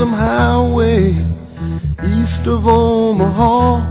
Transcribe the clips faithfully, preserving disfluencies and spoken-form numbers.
lonesome highway east of Omaha.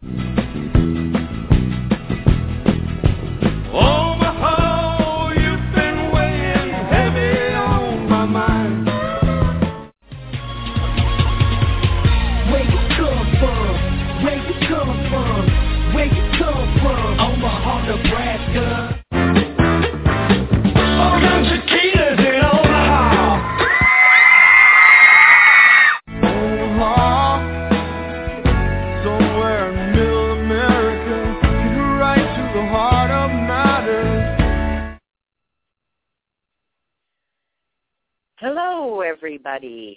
Hello, everybody.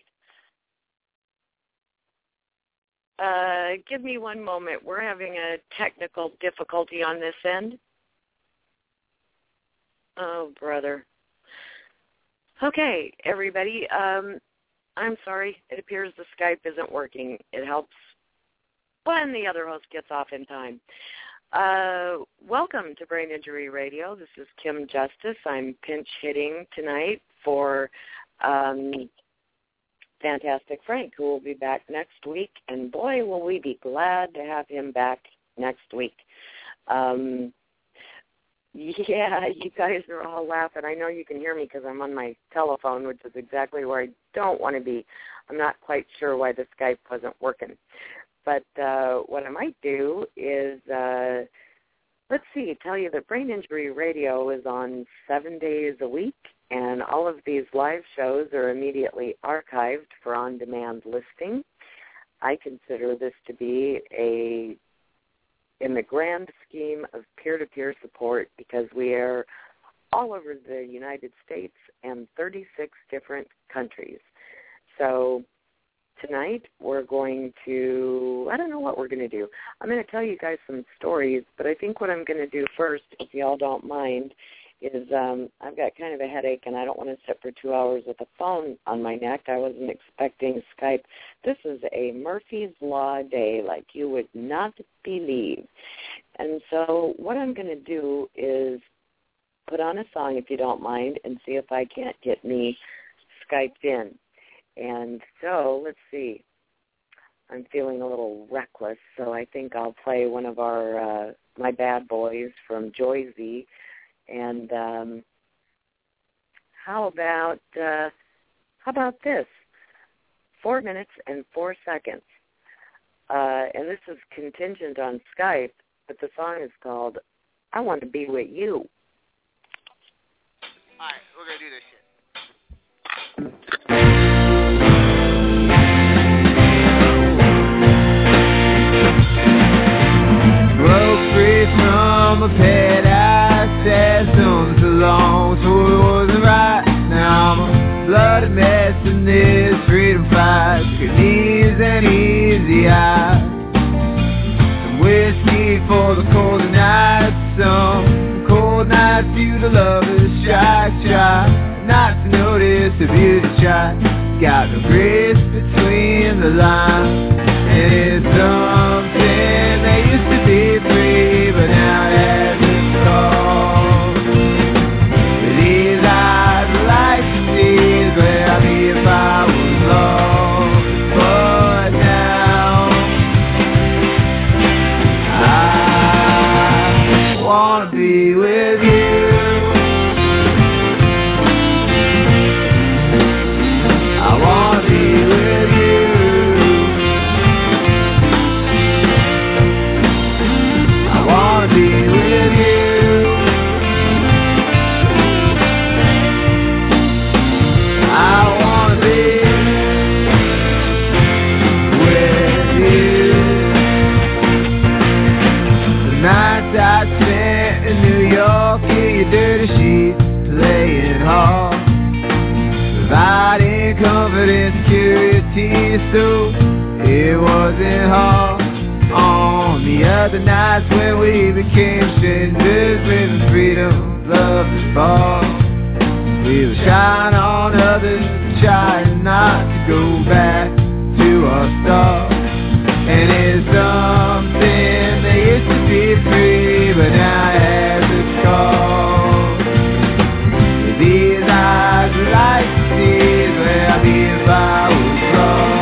Uh, give me one moment. We're having a technical difficulty on this end. Oh, brother. Okay, everybody. Um, I'm sorry. It appears the Skype isn't working. It helps when the other host gets off in time. Uh, welcome to Brain Injury Radio. This is Kim Justice. I'm pinch hitting tonight for um, Fantastic Frank, who will be back next week. And boy, will we be glad to have him back next week. Um, yeah, you guys are all laughing. I know you can hear me because I'm on my telephone, which is exactly where I don't want to be. I'm not quite sure why the Skype wasn't working. But uh, what I might do is, uh, let's see, tell you that Brain Injury Radio is on seven days a week, and all of these live shows are immediately archived for on-demand listing. I consider this to be a, in the grand scheme of peer-to-peer support, because we are all over the United States and thirty-six different countries. So tonight we're going to, I don't know what we're going to do. I'm going to tell you guys some stories, but I think what I'm going to do first, if y'all don't mind, is um, I've got kind of a headache and I don't want to sit for two hours with a phone on my neck. I wasn't expecting Skype. This is a Murphy's Law day like you would not believe. And so what I'm going to do is put on a song, if you don't mind, and see if I can't get me Skyped in. And so, let's see, I'm feeling a little reckless, so I think I'll play one of our, uh, my bad boys from Joyzy. And um, how about, uh, how about this? Four minutes and four seconds. Uh, and this is contingent on Skype, but the song is called I Want to Be With You. All right, we're going to do this shit. Broke free from a pet I said something so long, so it wasn't right. Now I'm a bloody mess in this freedom fight. Good knees and easy eyes, some whiskey for the cold nights, some cold nights you to lovers shy, try not to notice the beauty shot. Got no grace between the lines, and it's something that used to be free, but now it has its cost. But these eyes are like to see where I'd be if I was lost. But now I wanna be with you. I wanna be with you. I wanna be with you. I wanna be with you. The nights I spent in New York in your dirty sheets, laying hard, providing comfort and security, so it wasn't hard. On the other nights when we became strangers, living freedom, love and ball, we would shine on others, trying not to go back to our start. And it's something that used to be free, but now it has its cost. These eyes would like to see where I'd be if I was lost.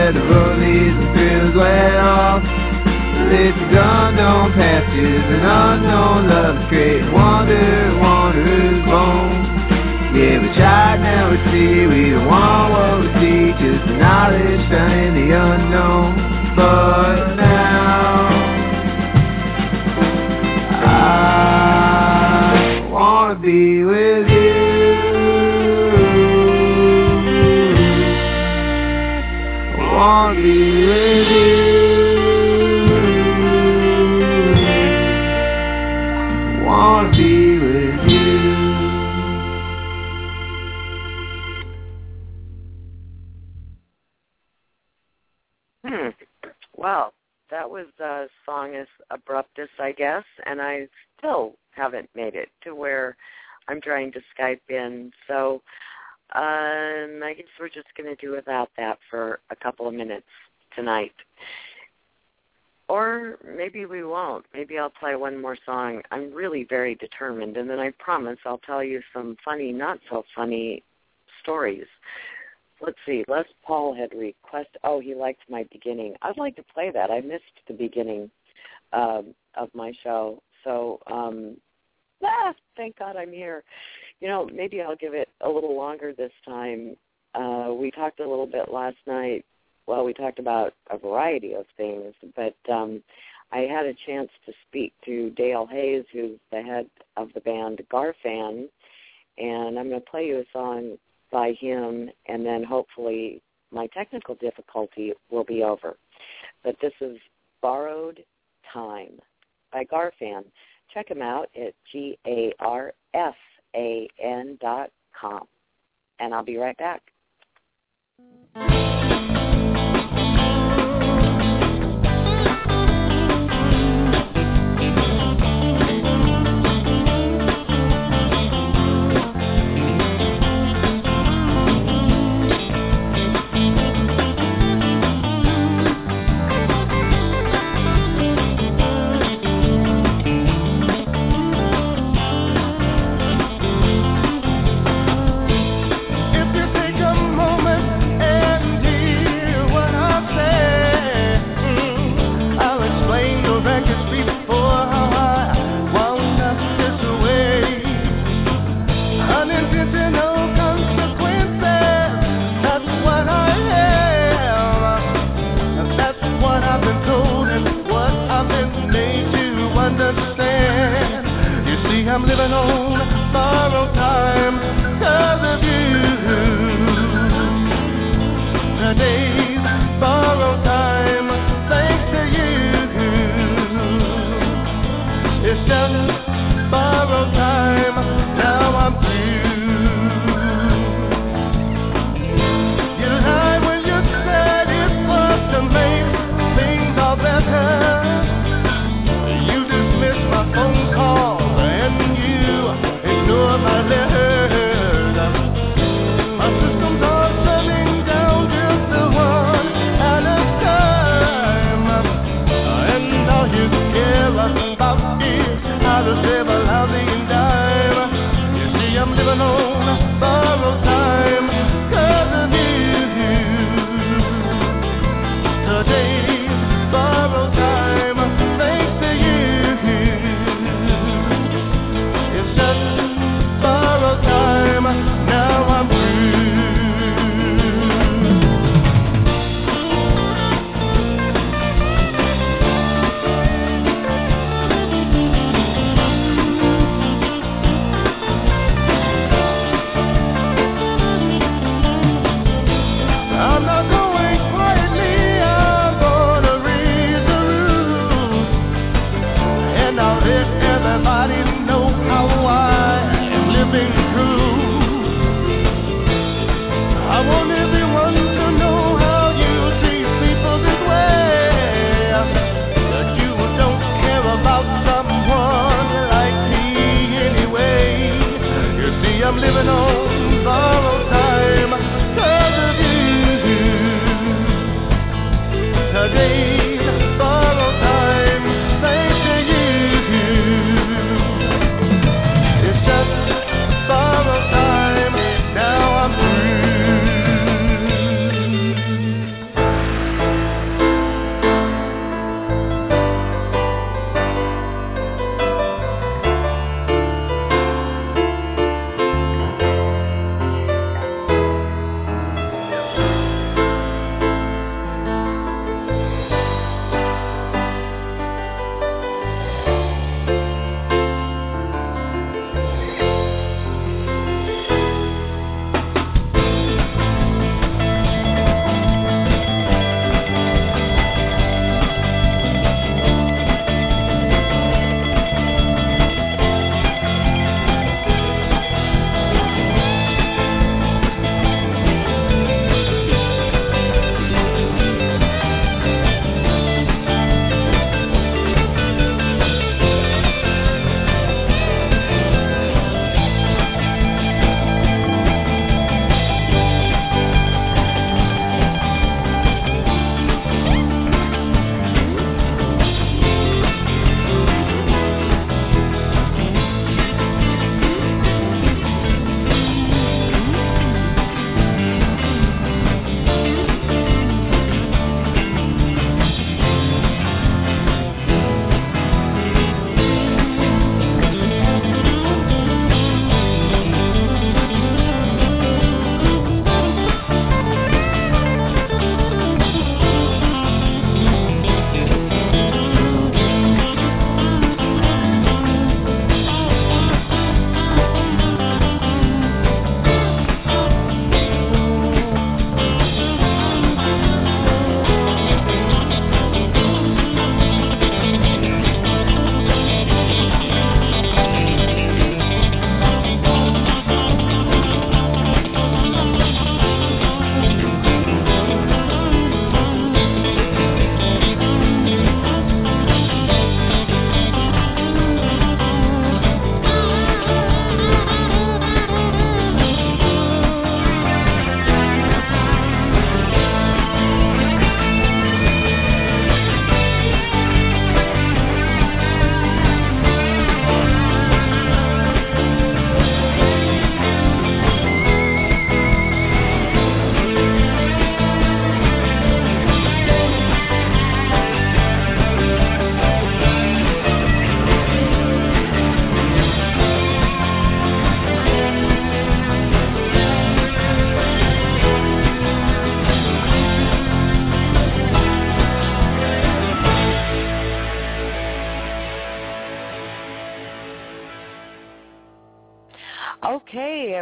where the road leads and thrills wear off. It's unknown pastures and unknown loves create wonder, wanderers bone. Yeah, we tried, now we see, we don't want what we see, just the knowledge found in the unknown. But now I wanna be with you. I wanna be with you. I wanna be with you. Hmm. Well, that was the song as abruptus, I guess, and I still haven't made it to where I'm trying to Skype in. So um, I guess we're just going to do without that for a couple of minutes tonight. Or maybe we won't. Maybe I'll play one more song. I'm really very determined, and then I promise I'll tell you some funny, not so funny stories. Let's see, Les Paul had requested, oh, he liked my beginning. I'd like to play that. I missed the beginning um, of my show. So, um, ah, thank God I'm here. You know, maybe I'll give it a little longer this time. Uh, we talked a little bit last night. Well, we talked about a variety of things, but um, I had a chance to speak to Dale Hayes, who's the head of the band Garfan, and I'm going to play you a song by him, and then hopefully my technical difficulty will be over. But this is Borrowed Time by Garfan. Check him out at G A R F A N dot com. And I'll be right back. If you think of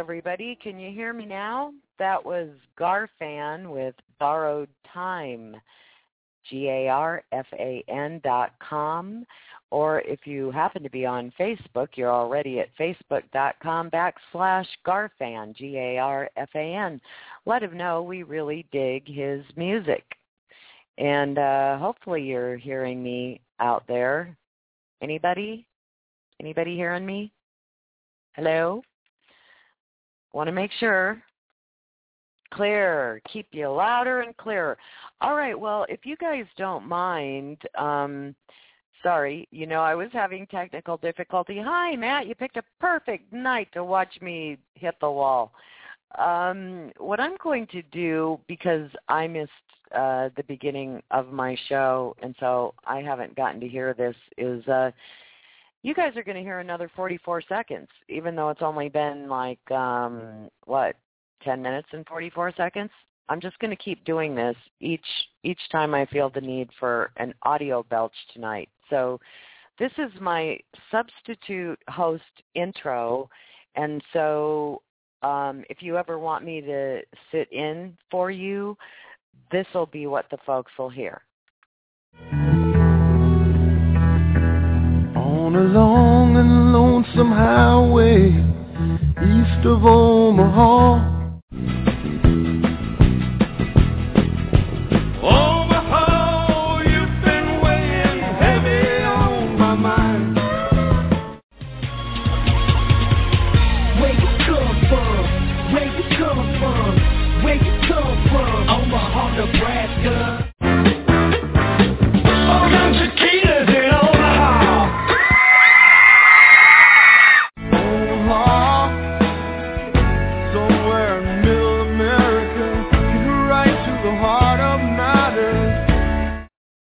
everybody. Can you hear me now? That was Garfan with Borrowed Time, G A R F A N dot com. Or if you happen to be on Facebook, you're already at facebook.com backslash Garfan, G A R F A N. Let him know we really dig his music. And uh, hopefully you're hearing me out there. Anybody? Anybody hearing me? Hello? Want to make sure. Clear. Keep you louder and clearer. All right. Well, if you guys don't mind, um, sorry, you know, I was having technical difficulty. Hi, Matt. You picked a perfect night to watch me hit the wall. Um, what I'm going to do, because I missed uh, the beginning of my show, and so I haven't gotten to hear this, is uh, you guys are going to hear another forty-four seconds, even though it's only been like, um, what, ten minutes and forty-four seconds? I'm just going to keep doing this each each time I feel the need for an audio belch tonight. So this is my substitute host intro, and so um, if you ever want me to sit in for you, this will be what the folks will hear. On a long and lonesome highway east of Omaha, Omaha, you've been weighing heavy on my mind. Where you come from? Where you come from? Where you come from? Omaha, Nebraska. Oh, them cicadas in Omaha. Omaha, somewhere in middle America, get right to the heart of matters.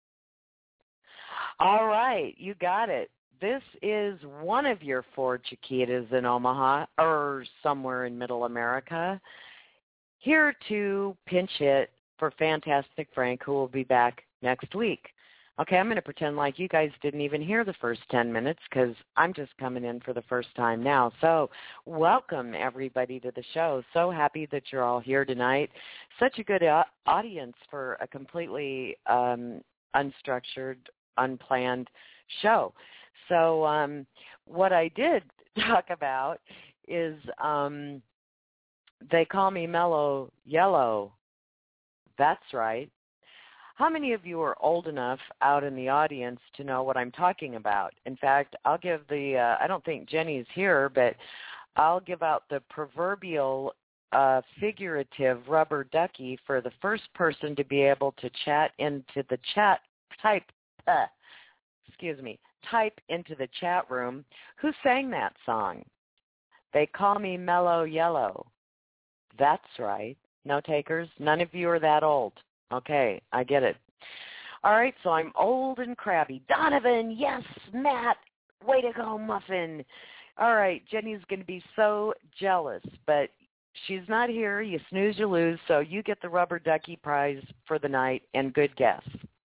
All right, you got it. This is one of your four Chiquitas in Omaha, or somewhere in Middle America, here to pinch hit for Fantastic Frank, who will be back next week. Okay, I'm going to pretend like you guys didn't even hear the first ten minutes because I'm just coming in for the first time now. So welcome, everybody, to the show. So happy that you're all here tonight. Such a good uh, audience for a completely um, unstructured, unplanned show. So um, what I did talk about is um, they call me Mellow Yellow. That's right. How many of you are old enough out in the audience to know what I'm talking about? In fact, I'll give the, uh, I don't think Jenny's here, but I'll give out the proverbial uh, figurative rubber ducky for the first person to be able to chat into the chat, type, uh, excuse me, type into the chat room who sang that song. They call me Mellow Yellow. That's right. No takers? None of you are that old. Okay, I get it. All right, so I'm old and crabby. Donovan, yes, Matt, way to go, Muffin. All right, Jenny's going to be so jealous, but she's not here. You snooze, you lose, so you get the rubber ducky prize for the night, and good guess.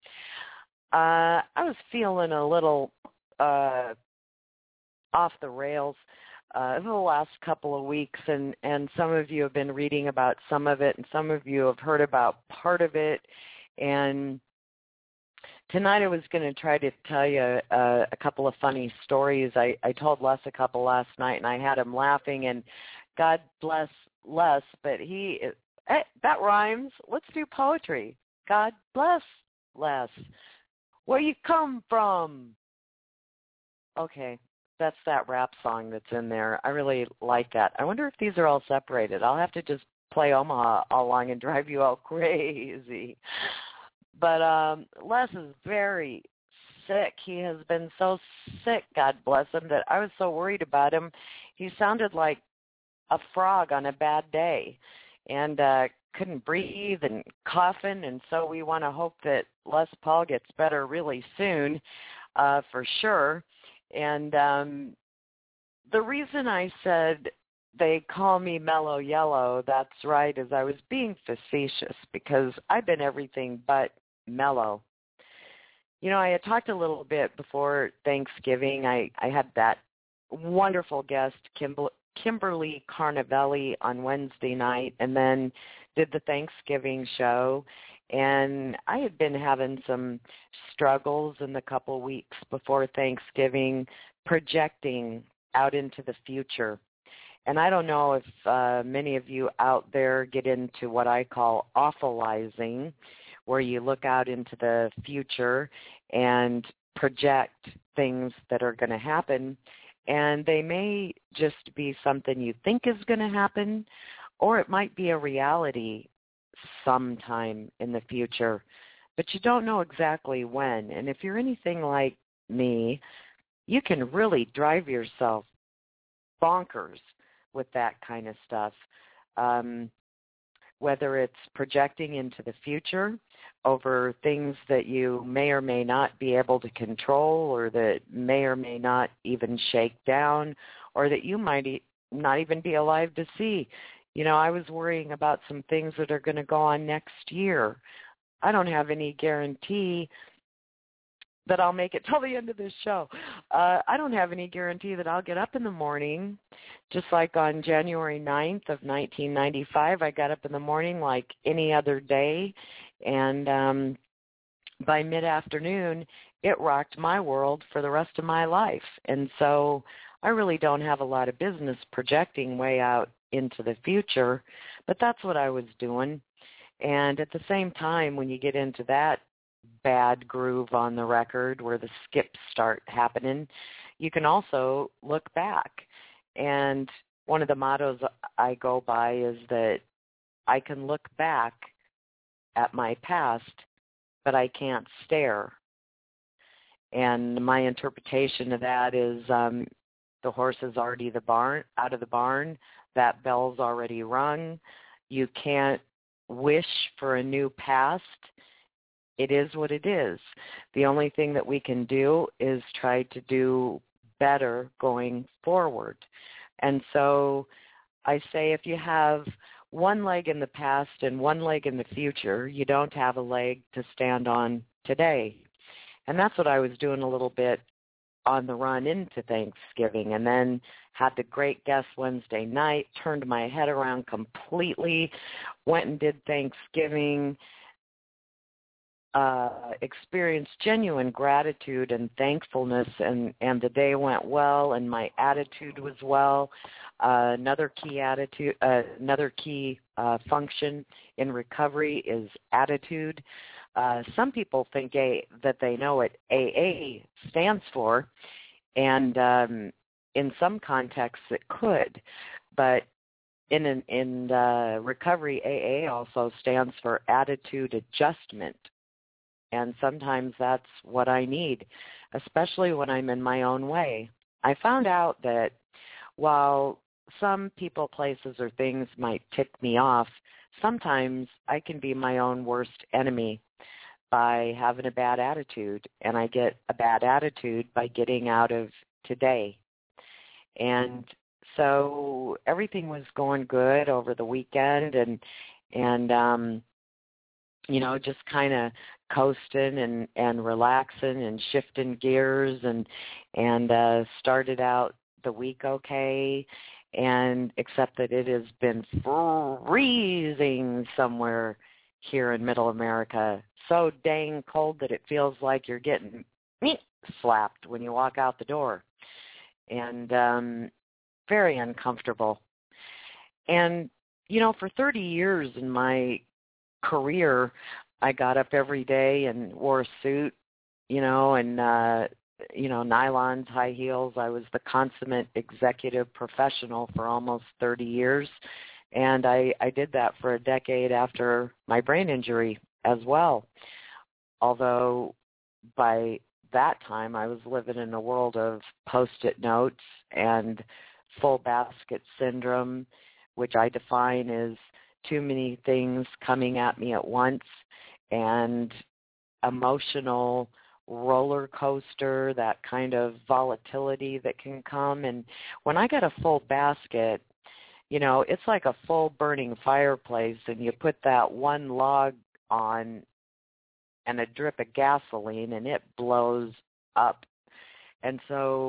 Uh, I was feeling a little uh, off the rails Uh, the last couple of weeks, and, and some of you have been reading about some of it, and some of you have heard about part of it. And tonight I was going to try to tell you uh, a couple of funny stories. I, I told Les a couple last night, and I had him laughing, and God bless Les, but he, eh, that rhymes. Let's do poetry. God bless Les. Where you come from? Okay. That's that rap song that's in there. I really like that. I wonder if these are all separated. I'll have to just play Omaha all along and drive you all crazy. But um, Les is very sick. He has been so sick, God bless him, that I was so worried about him. He sounded like a frog on a bad day and uh, couldn't breathe and coughing, and so we want to hope that Les Paul gets better really soon uh, for sure. And um, the reason I said they call me Mellow Yellow, that's right, is I was being facetious because I've been everything but mellow. You know, I had talked a little bit before Thanksgiving. I, I had that wonderful guest, Kim, Kimberly Carnavelli on Wednesday night and then did the Thanksgiving show. And I had been having some struggles in the couple weeks before Thanksgiving, projecting out into the future. And I don't know if uh, many of you out there get into what I call awfulizing, where you look out into the future and project things that are going to happen. And they may just be something you think is going to happen, or it might be a reality sometime in the future, but you don't know exactly when. And if you're anything like me, you can really drive yourself bonkers with that kind of stuff, um, whether it's projecting into the future over things that you may or may not be able to control, or that may or may not even shake down, or that you might e- not even be alive to see. You know, I was worrying about some things that are going to go on next year. I don't have any guarantee that I'll make it till the end of this show. Uh, I don't have any guarantee that I'll get up in the morning, just like on January ninth of nineteen ninety-five, I got up in the morning like any other day, and um, by mid-afternoon, it rocked my world for the rest of my life. And so I really don't have a lot of business projecting way out into the future, but that's what I was doing. And at the same time, when you get into that bad groove on the record where the skips start happening, you can also look back. And one of the mottos I go by is that I can look back at my past, but I can't stare. And my interpretation of that is um, the horse is already the barn, out of the barn. That bell's already rung. You can't wish for a new past. It is what it is. The only thing that we can do is try to do better going forward. And so I say if you have one leg in the past and one leg in the future, you don't have a leg to stand on today. And that's what I was doing a little bit on the run into Thanksgiving, and then had the great guest Wednesday night, turned my head around completely, went and did Thanksgiving, uh, experienced genuine gratitude and thankfulness, and, and the day went well, and my attitude was well. Uh, another key attitude, uh, another key uh, function in recovery is attitude. Uh, some people think a, that they know what A A stands for, and um, in some contexts it could, but in an, in uh, recovery, A A also stands for attitude adjustment, and sometimes that's what I need, especially when I'm in my own way. I found out that while some people, places, or things might tick me off, sometimes I can be my own worst enemy by having a bad attitude, and I get a bad attitude by getting out of today. And so everything was going good over the weekend, and and um, you know, just kind of coasting and, and relaxing and shifting gears, and and uh, started out the week okay. And except that it has been freezing somewhere here in Middle America, so dang cold that it feels like you're getting slapped when you walk out the door, and um, very uncomfortable. And, you know, for thirty years in my career, I got up every day and wore a suit, you know, and, uh, you know, nylons, high heels. I was the consummate executive professional for almost thirty years. And I, I did that for a decade after my brain injury as well. Although by that time I was living in a world of Post-it notes and full basket syndrome, which I define as too many things coming at me at once, and emotional roller coaster, that kind of volatility that can come. And when I get a full basket, you know, it's like a full burning fireplace, and you put that one log on and a drip of gasoline, and it blows up. And so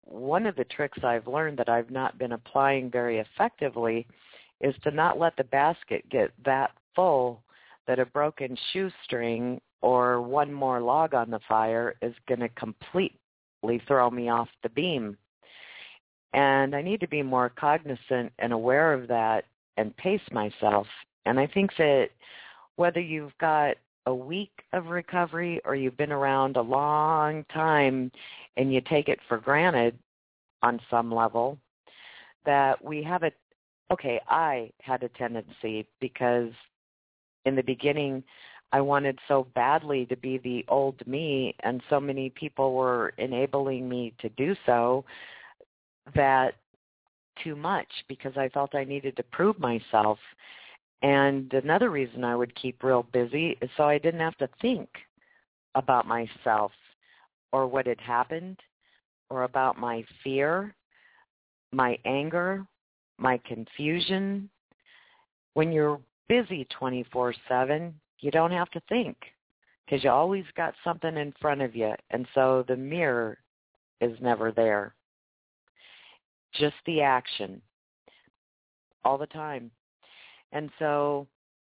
one of the tricks I've learned that I've not been applying very effectively is to not let the basket get that full that a broken shoestring or one more log on the fire is going to completely throw me off the beam. And I need to be more cognizant and aware of that and pace myself. And I think that whether you've got a week of recovery or you've been around a long time and you take it for granted on some level, that we have a, okay, I had a tendency because in the beginning I wanted so badly to be the old me, and so many people were enabling me to do so, that too much, because I felt I needed to prove myself. And another reason I would keep real busy is so I didn't have to think about myself or what had happened or about my fear, my anger, my confusion. When you're busy twenty-four seven, you don't have to think because you always got something in front of you, and so the mirror is never there. Just the action all the time. And so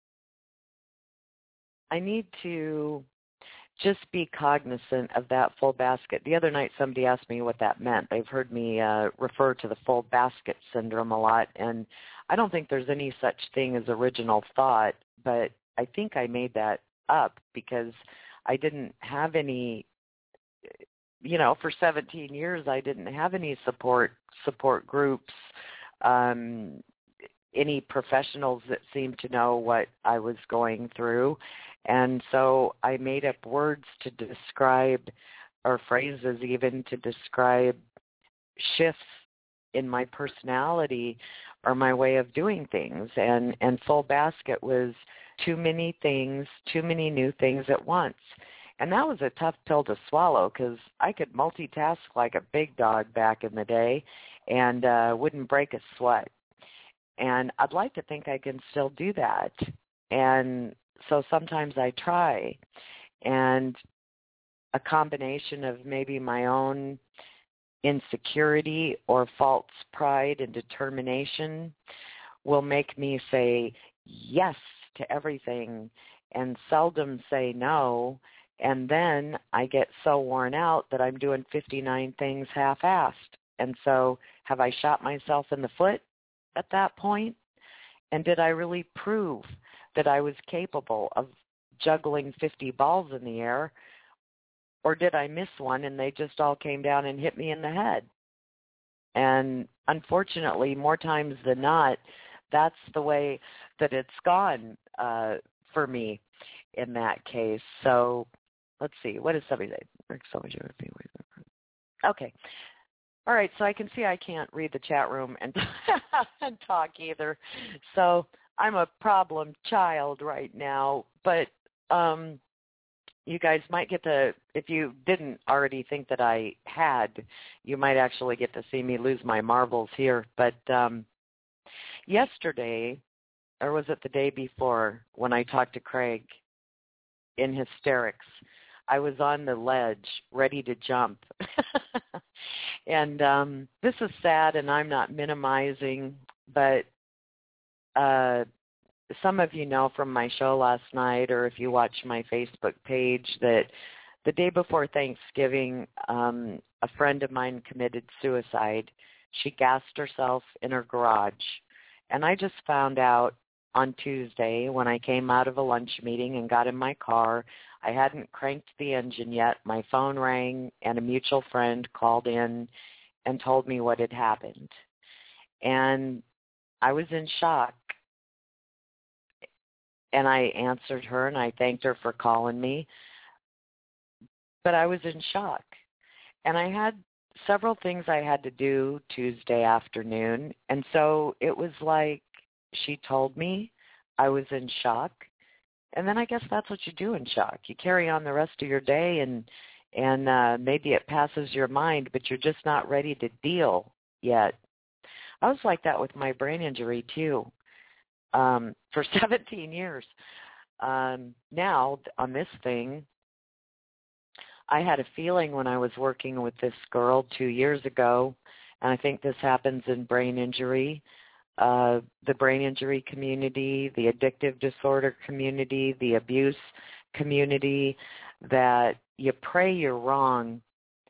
I need to just be cognizant of that full basket. The other night somebody asked me what that meant. They've heard me uh, refer to the full basket syndrome a lot, and I don't think there's any such thing as original thought, but I think I made that up because I didn't have any, you know, for seventeen years I didn't have any support support groups, um, any professionals that seemed to know what I was going through. And so I made up words to describe, or phrases even to describe shifts in my personality or my way of doing things. And, and full basket was too many things, too many new things at once. And that was a tough pill to swallow because I could multitask like a big dog back in the day and uh, wouldn't break a sweat. And I'd like to think I can still do that. And so sometimes I try. And a combination of maybe my own insecurity or false pride and determination will make me say yes to everything and seldom say no. And then I get so worn out that I'm doing fifty-nine things half-assed. And so have I shot myself in the foot at that point? And did I really prove that I was capable of juggling fifty balls in the air? Or did I miss one and they just all came down and hit me in the head? And unfortunately, more times than not, that's the way that it's gone uh, for me in that case. So let's see. What does somebody say? Okay. All right. So I can see I can't read the chat room and, and talk either. So I'm a problem child right now. But um, you guys might get to, if you didn't already think that I had, you might actually get to see me lose my marbles here. But um, yesterday, or was it the day before, when I talked to Craig in hysterics, I was on the ledge ready to jump. And um, this is sad, and I'm not minimizing, but uh, some of you know from my show last night, or if you watch my Facebook page, that the day before Thanksgiving, um, a friend of mine committed suicide. She gassed herself in her garage. And I just found out on Tuesday when I came out of a lunch meeting and got in my car. I hadn't cranked the engine yet. My phone rang, and a mutual friend called in and told me what had happened. And I was in shock. And I answered her, and I thanked her for calling me. But I was in shock. And I had several things I had to do Tuesday afternoon. And so it was like she told me, I was in shock. And then I guess that's what you do in shock. You carry on the rest of your day, and and uh, maybe it passes your mind, but you're just not ready to deal yet. I was like that with my brain injury, too, um, for seventeen years. Um, now, on this thing, I had a feeling when I was working with this girl two years ago, and I think this happens in brain injury, uh, the brain injury community, the addictive disorder community, the abuse community, that you pray you're wrong,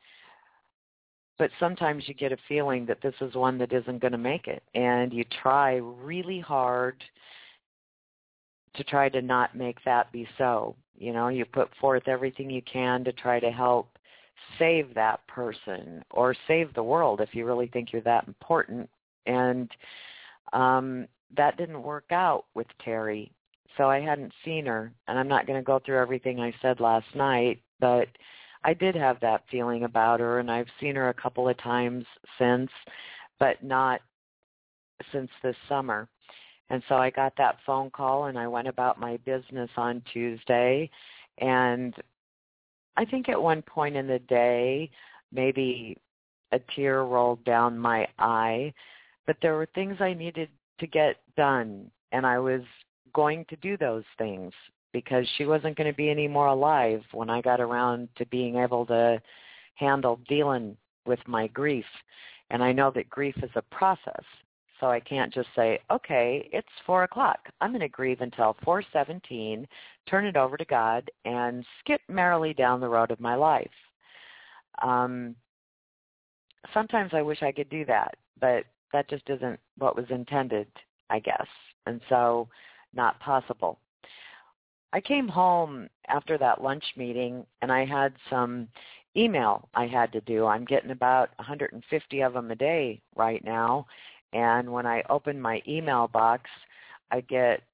but sometimes you get a feeling that this is one that isn't going to make it, and you try really hard to try to not make that be so. You know, you put forth everything you can to try to help save that person or save the world if you really think you're that important. And um, that didn't work out with Terry. So I hadn't seen her, and I'm not going to go through everything I said last night, but I did have that feeling about her, and I've seen her a couple of times since, but not since this summer. And so I got that phone call, and I went about my business on Tuesday, and I think at one point in the day, maybe a tear rolled down my eye, but there were things I needed to get done, and I was going to do those things because she wasn't going to be any more alive when I got around to being able to handle dealing with my grief. And I know that grief is a process, so I can't just say, okay, it's four o'clock. I'm going to grieve until four seventeen, turn it over to God, and skip merrily down the road of my life. Um, sometimes I wish I could do that, but that just isn't what was intended, I guess, and so not possible. I came home after that lunch meeting, and I had some email I had to do. I'm getting about one hundred fifty of them a day right now, and when I open my email box, I get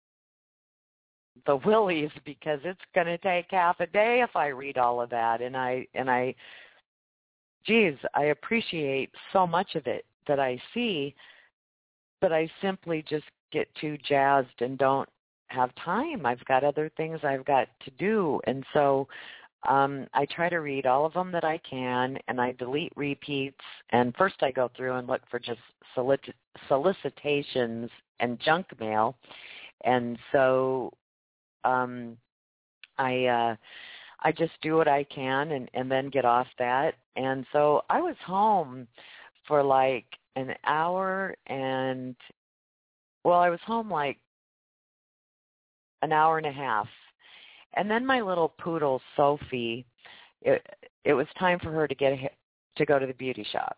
the willies because it's going to take half a day if I read all of that. And I, and I, geez, I appreciate so much of it that I see, but I simply just get too jazzed and don't have time. I've got other things I've got to do. And so um, I try to read all of them that I can, and I delete repeats. And first I go through and look for just solic- solicitations and junk mail. And so um, I uh, I just do what I can and, and then get off that. And so I was home for like an hour and, well, I was home like an hour and a half. And then my little poodle, Sophie, it, it was time for her to get a, to go to the beauty shop.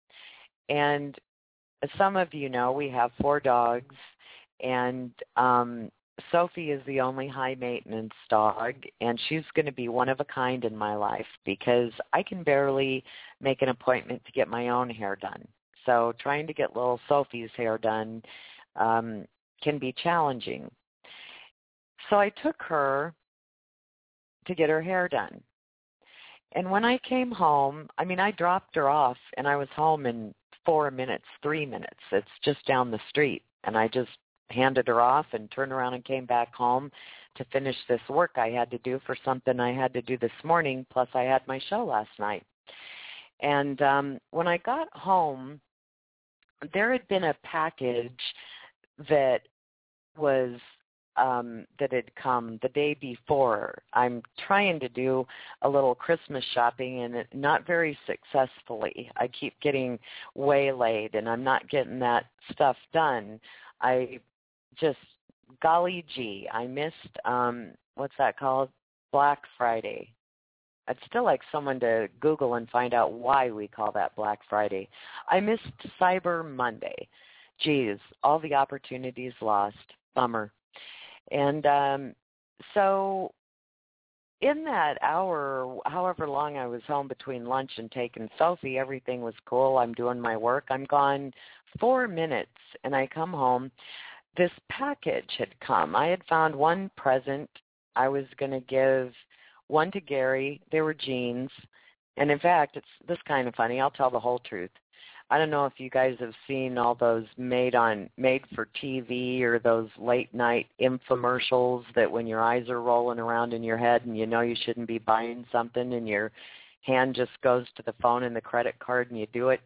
And as some of you know, we have four dogs, and um, Sophie is the only high-maintenance dog, and she's going to be one of a kind in my life because I can barely make an appointment to get my own hair done. So trying to get little Sophie's hair done um, can be challenging. So I took her to get her hair done. And when I came home, I mean, I dropped her off, and I was home in four minutes, three minutes. It's just down the street. And I just handed her off and turned around and came back home to finish this work I had to do for something I had to do this morning, plus I had my show last night. And um, when I got home, there had been a package that was um, that had come the day before. I'm trying to do a little Christmas shopping, and it, not very successfully. I keep getting waylaid, and I'm not getting that stuff done. I just, golly gee, I missed, um, what's that called? Black Friday. I'd still like someone to Google and find out why we call that Black Friday. I missed Cyber Monday. Geez, all the opportunities lost. Bummer. And um, so in that hour, however long I was home between lunch and taking Sophie, everything was cool. I'm doing my work. I'm gone four minutes, and I come home. This package had come. I had found one present. I was going to give one to Gary. They were jeans. And, in fact, it's this kind of funny. I'll tell the whole truth. I don't know if you guys have seen all those made on made for T V or those late night infomercials that when your eyes are rolling around in your head and you know you shouldn't be buying something and your hand just goes to the phone and the credit card and you do it.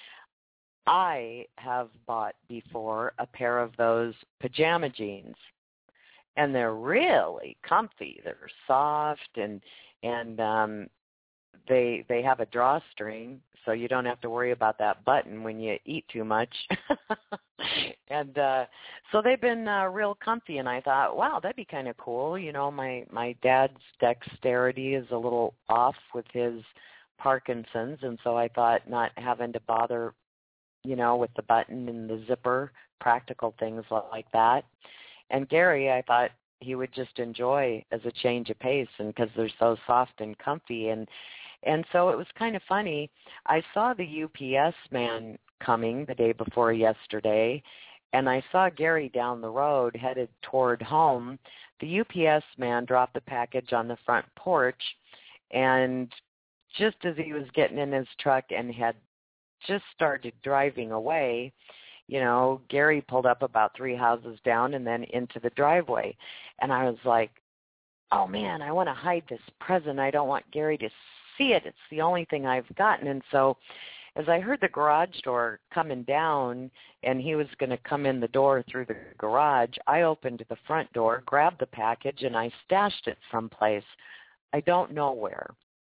I have bought before a pair of those pajama jeans, and they're really comfy. They're soft and and um they they have a drawstring, so you don't have to worry about that button when you eat too much. and uh, so they've been uh, real comfy, and I thought, wow, that'd be kind of cool. You know, my, my dad's dexterity is a little off with his Parkinson's, and so I thought not having to bother, you know, with the button and the zipper, practical things like that. And Gary, I thought he would just enjoy as a change of pace, and because they're so soft and comfy. And and so it was kind of funny. I saw the U P S man coming the day before yesterday, and I saw Gary down the road headed toward home. The U P S man dropped the package on the front porch, and just as he was getting in his truck and had just started driving away, you know, Gary pulled up about three houses down and then into the driveway. And I was like, oh, man, I want to hide this present. I don't want Gary to see it. It's the only thing I've gotten. And so as I heard the garage door coming down and he was going to come in the door through the garage, I opened the front door, grabbed the package, and I stashed it someplace. I don't know where.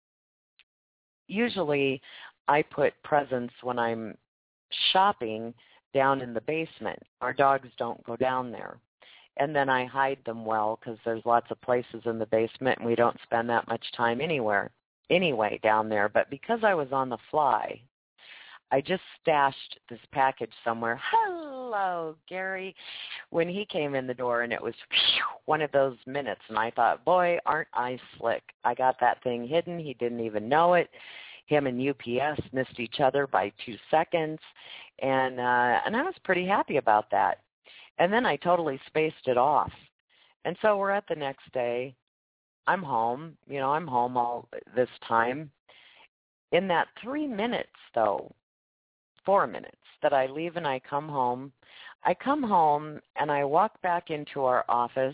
Usually I put presents when I'm shopping down in the basement. Our dogs don't go down there. And then I hide them well because there's lots of places in the basement and we don't spend that much time anywhere, anyway down there. But because I was on the fly, I just stashed this package somewhere. Hello, Gary, when he came in the door, and it was phew, one of those minutes. And I thought, boy, aren't I slick. I got that thing hidden. He didn't even know it. Him and U P S missed each other by two seconds, and uh, and I was pretty happy about that. And then I totally spaced it off. And so we're at the next day. I'm home. You know, I'm home all this time. In that three minutes, though, four minutes that I leave and I come home, I come home and I walk back into our office,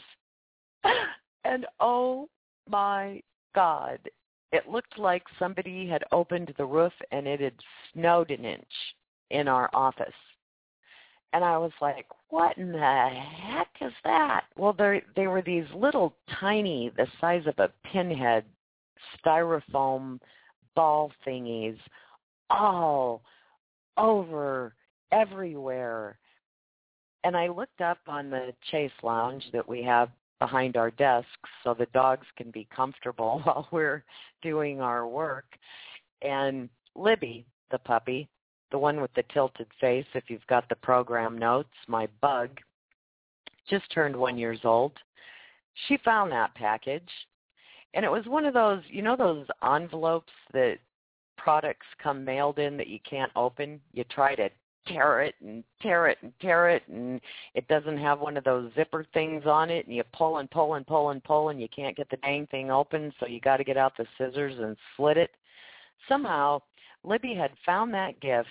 and oh, my God, it looked like somebody had opened the roof and it had snowed an inch in our office. And I was like, what in the heck is that? Well, they were these little tiny, the size of a pinhead, styrofoam ball thingies all over everywhere. And I looked up on the Chase Lounge that we have behind our desks so the dogs can be comfortable while we're doing our work. And Libby, the puppy, the one with the tilted face, if you've got the program notes, my bug, just turned one years old. She found that package. And it was one of those, you know those envelopes that products come mailed in that you can't open? You try to tear it and tear it and tear it, and it doesn't have one of those zipper things on it, and you pull and pull and pull and pull, and you can't get the dang thing open, so you got to get out the scissors and slit it. Somehow, Libby had found that gift.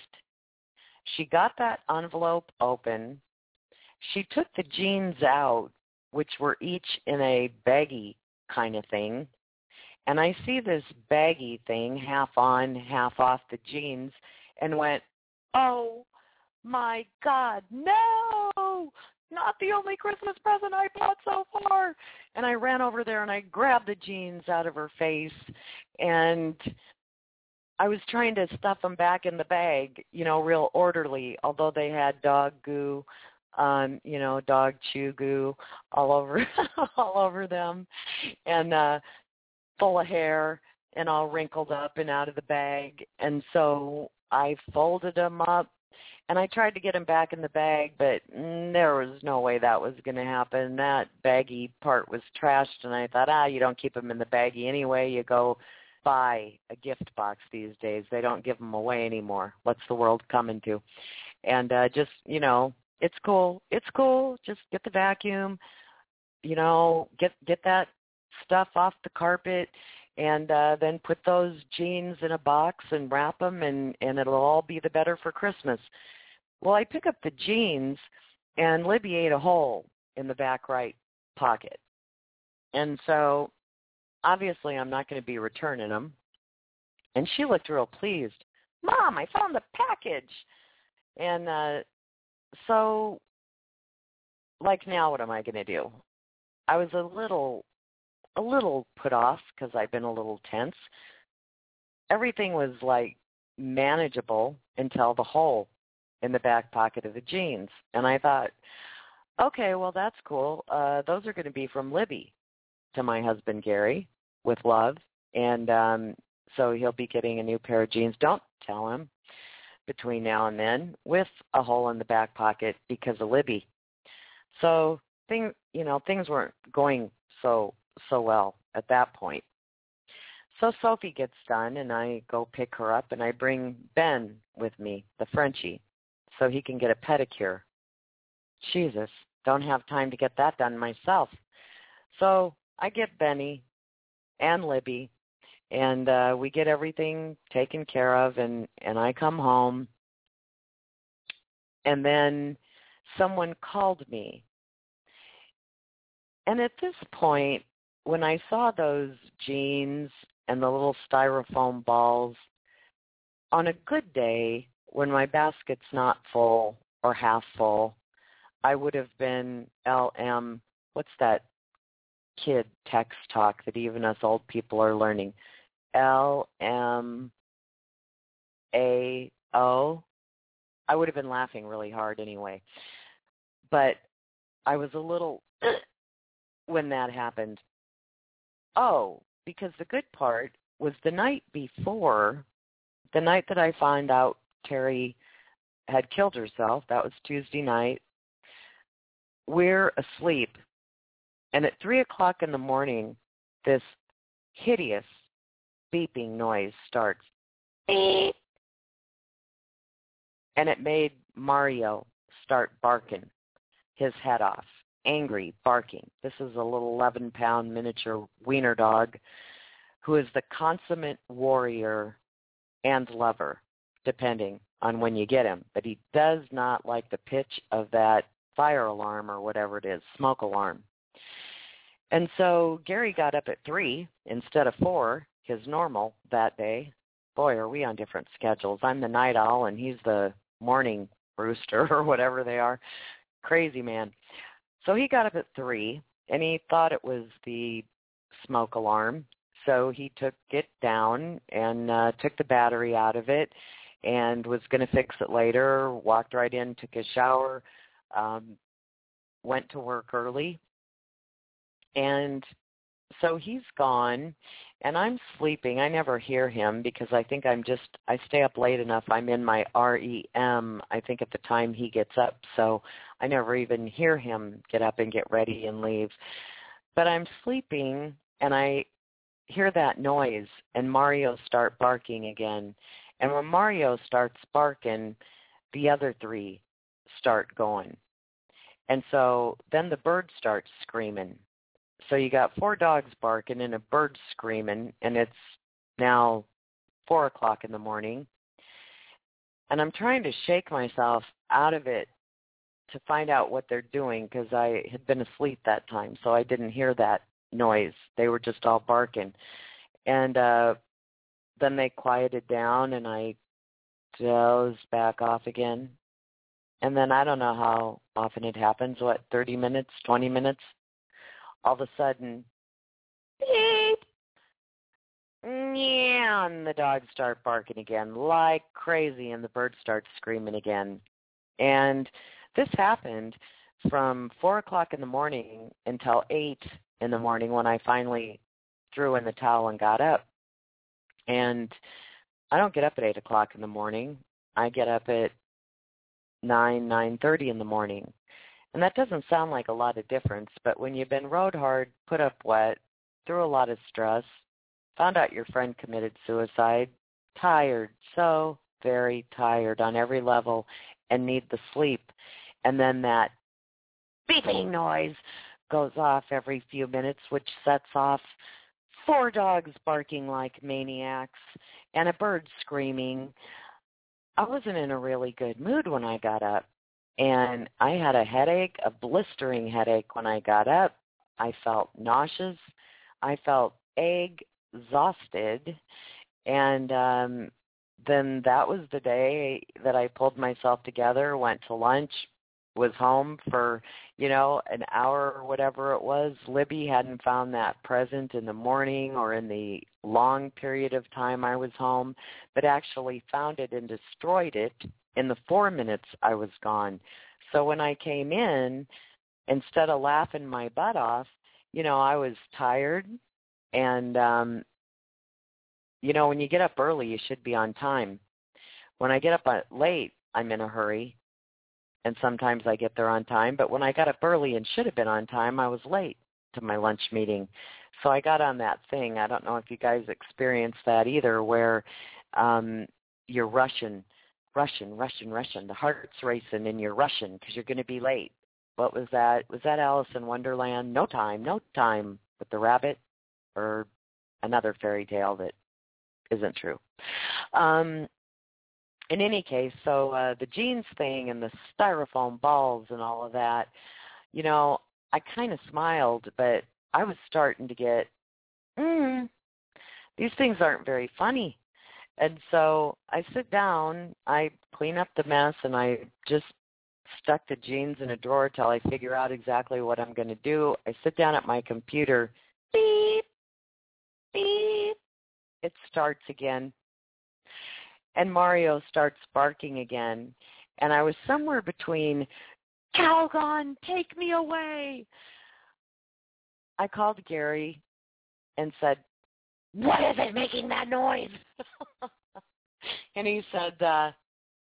She got that envelope open. She took the jeans out, which were each in a baggy kind of thing, and I see this baggy thing, half on, half off the jeans, and went, oh, my God, no, not the only Christmas present I bought so far. And I ran over there and I grabbed the jeans out of her face, and I was trying to stuff them back in the bag, you know, real orderly, although they had dog goo, um, you know, dog chew goo all over, all over them, and uh, full of hair and all wrinkled up and out of the bag. And so I folded them up, and I tried to get them back in the bag, but mm, there was no way that was going to happen. That baggy part was trashed, and I thought, ah, you don't keep them in the baggie anyway. You go buy a gift box these days. They don't give them away anymore. What's the world coming to? And uh, just, you know, it's cool. It's cool. Just get the vacuum, you know, get get that stuff off the carpet, and uh, then put those jeans in a box and wrap them, and, and it'll all be the better for Christmas. Well, I pick up the jeans, and Libby ate a hole in the back right pocket. And so, obviously, I'm not going to be returning them. And she looked real pleased. Mom, I found the package. And uh, so, like now, what am I going to do? I was a little... a little put off because I've been a little tense. everything was like manageable until the hole in the back pocket of the jeans. And I thought, okay, well, that's cool. Uh, those are going to be from Libby to my husband, Gary, with love. And um, so he'll be getting a new pair of jeans. Don't tell him between now and then, with a hole in the back pocket because of Libby. So things, you know, things weren't going so so well at that point. So Sophie gets done, and I go pick her up, and I bring Ben with me, the Frenchie, so he can get a pedicure. Jesus, don't have time to get that done myself. So I get Benny and Libby, and uh, we get everything taken care of, and, and I come home, and then someone called me. And at this point, when I saw those jeans and the little styrofoam balls, on a good day, when my basket's not full or half full, I would have been L M, what's that kid text talk that even us old people are learning? L M A O. I would have been laughing really hard anyway. But I was a little when that happened. Oh, because the good part was the night before, the night that I found out Terry had killed herself, that was Tuesday night, we're asleep. And at three o'clock in the morning, this hideous beeping noise starts. Beep. And it made Mario start barking his head off, angry, barking. This is a little eleven-pound miniature wiener dog who is the consummate warrior and lover, depending on when you get him. But he does not like the pitch of that fire alarm or whatever it is, smoke alarm. And so Gary got up at three instead of four, his normal that day. Boy, are we on different schedules. I'm the night owl, and he's the morning rooster or whatever they are. Crazy man. So he got up at three, and he thought it was the smoke alarm. So he took it down and uh, took the battery out of it and was going to fix it later, walked right in, took a shower, um, went to work early. And so he's gone, and I'm sleeping. I never hear him because I think I'm just, I stay up late enough. I'm in my R E M, I think, at the time he gets up. So I never even hear him get up and get ready and leave. But I'm sleeping, and I hear that noise, and Mario start barking again. And when Mario starts barking, the other three start going. And so then the bird starts screaming. So you got four dogs barking and a bird screaming, and it's now four o'clock in the morning. And I'm trying to shake myself out of it to find out what they're doing because I had been asleep that time, so I didn't hear that noise. They were just all barking. And uh, then they quieted down, and I dozed back off again. And then I don't know how often it happens, what, thirty minutes, twenty minutes? All of a sudden, beep, yeah, and the dogs start barking again like crazy, and the bird starts screaming again. And this happened from four o'clock in the morning until eight in the morning when I finally threw in the towel and got up. And I don't get up at eight o'clock in the morning. I get up at nine, nine thirty in the morning. And that doesn't sound like a lot of difference, but when you've been rode hard, put up wet, through a lot of stress, found out your friend committed suicide, tired, so very tired on every level, and need the sleep, and then that beeping noise goes off every few minutes, which sets off four dogs barking like maniacs and a bird screaming. I wasn't in a really good mood when I got up. And I had a headache, a blistering headache when I got up. I felt nauseous. I felt exhausted. And um, then that was the day that I pulled myself together, went to lunch, was home for, you know, an hour or whatever it was. Libby hadn't found that present in the morning or in the long period of time I was home, but actually found it and destroyed it in the four minutes I was gone. So when I came in, instead of laughing my butt off, you know, I was tired. And, um, you know, when you get up early, you should be on time. When I get up late, I'm in a hurry. And sometimes I get there on time. But when I got up early and should have been on time, I was late to my lunch meeting. So I got on that thing. I don't know if you guys experienced that either, where um, you're rushing, rushing, rushing, rushing. The heart's racing and you're rushing because you're going to be late. What was that? Was that Alice in Wonderland? No time, no time with the rabbit, or another fairy tale that isn't true. Um, in any case, so uh, the jeans thing and the styrofoam balls and all of that, you know, I kind of smiled, but I was starting to get, mm, these things aren't very funny. And so I sit down, I clean up the mess, and I just stuck the jeans in a drawer till I figure out exactly what I'm going to do. I sit down at my computer, beep, beep, it starts again. And Mario starts barking again. And I was somewhere between, Calgon, take me away. I called Gary and said, what is it making that noise? And he said, uh,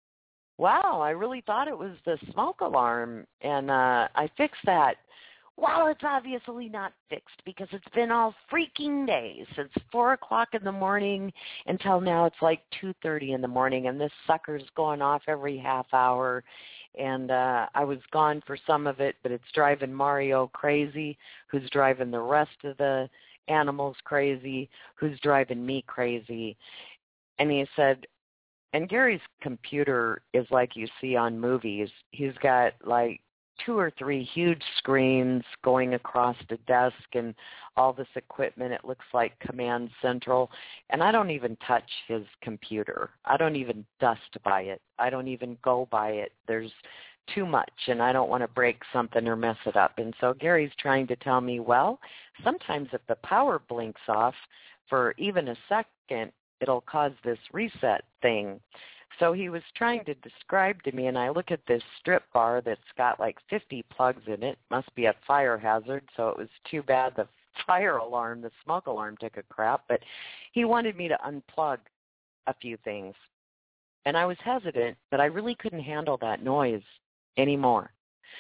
wow, I really thought it was the smoke alarm, and uh, I fixed that. Well, it's obviously not fixed because it's been all freaking day since four o'clock in the morning until now it's like two thirty in the morning, and this sucker's going off every half hour. And uh, I was gone for some of it, but it's driving Mario crazy, who's driving the rest of the animals crazy, who's driving me crazy. And he said, and Gary's computer is like you see on movies. He's got like two or three huge screens going across the desk and all this equipment. It looks like Command Central. And I don't even touch his computer. I don't even dust by it. I don't even go by it. There's too much, and I don't want to break something or mess it up. And so Gary's trying to tell me, well, sometimes if the power blinks off for even a second, it'll cause this reset thing. So he was trying to describe to me, and I look at this strip bar that's got like fifty plugs in it. Must be a fire hazard, so it was too bad the fire alarm, the smoke alarm took a crap. But he wanted me to unplug a few things. And I was hesitant, but I really couldn't handle that noise anymore.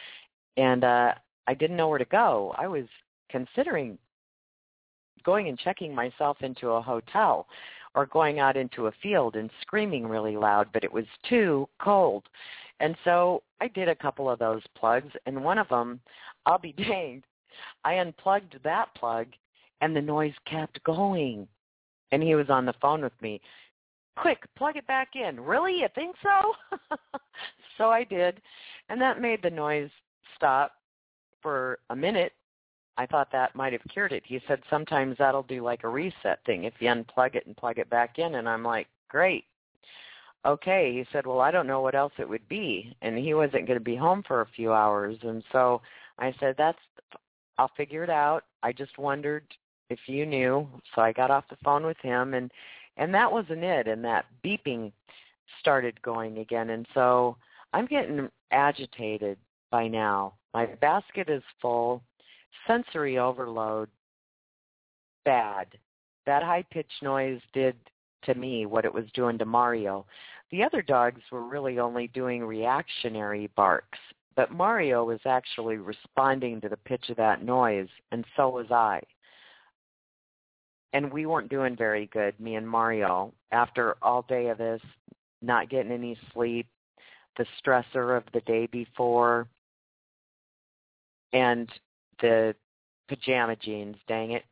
And uh, I didn't know where to go. I was considering going and checking myself into a hotel or going out into a field and screaming really loud, but it was too cold. And so I did a couple of those plugs, and one of them, I'll be danged, I unplugged that plug, and the noise kept going. And he was on the phone with me. Quick, plug it back in. Really? You think so? So I did, and that made the noise stop for a minute. I thought that might have cured it. He said sometimes that'll do like a reset thing if you unplug it and plug it back in. And I'm like, great. Okay. He said, well, I don't know what else it would be. And he wasn't going to be home for a few hours. And so I said, that's, I'll figure it out. I just wondered if you knew. So I got off the phone with him, and, and that wasn't it. And that beeping started going again. And so I'm getting agitated by now. My basket is full. Sensory overload, bad. That high-pitched noise did to me what it was doing to Mario. The other dogs were really only doing reactionary barks, but Mario was actually responding to the pitch of that noise, and so was I. And we weren't doing very good, me and Mario, after all day of this, not getting any sleep, the stressor of the day before, and the pajama jeans, dang it.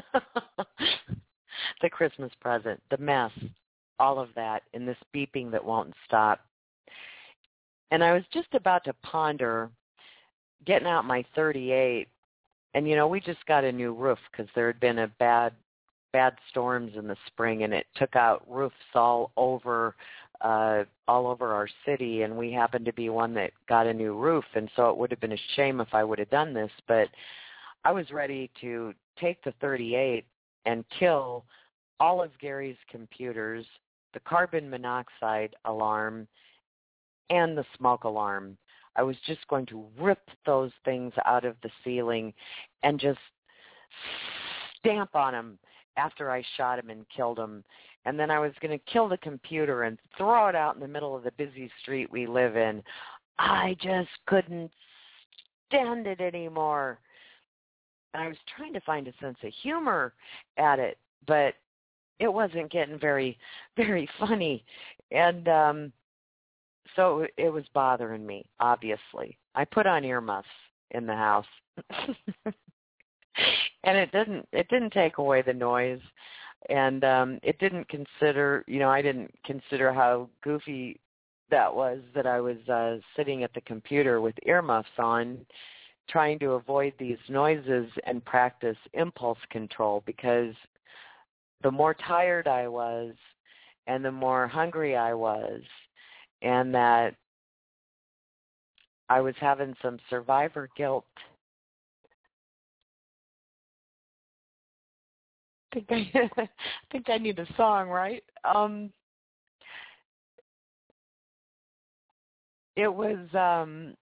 The Christmas present, the mess, all of that, and this beeping that won't stop. And I was just about to ponder getting out my thirty-eight, and, you know, we just got a new roof because there had been a bad, bad storms in the spring, and it took out roofs all over uh, all over our city, and we happened to be one that got a new roof, and so it would have been a shame if I would have done this, but I was ready to take the thirty-eight and kill all of Gary's computers, the carbon monoxide alarm, and the smoke alarm. I was just going to rip those things out of the ceiling and just stamp on them after I shot him and killed him. And then I was going to kill the computer and throw it out in the middle of the busy street we live in. I just couldn't stand it anymore. And I was trying to find a sense of humor at it, but it wasn't getting very, very funny. And um, so it was bothering me, obviously. I put on earmuffs in the house. And it didn't it didn't take away the noise, and um, it didn't consider, you know, I didn't consider how goofy that was that I was uh, sitting at the computer with earmuffs on, trying to avoid these noises and practice impulse control, because the more tired I was and the more hungry I was, and that I was having some survivor guilt. I think I, I think I need a song, right? Um, it was, um,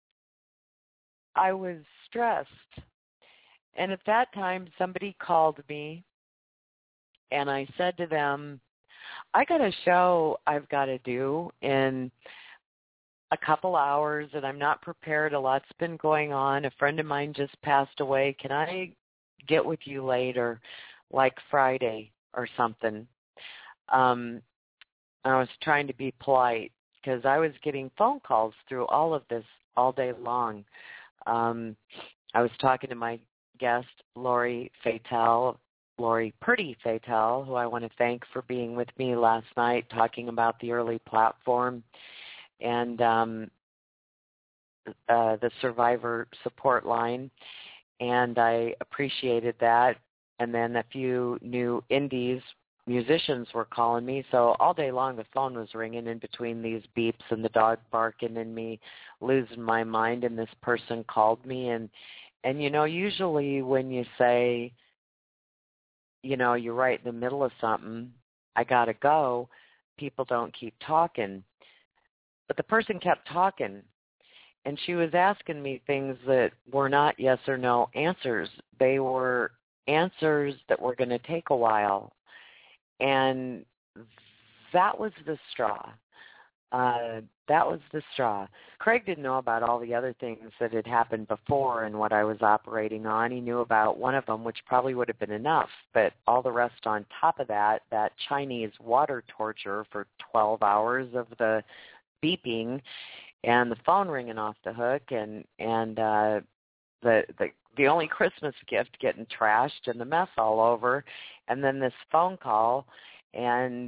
I was stressed. And at that time, somebody called me, and I said to them, I got a show I've got to do in a couple hours, and I'm not prepared. A lot's been going on. A friend of mine just passed away. Can I get with you later? Like Friday or something. Um, I was trying to be polite because I was getting phone calls through all of this all day long. Um, I was talking to my guest, Lori Fatel, Lori Purdy Fatel, who I want to thank for being with me last night, talking about the early platform and um, uh, the survivor support line. And I appreciated that. And then a few new indies musicians were calling me. So all day long the phone was ringing in between these beeps and the dog barking and me losing my mind. And this person called me. And, and you know, usually when you say, you know, you're right in the middle of something, I got to go, people don't keep talking. But the person kept talking. And she was asking me things that were not yes or no answers. They were answers that were going to take a while. And that was the straw. Uh, that was the straw. Craig didn't know about all the other things that had happened before and what I was operating on. He knew about one of them, which probably would have been enough. But all the rest on top of that, that Chinese water torture for twelve hours of the beeping and the phone ringing off the hook and, and uh, the the the only Christmas gift getting trashed and the mess all over, and then this phone call, and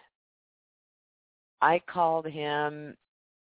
I called him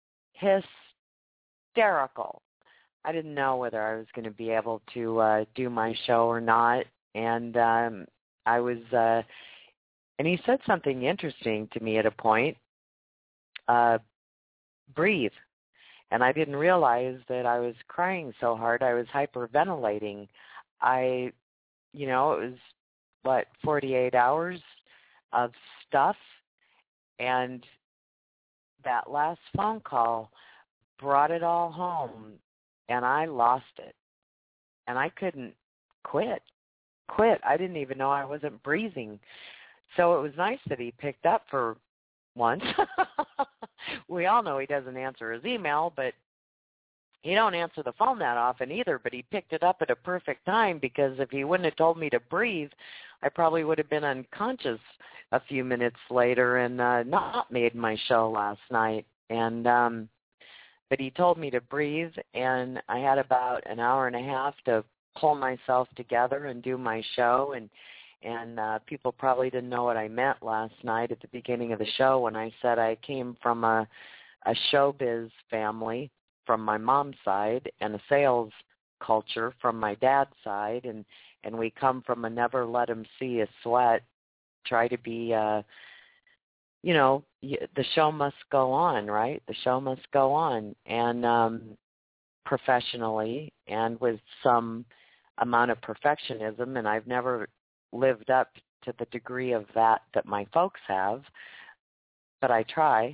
hysterical. I didn't know whether I was going to be able to uh, do my show or not, and um, I was, uh, and he said something interesting to me at a point, uh, breathe. And I didn't realize that I was crying so hard. I was hyperventilating. I, you know, it was, what, forty-eight hours of stuff. And that last phone call brought it all home. And I lost it. And I couldn't quit. Quit. I didn't even know I wasn't breathing. So it was nice that he picked up for once. We all know he doesn't answer his email, but he don't answer the phone that often either, but he picked it up at a perfect time, because if he wouldn't have told me to breathe, I probably would have been unconscious a few minutes later and uh, not made my show last night. And um, but he told me to breathe, and I had about an hour and a half to pull myself together and do my show. And And uh, people probably didn't know what I meant last night at the beginning of the show when I said I came from a, a showbiz family from my mom's side and a sales culture from my dad's side. And, and we come from a never let him see a sweat, try to be, uh, you know, the show must go on, right? The show must go on, and um, professionally and with some amount of perfectionism, and I've never lived up to the degree of that that my folks have, but I try.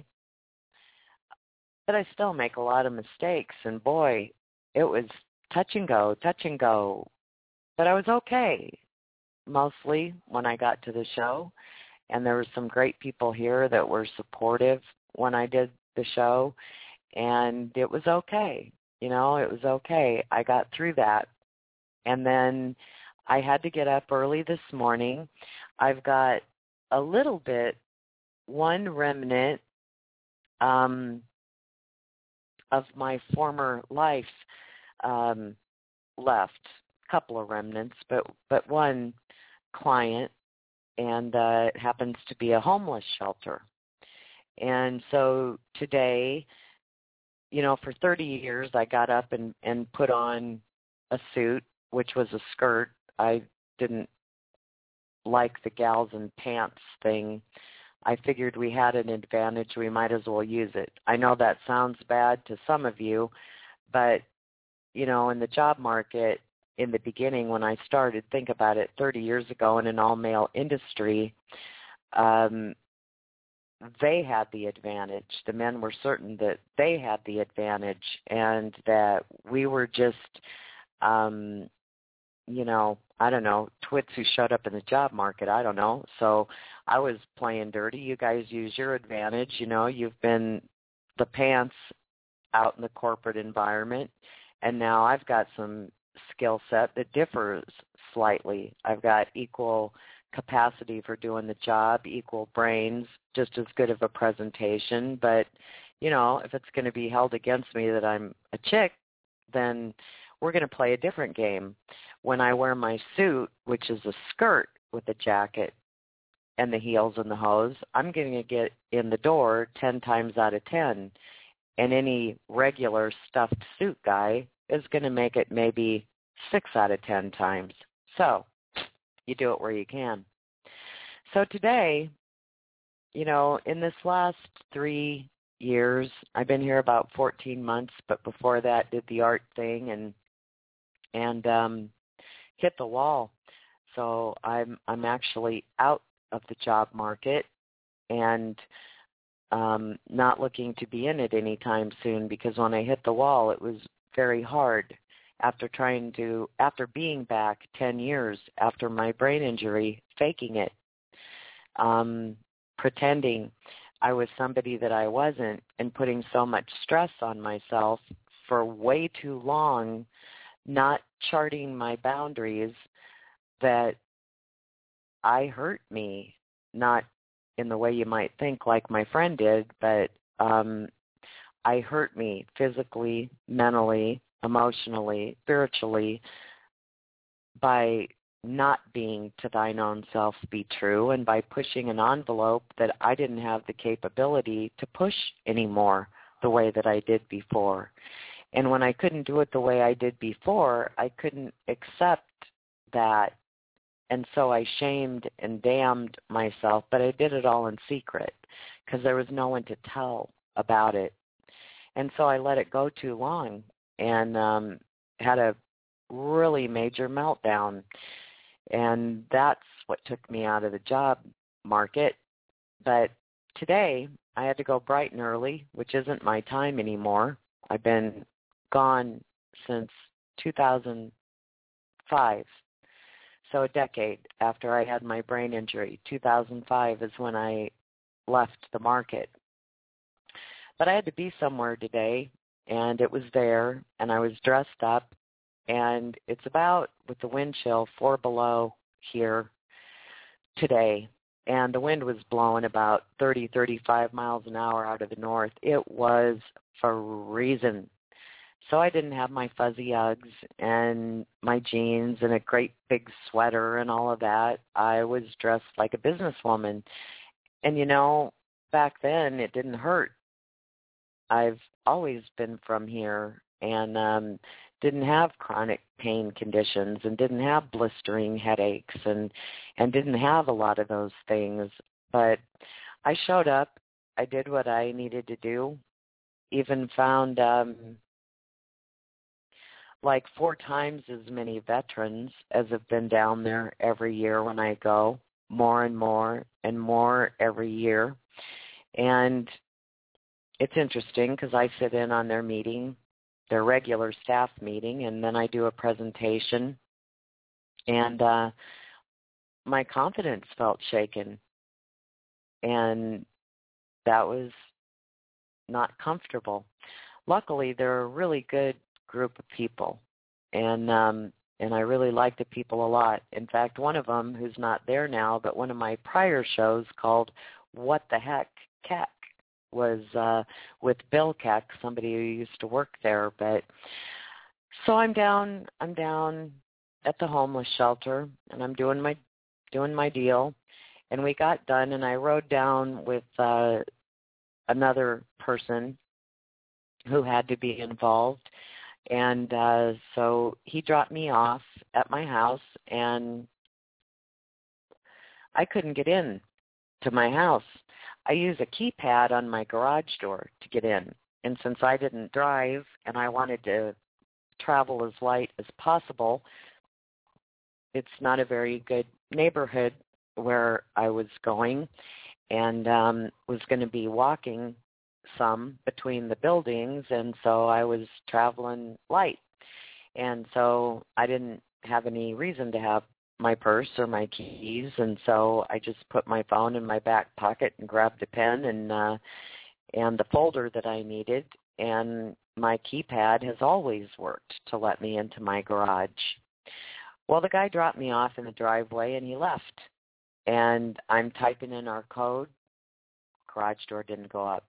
But I still make a lot of mistakes, and boy, it was touch and go, touch and go. But I was okay, mostly, when I got to the show. And there were some great people here that were supportive when I did the show, and it was okay. You know, it was okay. I got through that. And then I had to get up early this morning. I've got a little bit, one remnant um, of my former life um, left, a couple of remnants, but, but one client, and uh, it happens to be a homeless shelter. And so today, you know, for thirty years, I got up and, and put on a suit, which was a skirt. I didn't like the gals in pants thing. I figured we had an advantage. We might as well use it. I know that sounds bad to some of you, but, you know, in the job market, in the beginning when I started, think about it, thirty years ago in an all-male industry, um, they had the advantage. The men were certain that they had the advantage and that we were just, um, you know, I don't know, twits who showed up in the job market. I don't know. So I was playing dirty. You guys use your advantage. You know, you've been the pants out in the corporate environment, and now I've got some skill set that differs slightly. I've got equal capacity for doing the job, equal brains, just as good of a presentation. But, you know, if it's going to be held against me that I'm a chick, then we're going to play a different game. When I wear my suit, which is a skirt with a jacket and the heels and the hose, I'm going to get in the door ten times out of ten. And any regular stuffed suit guy is going to make it maybe six out of ten times. So you do it where you can. So today, you know, in this last three years, I've been here about fourteen months, but before that did the art thing and and um, hit the wall. So I'm I'm actually out of the job market and um, not looking to be in it anytime soon, because when I hit the wall, it was very hard after trying to, after being back ten years after my brain injury, faking it, um, pretending I was somebody that I wasn't, and putting so much stress on myself for way too long, not charting my boundaries, that I hurt me, not in the way you might think like my friend did, but um, I hurt me physically, mentally, emotionally, spiritually, by not being to thine own self be true, and by pushing an envelope that I didn't have the capability to push anymore the way that I did before. And when I couldn't do it the way I did before, I couldn't accept that. And so I shamed and damned myself, but I did it all in secret because there was no one to tell about it. And so I let it go too long and um, had a really major meltdown. And that's what took me out of the job market. But today I had to go bright and early, which isn't my time anymore. I've been gone since two thousand five. So a decade after I had my brain injury. two thousand five is when I left the market. But I had to be somewhere today, and it was there, and I was dressed up, and it's about, with the wind chill, four below here today, and the wind was blowing about thirty, thirty-five miles an hour out of the north. It was freezing. So I didn't have my fuzzy Uggs and my jeans and a great big sweater and all of that. I was dressed like a businesswoman. And, you know, back then it didn't hurt. I've always been from here and um, didn't have chronic pain conditions and didn't have blistering headaches and, and didn't have a lot of those things. But I showed up I did what I needed to do. Even found um, like four times as many veterans as have been down there every year when I go, more and more and more every year. And it's interesting because I sit in on their meeting, their regular staff meeting, and then I do a presentation. And uh, my confidence felt shaken. And that was not comfortable. Luckily, they're a really good group of people, and um, and I really like the people a lot. In fact, one of them, who's not there now, but one of my prior shows called What the Heck, Keck, was uh, with Bill Keck, somebody who used to work there. But so I'm down, I'm down at the homeless shelter, and I'm doing my doing my deal. And we got done, and I rode down with uh, another person who had to be involved. And uh, so he dropped me off at my house, and I couldn't get in to my house. I use a keypad on my garage door to get in. And since I didn't drive and I wanted to travel as light as possible, it's not a very good neighborhood where I was going, and um, was going to be walking some between the buildings, and so I was traveling light. And so I didn't have any reason to have my purse or my keys, and so I just put my phone in my back pocket and grabbed a pen and uh, and the folder that I needed, and my keypad has always worked to let me into my garage. Well, the guy dropped me off in the driveway, and he left. And I'm typing in our code. Garage door didn't go up.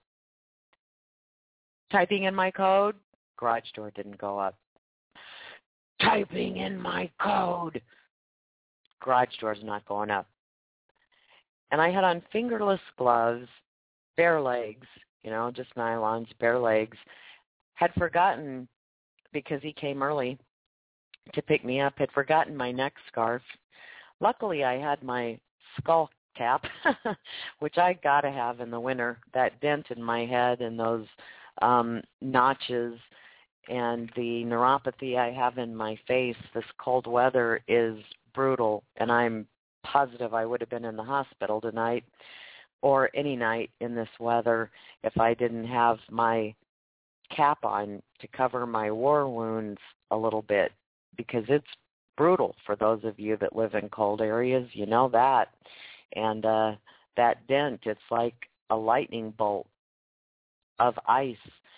Typing in my code. Garage door didn't go up. Typing in my code. Garage door's not going up. And I had on fingerless gloves, bare legs, you know, just nylons, bare legs. Had forgotten, because he came early to pick me up, had forgotten my neck scarf. Luckily, I had my skull cap, which I got to have in the winter, that dent in my head and those um, notches and the neuropathy I have in my face. This cold weather is brutal, and I'm positive I would have been in the hospital tonight or any night in this weather if I didn't have my cap on to cover my war wounds a little bit, because it's brutal for those of you that live in cold areas. You know that. And uh, that dent, it's like a lightning bolt of ice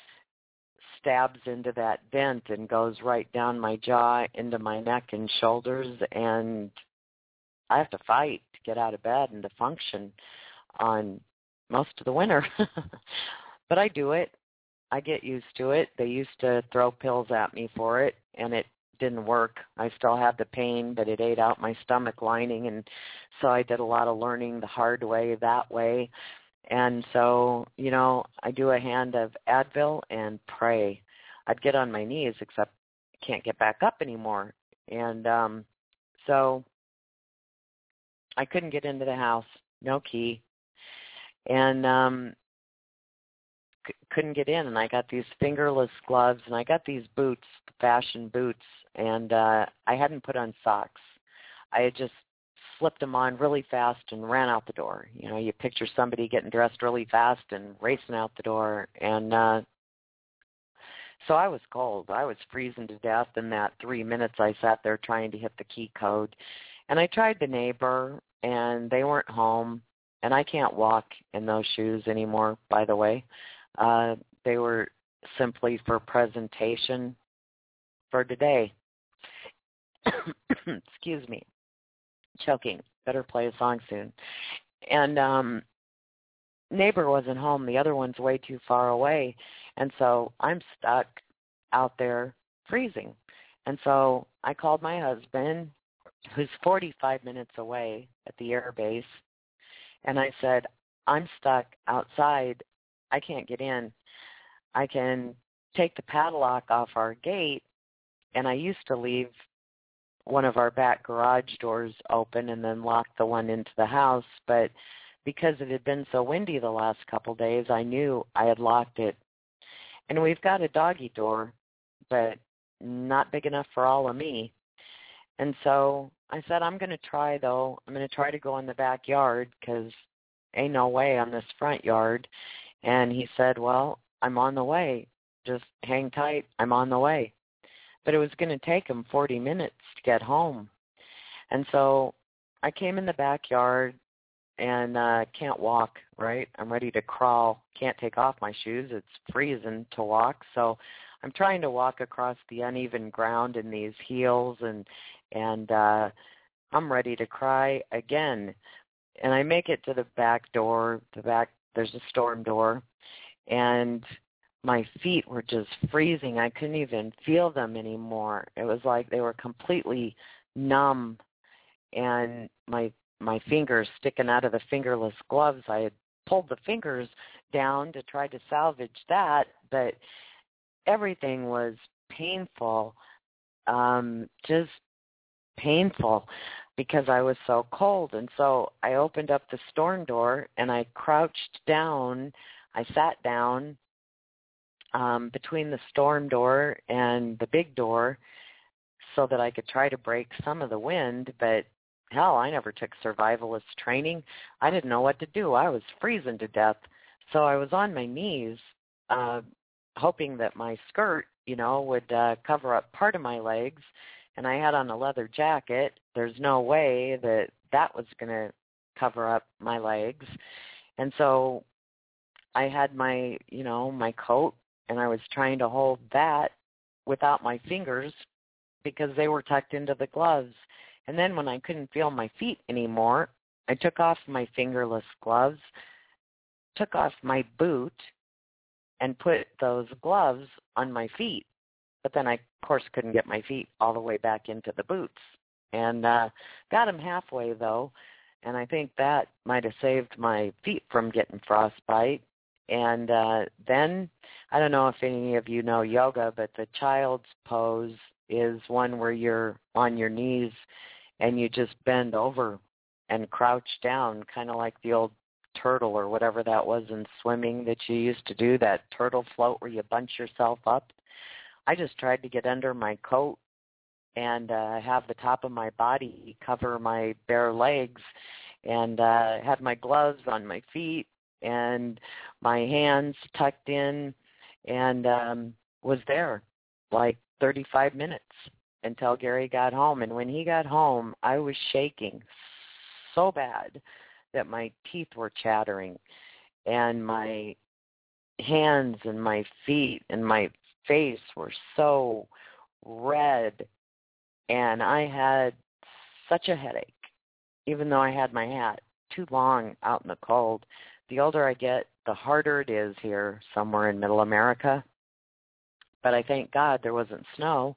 stabs into that dent and goes right down my jaw, into my neck and shoulders, and I have to fight to get out of bed and to function on most of the winter. But I do it. I get used to it. They used to throw pills at me for it, and it didn't work. I still have the pain, but it ate out my stomach lining, and so I did a lot of learning the hard way that way. And so, you know, I do a hand of Advil and pray. I'd get on my knees, except I can't get back up anymore. And um, so I couldn't get into the house, no key, and um, c- couldn't get in. And I got these fingerless gloves, and I got these boots, fashion boots, and uh, I hadn't put on socks. I had just slipped them on really fast and ran out the door. You know, you picture somebody getting dressed really fast and racing out the door. And uh, so I was cold. I was freezing to death in that three minutes I sat there trying to hit the key code. And I tried the neighbor, and they weren't home. And I can't walk in those shoes anymore, by the way. Uh, they were simply for presentation for today. Excuse me. Choking. Better play a song soon. And um, neighbor wasn't home. The other one's way too far away. And so I'm stuck out there freezing. And so I called my husband, who's forty-five minutes away at the air base, and I said, I'm stuck outside. I can't get in. I can take the padlock off our gate, and I used to leave one of our back garage doors open and then lock the one into the house, but because it had been so windy the last couple days, I knew I had locked it. And we've got a doggy door, but not big enough for all of me. And so I said, I'm going to try, though. I'm going to try to go in the backyard because ain't no way on this front yard. And he said, well, I'm on the way. Just hang tight. I'm on the way. But it was going to take him forty minutes to get home. And so I came in the backyard and uh, can't walk, right? I'm ready to crawl. Can't take off my shoes. It's freezing to walk. So I'm trying to walk across the uneven ground in these heels, and and uh, I'm ready to cry again. And I make it to the back door. The back, there's a storm door, and my feet were just freezing. I couldn't even feel them anymore. It was like they were completely numb, and my my fingers sticking out of the fingerless gloves. I had pulled the fingers down to try to salvage that, but everything was painful, um, just painful because I was so cold. And so I opened up the storm door and I crouched down. I sat down um, between the storm door and the big door so that I could try to break some of the wind, but hell, I never took survivalist training. I didn't know what to do. I was freezing to death. So I was on my knees, uh, hoping that my skirt, you know, would uh, cover up part of my legs. And I had on a leather jacket. There's no way that that was going to cover up my legs. And so I had my, you know, my coat, and I was trying to hold that without my fingers because they were tucked into the gloves. And then when I couldn't feel my feet anymore, I took off my fingerless gloves, took off my boot, and put those gloves on my feet. But then I, of course, couldn't get my feet all the way back into the boots. And uh, got them halfway, though, and I think that might have saved my feet from getting frostbite. And uh, then, I don't know if any of you know yoga, but the child's pose is one where you're on your knees and you just bend over and crouch down, kind of like the old turtle or whatever that was in swimming that you used to do, that turtle float where you bunch yourself up. I just tried to get under my coat and uh, have the top of my body cover my bare legs, and uh, had my gloves on my feet and my hands tucked in, and um, was there like thirty-five minutes until Gary got home. And when he got home, I was shaking so bad that my teeth were chattering, and my hands and my feet and my face were so red, and I had such a headache, even though I had my hat too long out in the cold. The older I get, the harder it is here somewhere in Middle America. But I thank God there wasn't snow.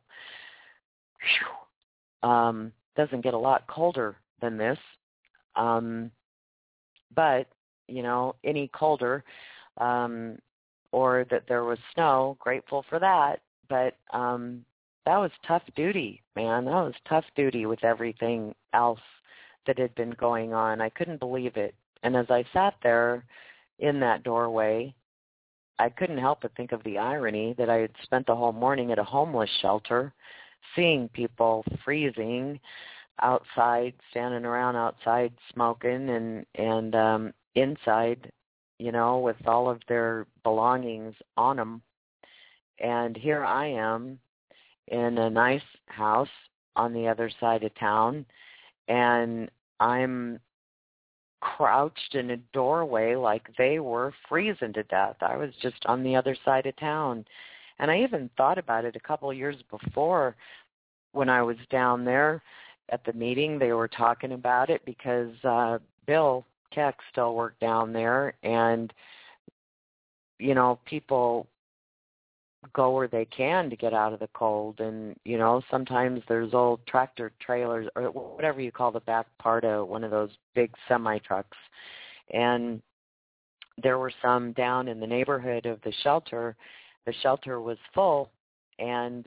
Whew. Um, doesn't get a lot colder than this. Um, but, you know, any colder, um, or that there was snow, grateful for that. But um, that was tough duty, man. That was tough duty with everything else that had been going on. I couldn't believe it. And as I sat there in that doorway, I couldn't help but think of the irony that I had spent the whole morning at a homeless shelter, seeing people freezing outside, standing around outside smoking, and, and um, inside, you know, with all of their belongings on them. And here I am in a nice house on the other side of town, and I'm crouched in a doorway like they were freezing to death. I was just on the other side of town. And I even thought about it a couple of years before when I was down there at the meeting. They were talking about it because uh, Bill Keck still worked down there, and, you know, people go where they can to get out of the cold. And, you know, sometimes there's old tractor trailers or whatever you call the back part of one of those big semi-trucks. And there were some down in the neighborhood of the shelter. The shelter was full, and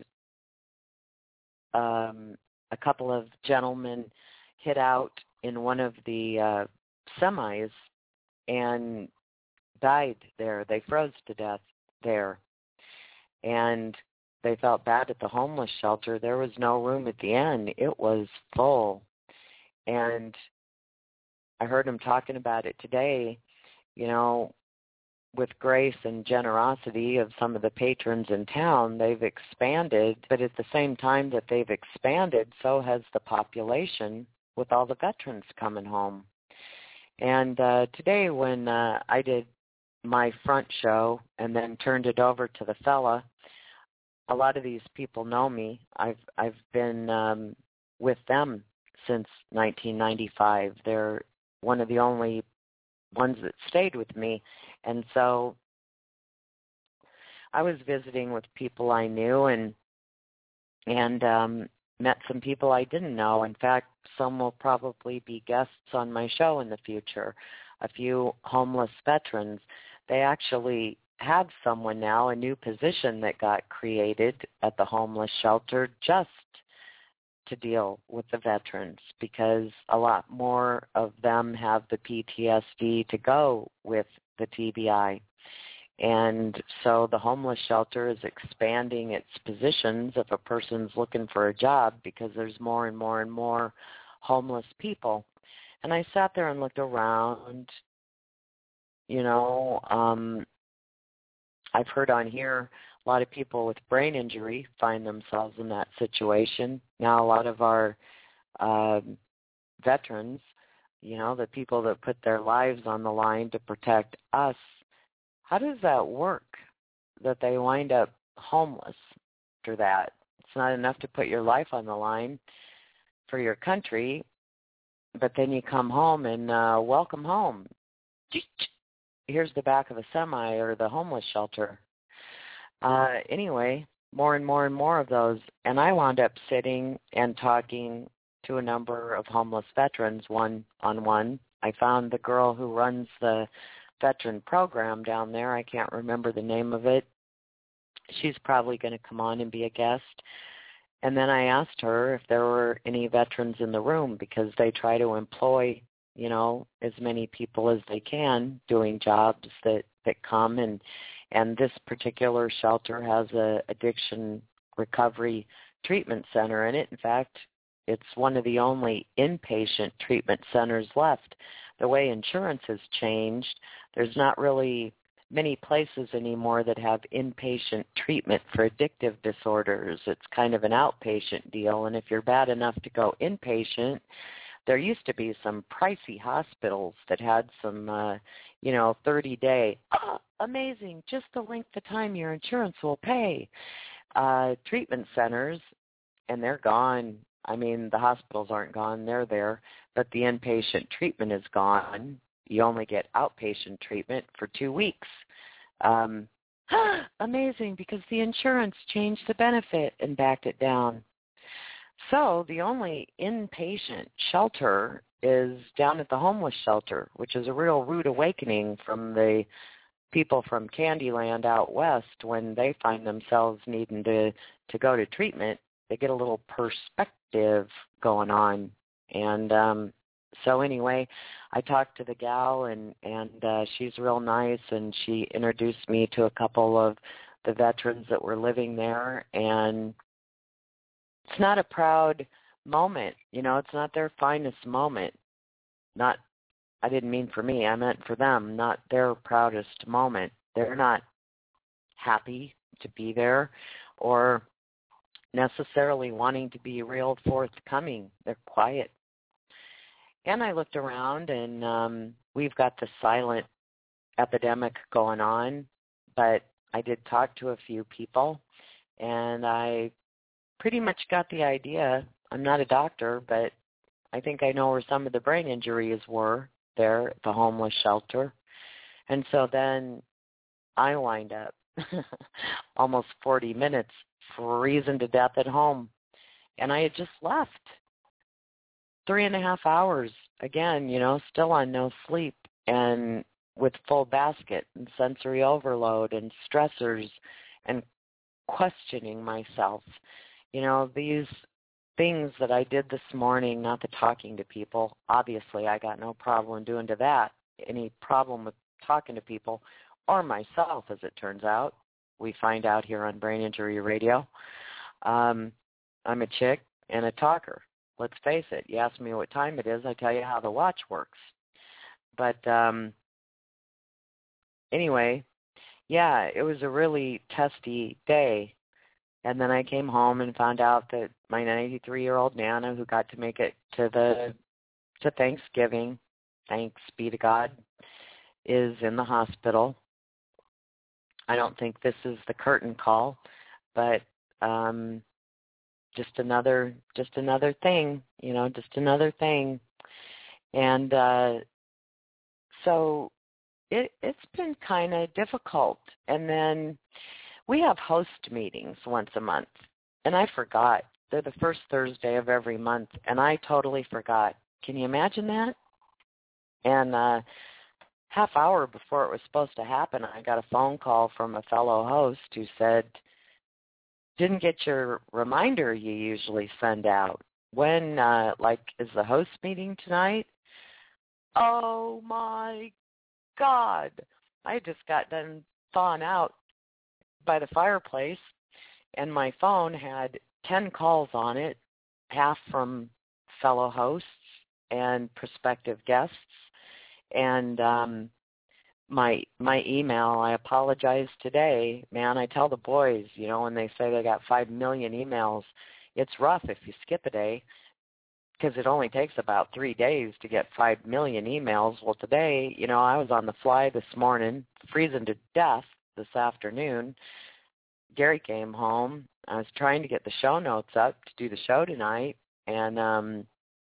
um, a couple of gentlemen hid out in one of the uh, semis and died there. They froze to death there. And they felt bad at the homeless shelter. There was no room at the end. It was full. And I heard him talking about it today, you know, with grace and generosity of some of the patrons in town, they've expanded, but at the same time that they've expanded, so has the population with all the veterans coming home. And uh, today when uh, I did my front show and then turned it over to the fella, a lot of these people know me. I've I've been um, with them since nineteen ninety-five. They're one of the only ones that stayed with me. And so I was visiting with people I knew and and um, met some people I didn't know. In fact, some will probably be guests on my show in the future, a few homeless veterans. They actually have someone now, a new position that got created at the homeless shelter just to deal with the veterans, because a lot more of them have the P T S D to go with the T B I. And so the homeless shelter is expanding its positions if a person's looking for a job, because there's more and more and more homeless people. And I sat there and looked around, you know, um, I've heard on here a lot of people with brain injury find themselves in that situation. Now a lot of our uh, veterans, you know, the people that put their lives on the line to protect us, how does that work, that they wind up homeless after that? It's not enough to put your life on the line for your country, but then you come home and uh, welcome home. Here's the back of a semi or the homeless shelter. Uh, anyway, more and more and more of those. And I wound up sitting and talking to a number of homeless veterans one-on-one. I found the girl who runs the veteran program down there. I can't remember the name of it. She's probably going to come on and be a guest. And then I asked her if there were any veterans in the room, because they try to employ, you know, as many people as they can doing jobs that, that come. And, and this particular shelter has a addiction recovery treatment center in it. In fact, it's one of the only inpatient treatment centers left. The way insurance has changed, there's not really many places anymore that have inpatient treatment for addictive disorders. It's kind of an outpatient deal, and if you're bad enough to go inpatient, there used to be some pricey hospitals that had some, uh, you know, thirty-day, oh, amazing, just the length of time your insurance will pay, uh, treatment centers, and they're gone. I mean, the hospitals aren't gone, they're there, but the inpatient treatment is gone. You only get outpatient treatment for two weeks. Um, amazing, because the insurance changed the benefit and backed it down. So the only inpatient shelter is down at the homeless shelter, which is a real rude awakening from the people from Candyland out west when they find themselves needing to, to go to treatment. They get a little perspective going on. And um, so anyway, I talked to the gal, and, and uh, she's real nice, and she introduced me to a couple of the veterans that were living there. And it's not a proud moment. You know, it's not their finest moment. Not, I didn't mean for me, I meant for them, not their proudest moment. They're not happy to be there or necessarily wanting to be real forthcoming. They're quiet. And I looked around, and um, we've got the silent epidemic going on, but I did talk to a few people, and I pretty much got the idea. I'm not a doctor, but I think I know where some of the brain injuries were there at the homeless shelter. And so then I wind up almost forty minutes freezing to death at home. And I had just left. Three and a half hours, again, you know, still on no sleep and with full basket and sensory overload and stressors and questioning myself. You know, these things that I did this morning, not the talking to people, obviously I got no problem doing to that. any problem with talking to people, or myself, as it turns out. We find out here on Brain Injury Radio. Um, I'm a chick and a talker. Let's face it. You ask me what time it is, I tell you how the watch works. But um, anyway, yeah, it was a really testy day. And then I came home and found out that my ninety-three-year-old Nana, who got to make it to the to Thanksgiving, thanks be to God, is in the hospital. I don't think this is the curtain call, but um, just another just another thing, you know, just another thing. And uh, so it, it's been kind of difficult. And then we have host meetings once a month, and I forgot. They're the first Thursday of every month, and I totally forgot. Can you imagine that? And uh, half hour before it was supposed to happen, I got a phone call from a fellow host who said, didn't get your reminder you usually send out. When, uh, like, is the host meeting tonight? Oh, my God. I just got done thawing out by the fireplace, and my phone had ten calls on it, half from fellow hosts and prospective guests. And um, my my email, I apologize today. Man, I tell the boys, you know, when they say they got five million emails, it's rough if you skip a day, because it only takes about three days to get five million emails. Well, today, you know, I was on the fly this morning, freezing to death this afternoon. Gary came home. I was trying to get the show notes up to do the show tonight, and um,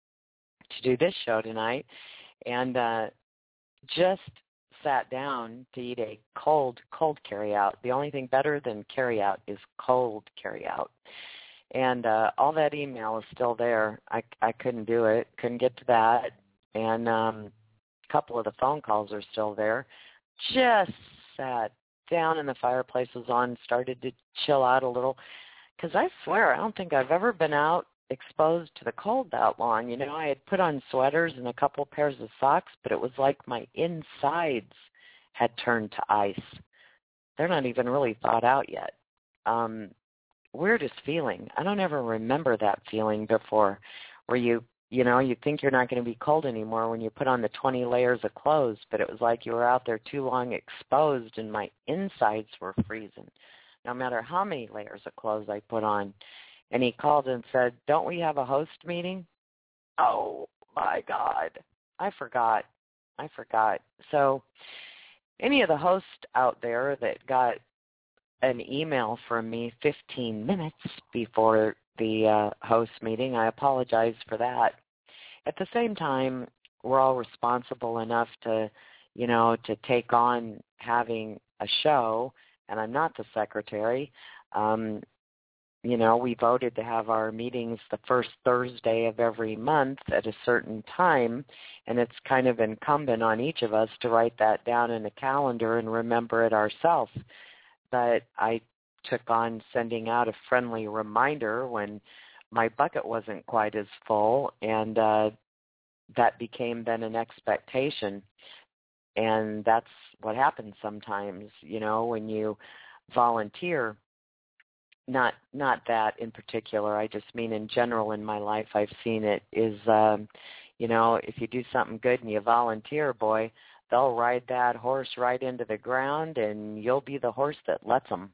to do this show tonight, and uh, just sat down to eat a cold, cold carry-out. The only thing better than carry-out is cold carry-out. And uh, all that email is still there. I, I couldn't do it, couldn't get to that. And um, a couple of the phone calls are still there. Just sat down and the fireplace was on, started to chill out a little. Because I swear, I don't think I've ever been out exposed to the cold that long. You know, I had put on sweaters and a couple pairs of socks, but it was like my insides had turned to ice. They're not even really thawed out yet. Um, weirdest feeling. I don't ever remember that feeling before, where you, you know, you think you're not going to be cold anymore when you put on the twenty layers of clothes, but it was like you were out there too long exposed and my insides were freezing, no matter how many layers of clothes I put on. And he called and said, don't we have a host meeting? Oh, my God. I forgot. I forgot. So any of the hosts out there that got an email from me fifteen minutes before the uh, host meeting, I apologize for that. At the same time, we're all responsible enough to, you know, to take on having a show, and I'm not the secretary. Um, you know, we voted to have our meetings the first Thursday of every month at a certain time, and it's kind of incumbent on each of us to write that down in a calendar and remember it ourselves. But I took on sending out a friendly reminder when my bucket wasn't quite as full, and uh, that became then an expectation. And that's what happens sometimes, you know, when you volunteer. Not not that in particular. I just mean in general in my life I've seen it is, um, you know, if you do something good and you volunteer, boy, they'll ride that horse right into the ground and you'll be the horse that lets them.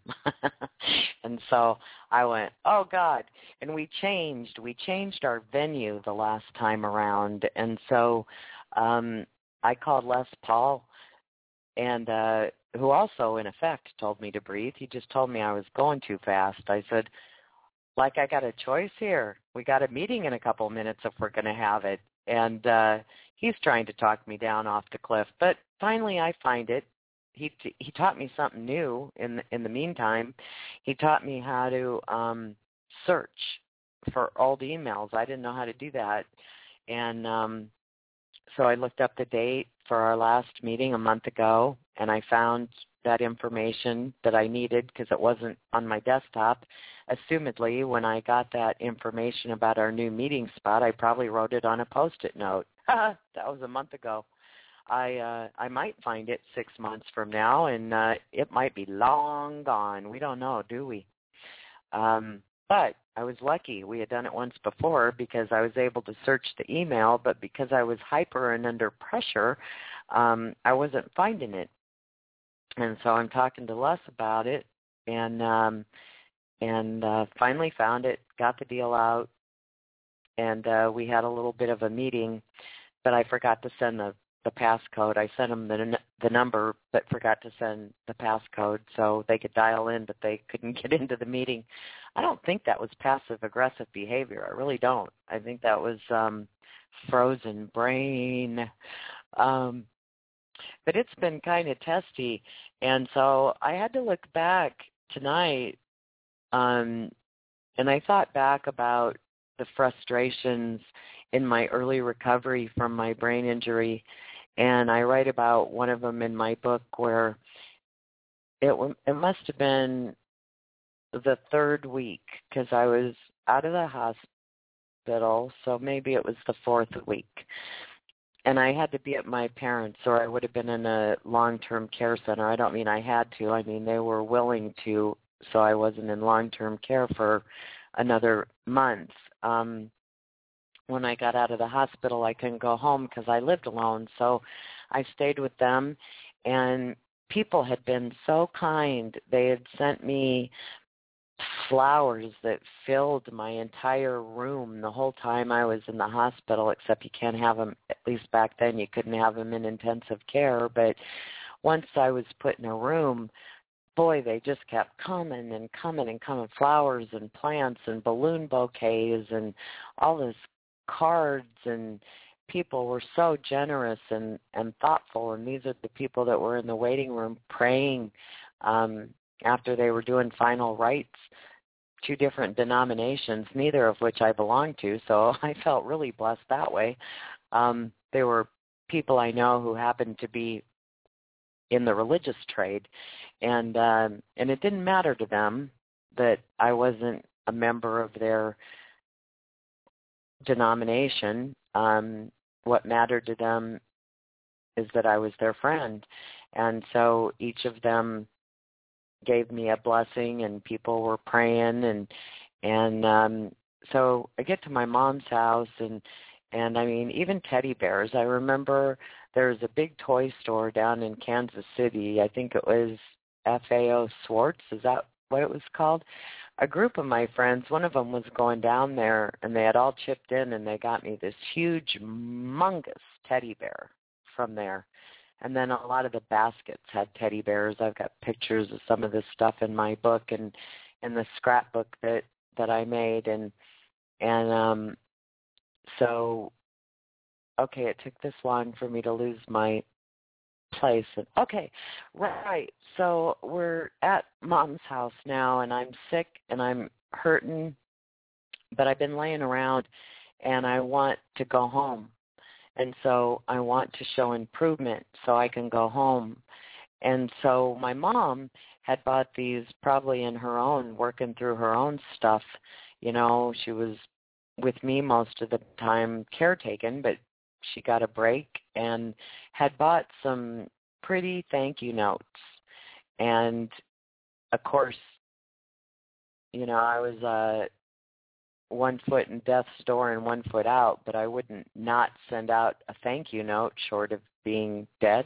And so I went, oh, God. And we changed. We changed our venue the last time around. And so um, I called Les Paul, and uh, who also, in effect, told me to breathe. He just told me I was going too fast. I said, like, I got a choice here. We got a meeting in a couple minutes if we're going to have it. And uh, he's trying to talk me down off the cliff. But finally I find it. He he taught me something new in the, in the meantime. He taught me how to um, search for old emails. I didn't know how to do that. And um, so I looked up the date for our last meeting a month ago, and I found that information that I needed because it wasn't on my desktop. Assumedly, when I got that information about our new meeting spot, I probably wrote it on a Post-it note. That was a month ago. I uh, I might find it six months from now, and uh, it might be long gone. We don't know, do we? Um, but I was lucky. We had done it once before because I was able to search the email, but because I was hyper and under pressure, um, I wasn't finding it. And so I'm talking to Les about it, and um, and uh, finally found it, got the deal out, and uh, we had a little bit of a meeting, but I forgot to send the, the passcode. I sent them the, the number, but forgot to send the passcode so they could dial in, but they couldn't get into the meeting. I don't think that was passive-aggressive behavior. I really don't. I think that was um, frozen brain. Um, but it's been kind of testy, and so I had to look back tonight, um, and I thought back about the frustrations in my early recovery from my brain injury, and I write about one of them in my book where it it must have been the third week because I was out of the hospital, so maybe it was the fourth week. And I had to be at my parents', or I would have been in a long-term care center. I don't mean I had to. I mean they were willing to, so I wasn't in long-term care for another month. Um, when I got out of the hospital, I couldn't go home because I lived alone. So I stayed with them, and people had been so kind. They had sent me flowers that filled my entire room the whole time I was in the hospital, except you can't have them, at least back then you couldn't have them in intensive care. But once I was put in a room, boy, they just kept coming and coming and coming, flowers and plants and balloon bouquets and all this cards, and people were so generous and, and thoughtful, and these are the people that were in the waiting room praying um, after they were doing final rites, two different denominations, neither of which I belonged to, so I felt really blessed that way. Um, there were people I know who happened to be in the religious trade, and um, and it didn't matter to them that I wasn't a member of their denomination. Um, what mattered to them is that I was their friend, and so each of them gave me a blessing, and people were praying, and and um, so I get to my mom's house, and and I mean even teddy bears. I remember there was a big toy store down in Kansas City. I think it was F A O Schwartz. Is that what it was called? A group of my friends, one of them was going down there, and they had all chipped in, and they got me this huge, humongous teddy bear from there. And then a lot of the baskets had teddy bears. I've got pictures of some of this stuff in my book and in the scrapbook that, that I made. And and um, so, okay, it took this long for me to lose my place. And, okay, right. So we're at Mom's house now, and I'm sick and I'm hurting, but I've been laying around, and I want to go home. And so I want to show improvement so I can go home. And so my mom had bought these probably in her own, working through her own stuff. You know, she was with me most of the time caretaking, but she got a break and had bought some pretty thank you notes. And, of course, you know, I was uh, one foot in death's door and one foot out, but I wouldn't not send out a thank you note short of being dead.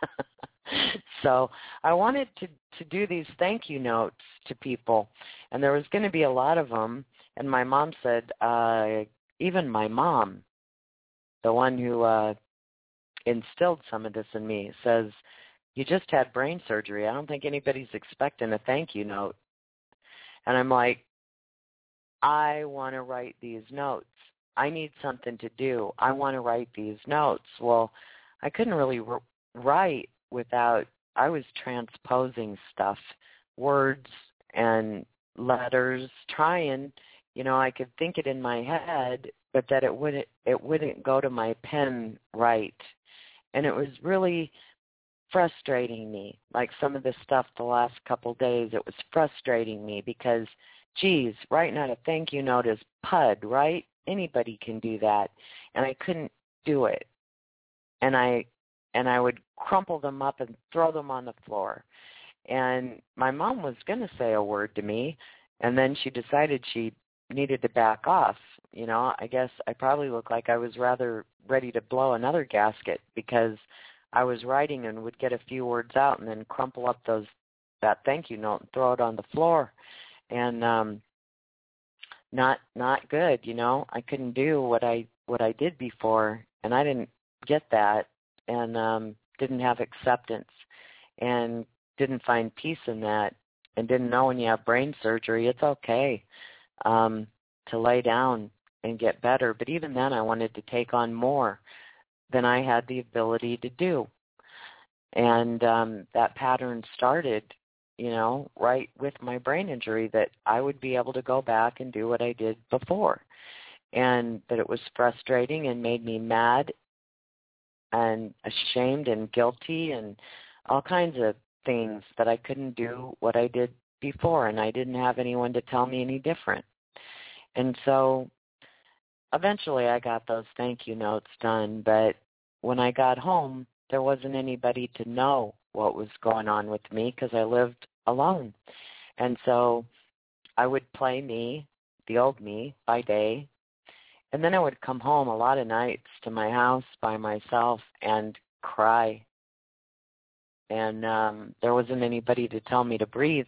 So I wanted to, to do these thank you notes to people, and there was going to be a lot of them. And my mom said, uh, even my mom, the one who uh, instilled some of this in me, says, you just had brain surgery. I don't think anybody's expecting a thank you note. And I'm like, I want to write these notes. I need something to do. I want to write these notes. Well, I couldn't really r- write without, I was transposing stuff, words and letters, trying, you know, I could think it in my head, but that it wouldn't, it wouldn't go to my pen right. And it was really frustrating me. Like some of the stuff the last couple days, it was frustrating me because, geez, writing out a thank you note is P U D, right? Anybody can do that. And I couldn't do it. And I and I would crumple them up and throw them on the floor. And my mom was going to say a word to me, and then she decided she needed to back off. You know, I guess I probably looked like I was rather ready to blow another gasket because I was writing and would get a few words out and then crumple up those that thank you note and throw it on the floor. And um not not good, you know. I couldn't do what I what I did before, and I didn't get that, and um didn't have acceptance, and didn't find peace in that, and didn't know when you have brain surgery it's okay um to lay down and get better. But even then I wanted to take on more than I had the ability to do. And um that pattern started, you know, right with my brain injury, that I would be able to go back and do what I did before. And that it was frustrating and made me mad and ashamed and guilty and all kinds of things, that I couldn't do what I did before, and I didn't have anyone to tell me any different. And so eventually I got those thank you notes done, but when I got home, there wasn't anybody to know what was going on with me because I lived alone. And so I would play me, the old me, by day, and then I would come home a lot of nights to my house by myself and cry. And um, there wasn't anybody to tell me to breathe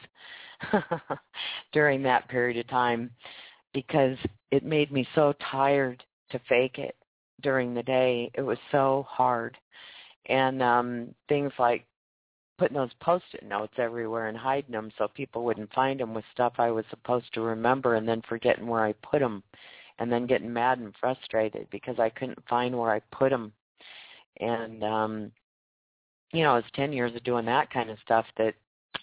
during that period of time, because it made me so tired to fake it during the day. It was so hard. And um, things like putting those Post-it notes everywhere and hiding them so people wouldn't find them with stuff I was supposed to remember, and then forgetting where I put them, and then getting mad and frustrated because I couldn't find where I put them. And, um, you know, it was ten years of doing that kind of stuff that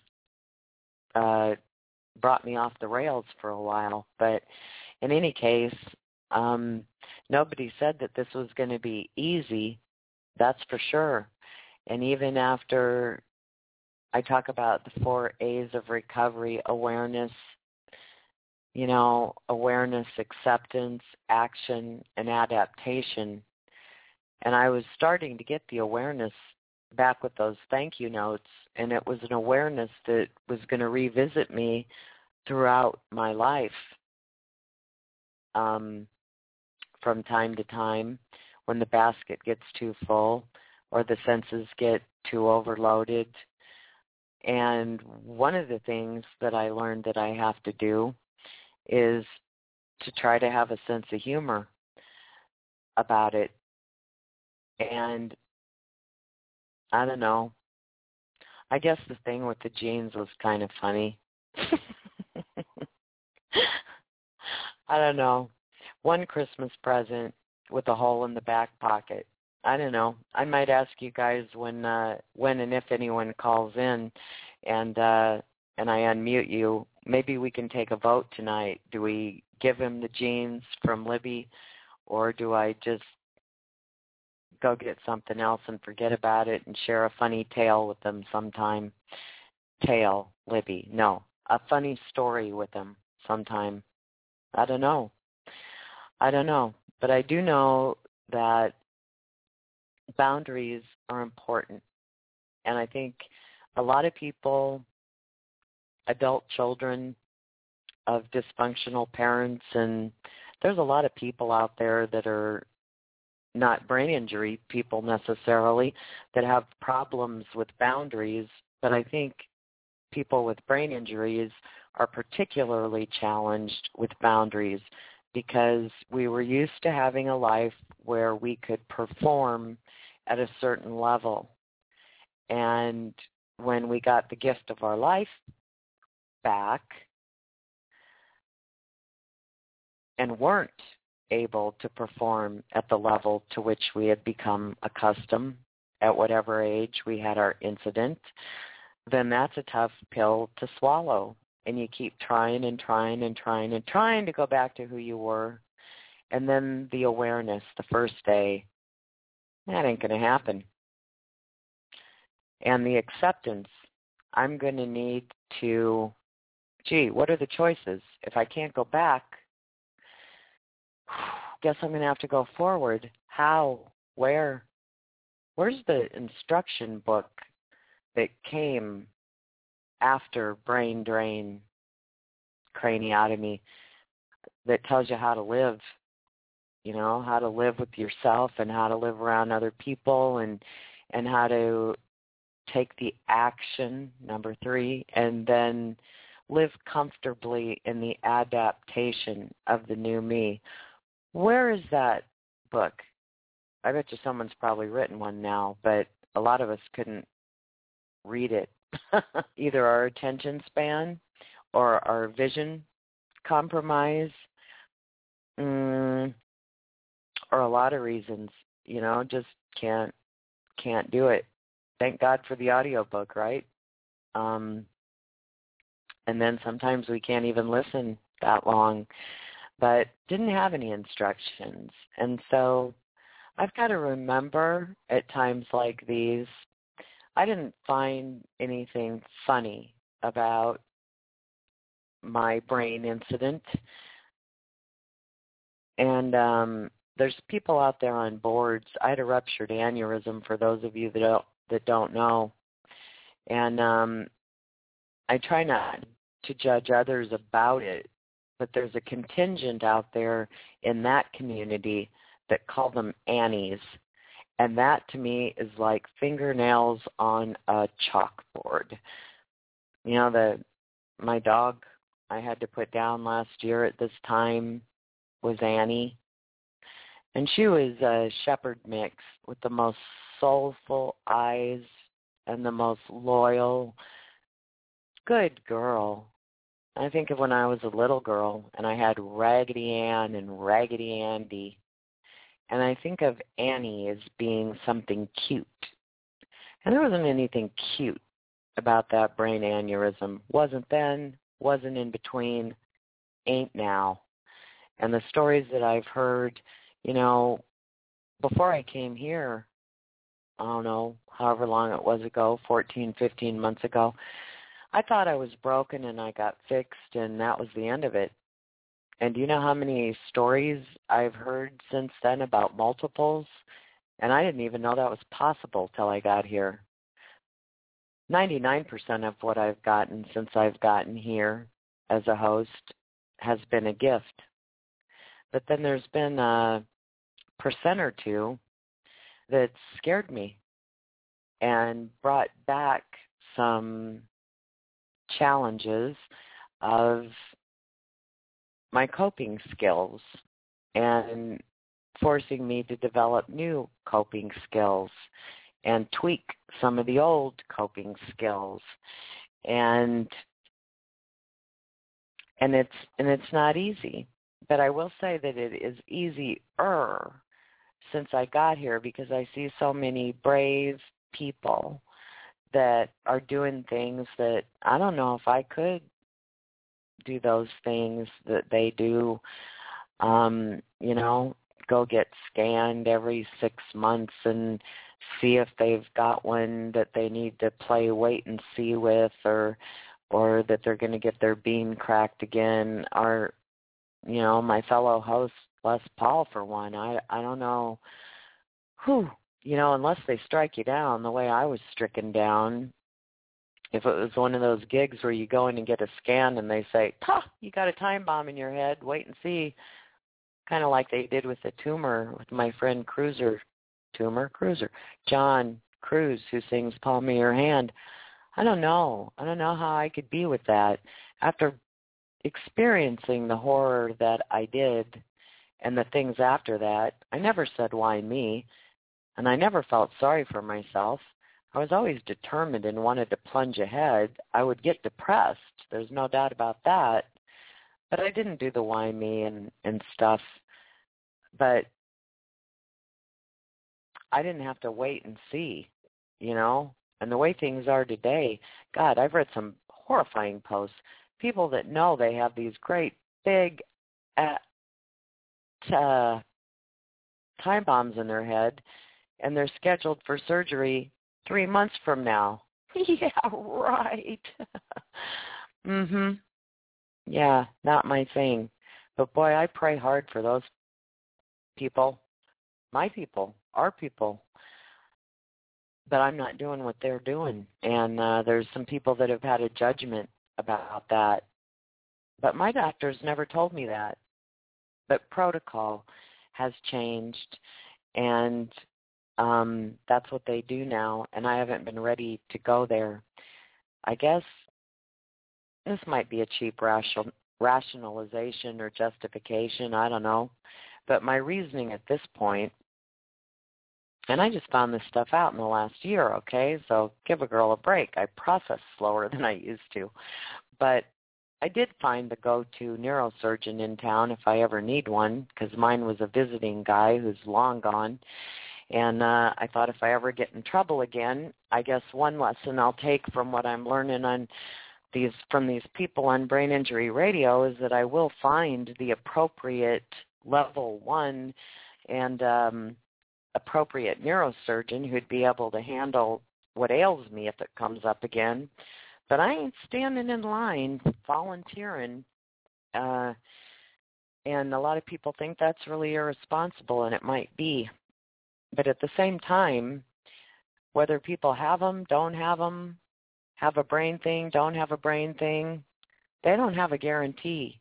uh, brought me off the rails for a while. But in any case, um, nobody said that this was going to be easy, that's for sure. And even after I talk about the four A's of recovery: awareness, you know, awareness, acceptance, action, and adaptation. And I was starting to get the awareness back with those thank you notes, and it was an awareness that was going to revisit me throughout my life um, from time to time when the basket gets too full or the senses get too overloaded. And one of the things that I learned that I have to do is to try to have a sense of humor about it. And I don't know, I guess the thing with the jeans was kind of funny. I don't know. One Christmas present with a hole in the back pocket. I don't know. I might ask you guys when, uh, when and if anyone calls in, and uh, and I unmute you. Maybe we can take a vote tonight. Do we give him the jeans from Libby, or do I just go get something else and forget about it and share a funny tale with them sometime? Tale, Libby. No, a funny story with them sometime. I don't know. I don't know. But I do know that boundaries are important. And I think a lot of people, adult children of dysfunctional parents, and there's a lot of people out there that are not brain injury people necessarily that have problems with boundaries, but I think people with brain injuries are particularly challenged with boundaries because we were used to having a life where we could perform at a certain level. And when we got the gift of our life back and weren't able to perform at the level to which we had become accustomed at whatever age we had our incident, then that's a tough pill to swallow. And you keep trying and trying and trying and trying to go back to who you were. And then the awareness the first day, that ain't going to happen. And the acceptance, I'm going to need to, gee, what are the choices? If I can't go back, guess I'm going to have to go forward. How? Where? where's the instruction book that came after brain drain, craniotomy, that tells you how to live, you know, how to live with yourself and how to live around other people and and how to take the action, number three, and then live comfortably in the adaptation of the new me. Where is that book? I bet you someone's probably written one now, but a lot of us couldn't read it. Either our attention span or our vision compromise, mm, or a lot of reasons, you know, just can't can't do it. Thank God for the audiobook, right? Um, and then sometimes we can't even listen that long, but didn't have any instructions. And so I've got to remember at times like these, I didn't find anything funny about my brain incident. And um, there's people out there on boards. I had a ruptured aneurysm, for those of you that don't, that don't know. And um, I try not to judge others about it, but there's a contingent out there in that community that call them Annies. And that to me is like fingernails on a chalkboard. You know, the my dog I had to put down last year at this time was Annie. And she was a shepherd mix with the most soulful eyes and the most loyal, good girl. I think of when I was a little girl and I had Raggedy Ann and Raggedy Andy. And I think of Annie as being something cute. And there wasn't anything cute about that brain aneurysm. Wasn't then, wasn't in between, ain't now. And the stories that I've heard, you know, before I came here, I don't know, however long it was ago, fourteen, fifteen months ago, I thought I was broken and I got fixed and that was the end of it. And do you know how many stories I've heard since then about multiples? And I didn't even know that was possible till I got here. ninety-nine percent of what I've gotten since I've gotten here as a host has been a gift. But then there's been a percent or two that scared me and brought back some challenges of my coping skills and forcing me to develop new coping skills and tweak some of the old coping skills. And and it's and it's not easy. But I will say that it is easier since I got here because I see so many brave people that are doing things that I don't know if I could do those things that they do. Um, you know, go get scanned every six months and see if they've got one that they need to play wait and see with, or or that they're going to get their bean cracked again, or, you know, my fellow host, Les Paul, for one. I, I don't know who, you know, unless they strike you down the way I was stricken down. If it was one of those gigs where you go in and get a scan and they say, ha, you got a time bomb in your head, wait and see, kind of like they did with the tumor with my friend Cruiser, tumor, Cruiser, John Cruz, who sings Palm of Your Hand. I don't know. I don't know how I could be with that. After experiencing the horror that I did and the things after that, I never said, why me? And I never felt sorry for myself. I was always determined and wanted to plunge ahead. I would get depressed. There's no doubt about that. But I didn't do the why me and, and stuff. But I didn't have to wait and see, you know. And the way things are today, God, I've read some horrifying posts. People that know they have these great big uh, uh, time bombs in their head, and they're scheduled for surgery three months from now. Yeah, right. mhm. Yeah, not my thing. But boy, I pray hard for those people, my people, our people. but I'm not doing what they're doing. And uh, there's some people that have had a judgment about that. But my doctors never told me that. But protocol has changed, and um, that's what they do now, and I haven't been ready to go there. I guess this might be a cheap ration, rationalization or justification, I don't know. But my reasoning at this point, and I just found this stuff out in the last year, okay? So give a girl a break. I process slower than I used to. But I did find the go-to neurosurgeon in town if I ever need one, because mine was a visiting guy who's long gone. And uh, I thought if I ever get in trouble again, I guess one lesson I'll take from what I'm learning on these from these people on Brain Injury Radio is that I will find the appropriate level one and um, appropriate neurosurgeon who'd be able to handle what ails me if it comes up again. But I ain't standing in line volunteering. Uh, and a lot of people think that's really irresponsible, and it might be. But at the same time, whether people have them, don't have them, have a brain thing, don't have a brain thing, they don't have a guarantee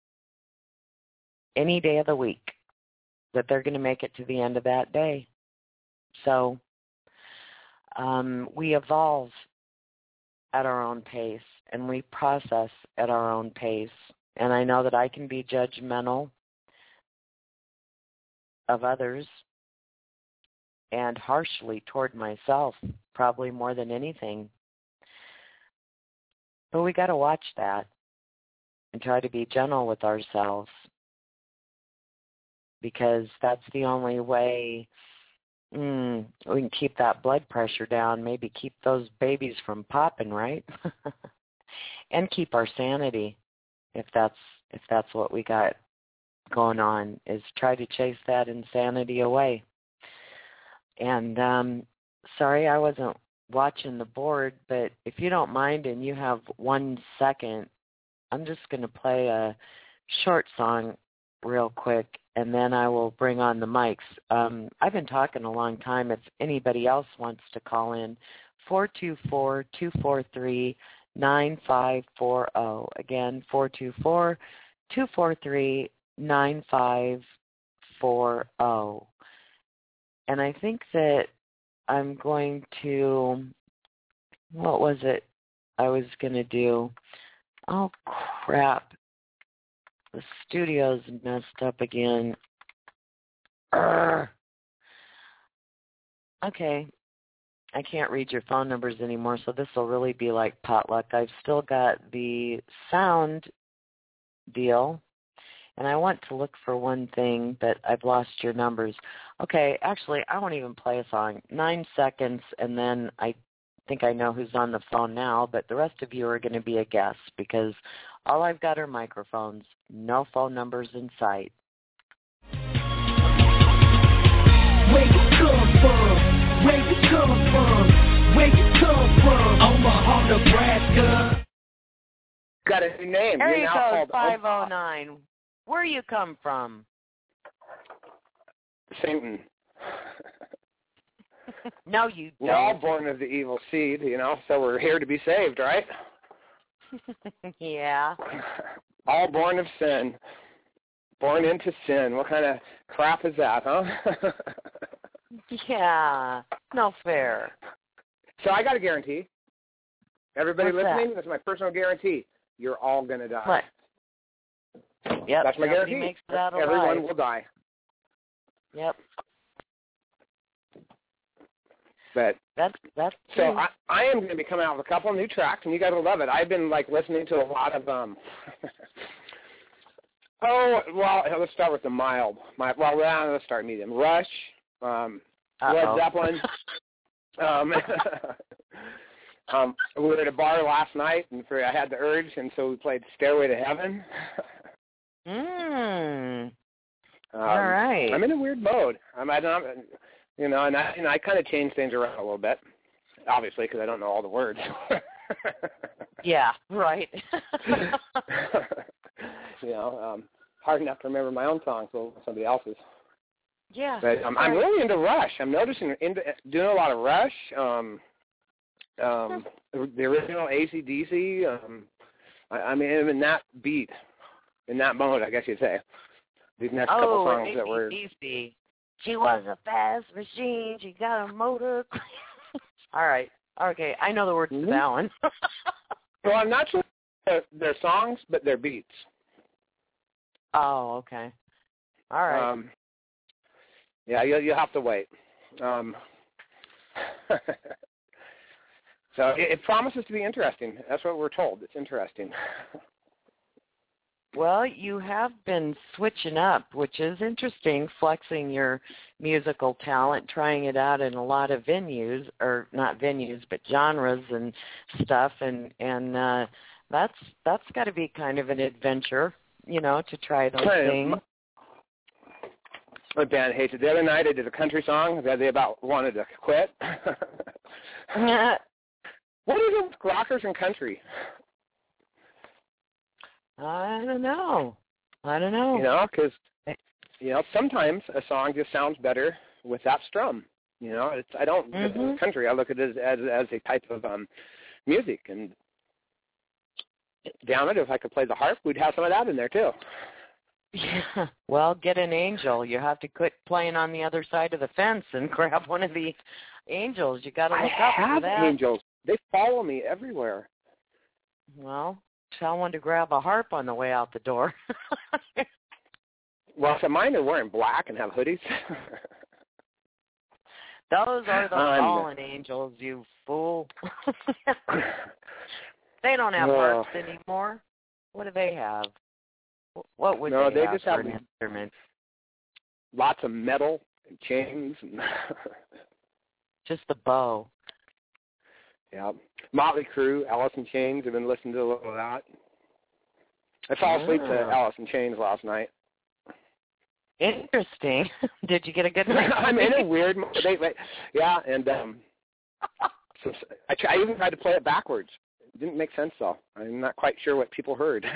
any day of the week that they're going to make it to the end of that day. So um, we evolve at our own pace, and we process at our own pace. And I know that I can be judgmental of others and harshly toward myself, probably more than anything. But we got to watch that and try to be gentle with ourselves, because that's the only way mm, we can keep that blood pressure down, maybe keep those babies from popping, right? And keep our sanity, if that's if that's what we got going on, is try to chase that insanity away. And um, sorry, I wasn't watching the board, but if you don't mind and you have one second, I'm just going to play a short song real quick, and then I will bring on the mics. Um, I've been talking a long time. If anybody else wants to call in, four two four, two four three, nine five four zero. Again, four two four, two four three, nine five four zero. And I think that I'm going to, what was it I was going to do? Oh, crap. The studio's messed up again. Urgh. Okay. I can't read your phone numbers anymore, so this will really be like potluck. I've still got the sound deal, and I want to look for one thing, but I've lost your numbers. Okay, actually, I won't even play a song. Nine seconds, and then I think I know who's on the phone now, but the rest of you are going to be a guest, because all I've got are microphones, no phone numbers in sight. Where you come from? Where you come from? Where you come from? Omaha, Nebraska. Got a new name. Area You're now code called five oh nine. Where you come from? Satan. No, you don't. We're all born of the evil seed, you know, so we're here to be saved, right? Yeah. All born of sin. Born into sin. What kind of crap is that, huh? Yeah. No fair. So I got a guarantee. Everybody What's listening, that? that's my personal guarantee. You're all going to die. What? Yep. That's my Nobody guarantee. Makes it out alive. Everyone will die. Yep. But that's that's so true. I, I am going to be coming out with a couple of new tracks, and you guys will love it. I've been like listening to a lot of um. oh well, let's start with the mild. My well, let's start medium. Rush, um, Led Zeppelin. um, um, we were at a bar last night, and for, I had the urge, and so we played Stairway to Heaven. mm. Um, All right. right. I'm in a weird mode. I'm, I don't, you know, and I, you know, I kind of change things around a little bit, obviously, because I don't know all the words. Yeah, right. You know, um, hard enough to remember my own songs, so somebody else's. Yeah. But um, I'm really into Rush. I'm noticing into doing a lot of Rush. Um, um, the original A C D C. Um, I, I mean, I'm in that beat, in that mode, I guess you'd say. These next oh, couple songs that were. She was a fast machine. She got a motor. All right. Okay, I know the words mm-hmm. to that one. Well, I'm not sure their songs, but their beats. Oh, okay. All right. Um, yeah, you you have to wait. Um, so it, it promises to be interesting. That's what we're told. It's interesting. Well, you have been switching up, which is interesting, flexing your musical talent, trying it out in a lot of venues, or not venues, but genres and stuff, and and uh, that's that's got to be kind of an adventure, you know, to try those right. things. My band hates it. The other night I did a country song that they about wanted to quit. What is it with rockers and country? I don't know. I don't know. You know, because, you know, sometimes a song just sounds better with that strum. You know, it's I don't mm-hmm. as country. I look at it as, as as a type of um, music, and damn it, if I could play the harp, we'd have some of that in there too. Yeah. Well, get an angel. You have to quit playing on the other side of the fence and grab one of the angels. You got to look I up have for that. angels. They follow me everywhere. Well, tell one to grab a harp on the way out the door. Well, so mine are wearing black and have hoodies. Those are the um, fallen angels, you fool. They don't have uh, harps anymore. What do they have? What would no, they, they have just for have an instrument? Lots of metal and chains. And just the bow. Yeah. Motley Crue, Alice in Chains. I've been listening to a little of that. I fell asleep oh. to Alice in Chains last night. Interesting. Did you get a good night? I'm in a weird mood. Yeah, and um, so I, try, I even tried to play it backwards. It didn't make sense, though. I'm not quite sure what people heard.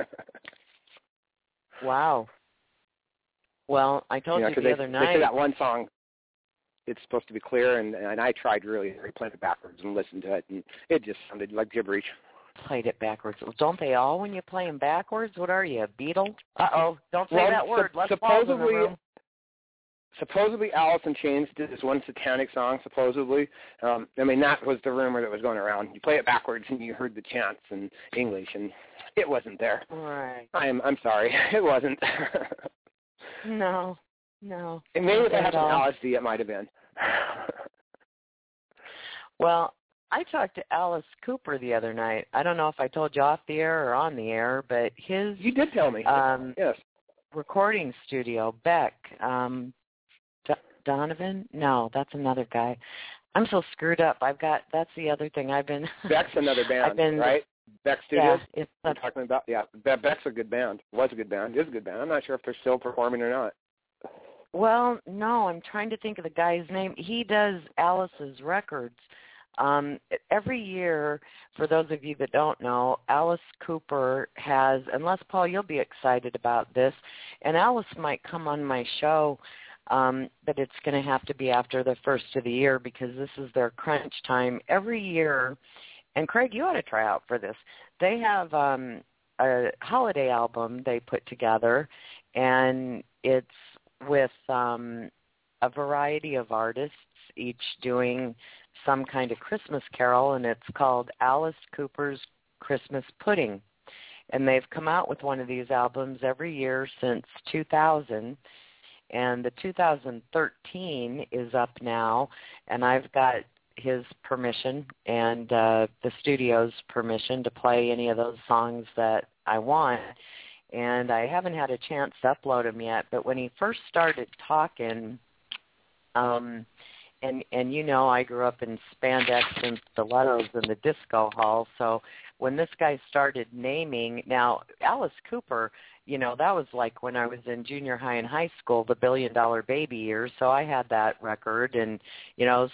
Wow. Well, I told you, know, you the they, other night. They say that one song, it's supposed to be clear, and, and I tried really hard playing it backwards and listened to it, and it just sounded like gibberish. Played it backwards. Don't they all when you play them backwards? What are you, a Beatle? Uh-oh, don't say well, that word. Su- Let's supposedly, pause in the room. Supposedly Alice in Chains did this one satanic song, supposedly. Um, I mean, that was the rumor that was going around. You play it backwards and you heard the chants in English, and it wasn't there. Right. I'm I'm sorry. It wasn't. No, no. And maybe if I Not had at some all. L S D, it might have been. Well, I talked to Alice Cooper the other night. I don't know if I told you off the air or on the air, but his You did tell me. um, yes. recording studio, Beck, um, D- Donovan? No, that's another guy. I'm so screwed up. I've got, that's the other thing I've been. Beck's another band, I've been, right? Beck Studios? Yeah, it's You're talking about, yeah. Be- Beck's a good band. Was a good band. Is a good band. I'm not sure if they're still performing or not. Well, no, I'm trying to think of the guy's name. He does Alice's records. Um, every year, for those of you that don't know, Alice Cooper has, unless, Paul, you'll be excited about this, and Alice might come on my show, um, but it's going to have to be after the first of the year because this is their crunch time. Every year, and Craig, you ought to try out for this, they have um, a holiday album they put together, and it's with um, a variety of artists, each doing some kind of Christmas carol, and it's called Alice Cooper's Christmas Pudding. And they've come out with one of these albums every year since two thousand, and the two thousand thirteen is up now, and I've got his permission and uh, the studio's permission to play any of those songs that I want. And I haven't had a chance to upload them yet, but when he first started talking, um, and and you know I grew up in spandex and stilettos in the disco hall, so when this guy started naming, now Alice Cooper, you know, that was like when I was in junior high and high school, the Billion Dollar Baby years, so I had that record, and, you know,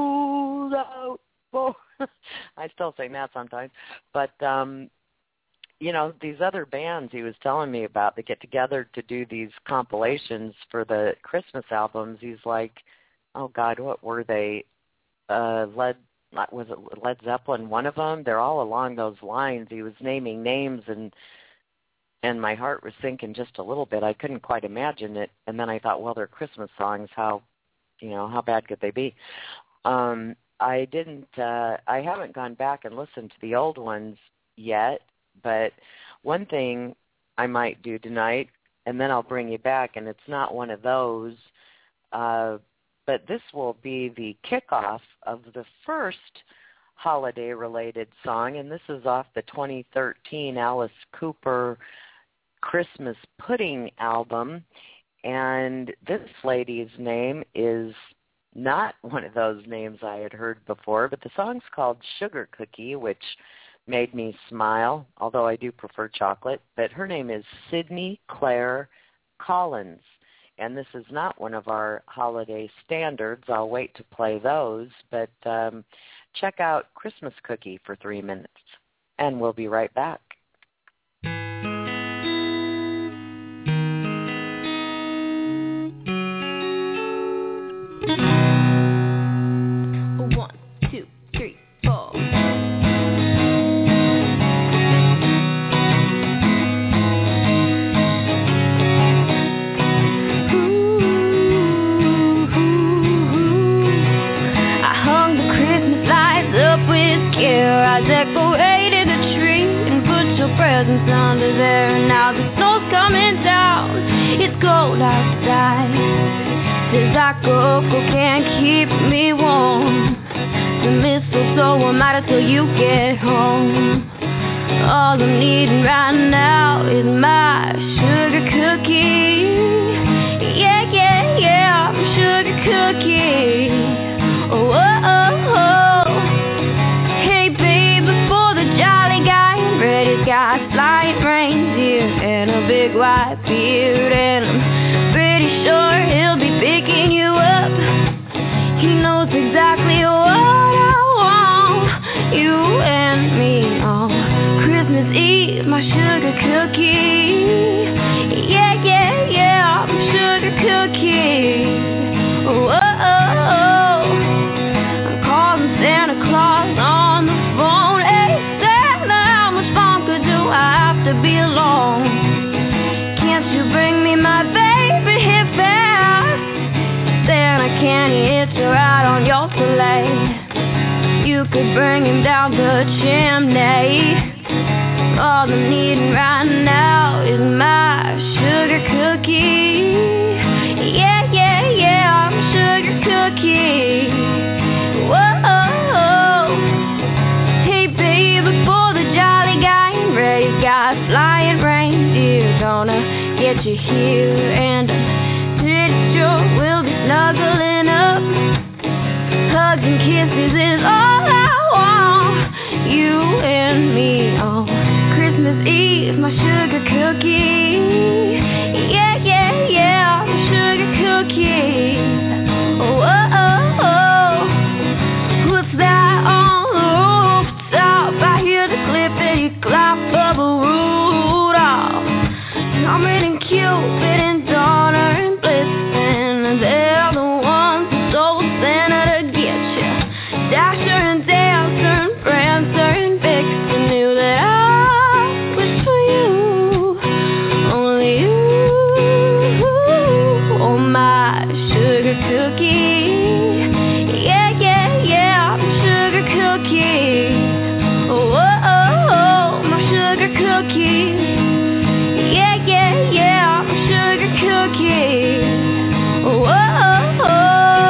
school's out, for I still sing that sometimes, but um you know, these other bands he was telling me about that get together to do these compilations for the Christmas albums, he's like, oh, God, what were they? Uh, Led, was it Led Zeppelin, one of them? They're all along those lines. He was naming names, and and my heart was sinking just a little bit. I couldn't quite imagine it. And then I thought, well, they're Christmas songs. How, you know, how bad could they be? Um, I didn't, uh, I haven't gone back and listened to the old ones yet, but one thing I might do tonight, and then I'll bring you back, and it's not one of those, uh, but this will be the kickoff of the first holiday-related song, and this is off the twenty thirteen Alice Cooper Christmas Pudding album, and this lady's name is not one of those names I had heard before, but the song's called Sugar Cookie, which made me smile, although I do prefer chocolate, but her name is Sydney Claire Collins, and this is not one of our holiday standards. I'll wait to play those, but um, check out Christmas Cookie for three minutes, and we'll be right back. One, two, three, four. Decorated the tree and put your presents under there. Now the snow's coming down, it's cold outside. Says like Coco can't keep me warm. The mistletoe will matter till you get home. All I'm needing right now is my sugar cookie. Yeah, yeah, yeah, my sugar cookie. Oh, oh, oh, oh. He's got flying reindeer and a big white beard, and I'm pretty sure he'll be picking you up. He knows exactly what I want, you and me on Christmas Eve, my sugar cookie. Yeah, yeah, yeah, my sugar cookie. Oh, oh, oh, oh. I'm calling Santa Claus on the phone. Hey, I have to be alone. Can't you bring me my baby here fast? Then I can't hitch a ride on your sleigh. You could bring him down the chimney. All I'm needing right now is my sugar cookie. Yeah, yeah, yeah, I'm a sugar cookie. Whoa, hey baby, for the jolly guy in red, he's got flying reindeer gonna get you here, and I'm pretty sure we'll be snuggling up. Hugs and kisses is all I want, you and me on Christmas Eve, my sugar cookie. Yeah, yeah, yeah, my sugar cookie. Oh, oh, oh, oh. What's that on the rooftop? I hear the clippity clop of a Rudolph. Comet and Cupid and Donner and Blitzen, they're the ones who told Santa to get you. Dasher and Dancer and Prancer and Vixen knew that I was for you, only you. Oh, my sugar cookie. Yeah, yeah, yeah, my sugar cookie. Oh, oh, oh, oh, my sugar cookie. Yeah, yeah, yeah, my sugar cookie. Oh, oh, oh.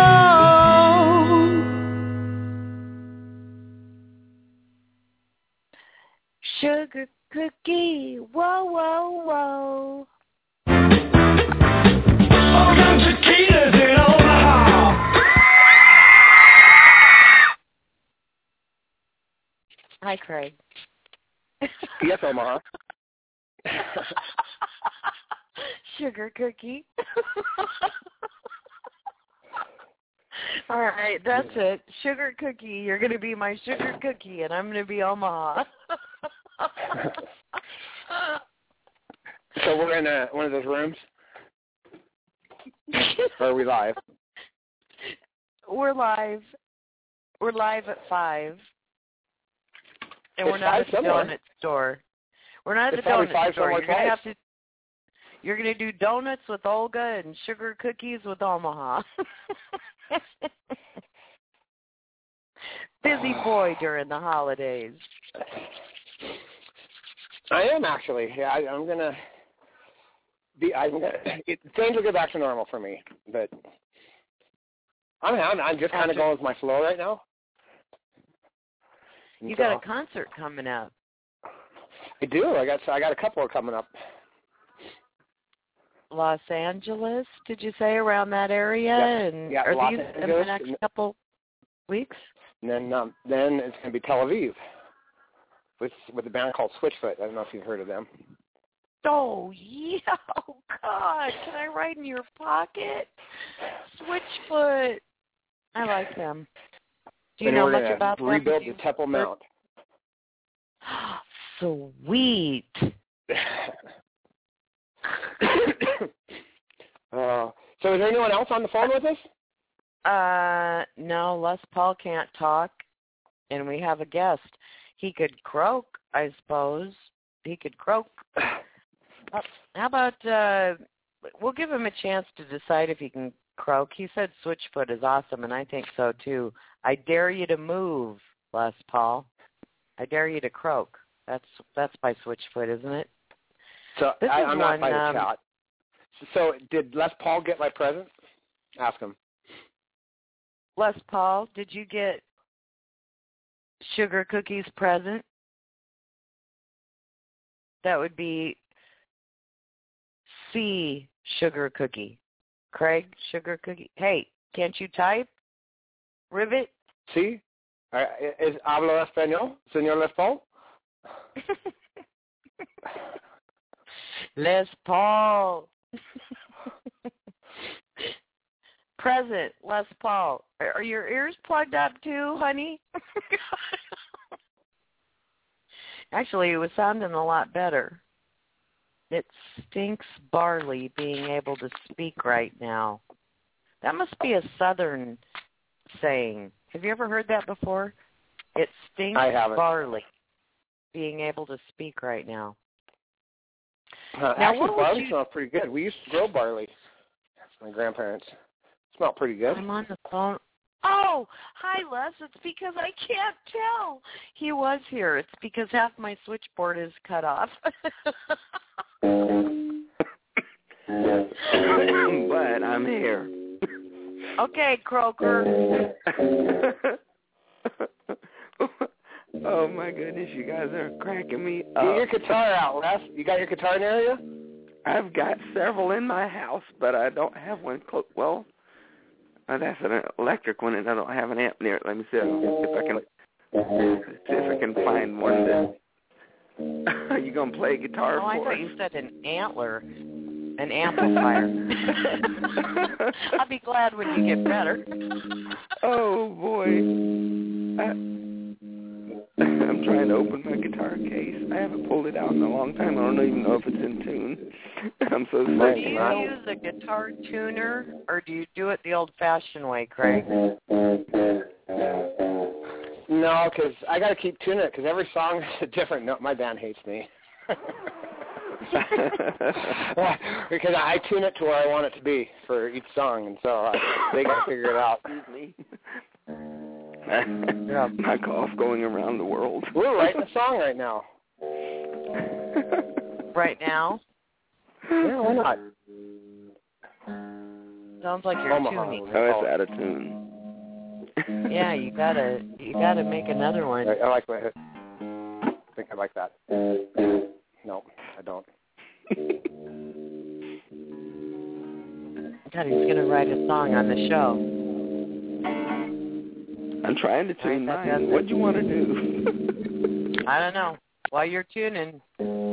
Sugar cookie, whoa, whoa, whoa. All kinds of tears in Omaha. Hi, Craig. Yes, Omaha. Sugar cookie. All right, that's it. Sugar cookie. You're going to be my sugar cookie, and I'm going to be Omaha. So we're in a, one of those rooms? Or are we live? We're live. We're live at five. And It's we're not at the somewhere. donut store. We're not at It's the probably donut five store. You're somewhere gonna have twice. to You're gonna do donuts with Olga and sugar cookies with Omaha. Busy boy during the holidays. I am actually. Yeah, I, I'm gonna be. I'm gonna. It, things will get back to normal for me, but I'm. I'm, I'm just kind of going with my flow right now. And You so, got a concert coming up. I do. I got. I got a couple coming up. Los Angeles, did you say, around that area? Yeah. And Yeah, are Los these in Angeles, the next and- couple weeks? And then, um, then it's gonna be Tel Aviv with with a band called Switchfoot. I don't know if you've heard of them. Oh, yeah. Oh, God. Can I write in your pocket? Switchfoot. I like them. Do you and know we're much gonna about them? rebuild Do you- the Temple Mount. Sweet. uh, so is there anyone else on the phone with us? Uh, no, Les Paul can't talk, and we have a guest. He could croak, I suppose. He could croak. How about, uh, we'll give him a chance to decide if he can croak. He said Switchfoot is awesome, and I think so, too. I dare you to move, Les Paul. I dare you to croak. That's that's by Switchfoot, isn't it? So This I, is I'm not one, by the um, chat. So did Les Paul get my present? Ask him. Les Paul, did you get sugar cookies present? That would be C, sugar cookie. Craig, sugar cookie. Hey, can't you type? Rivet? See? Uh, is hablo español, señor Les Paul? Les Paul. Present, Les Paul. Are your ears plugged up too, honey? Actually, it was sounding a lot better. It stinks barley being able to speak right now. That must be a Southern saying. Have you ever heard that before? It stinks I haven't. barley being able to speak right now. Uh, Now, actually, what would barley you- smells pretty good. We used to grow barley. My grandparents. Smelled pretty good. I'm on the phone. Oh, hi, Les. It's because I can't tell. He was here. It's because half my switchboard is cut off. But I'm here. Okay, Croker. Oh, my goodness. You guys are cracking me Get your up. guitar out, Les. You got your guitar near you? I've got several in my house, but I don't have one close. Well, uh, that's an electric one, and I don't have an amp near it. Let me see if I can see if I can find one. That... Are you gonna play guitar Oh, I for thought us? you said an antler, an amplifier. I'll be glad when you get better. Oh boy, I, I'm trying to open my guitar case. I haven't pulled it out in a long time. I don't even know if it's in tune. I'm so Do sorry. you use a guitar tuner, or do you do it the old-fashioned way, Craig? No, because I got to keep tuning it because every song is a different note. My band hates me. Because I tune it to where I want it to be for each song, and so I, they got to figure it out. Excuse me. My cough going around the world. We're writing a song right now. Right now? Yeah, why not? Sounds like you're Omaha. tuning. Oh, it's out of tune. Yeah, you gotta, you gotta make another one. I, I like my. I think I like that. No, I don't. God, he's gonna write a song on the show. I'm trying to tune Right, that mine. does it. What do you want to do? I don't know. While you're tuning,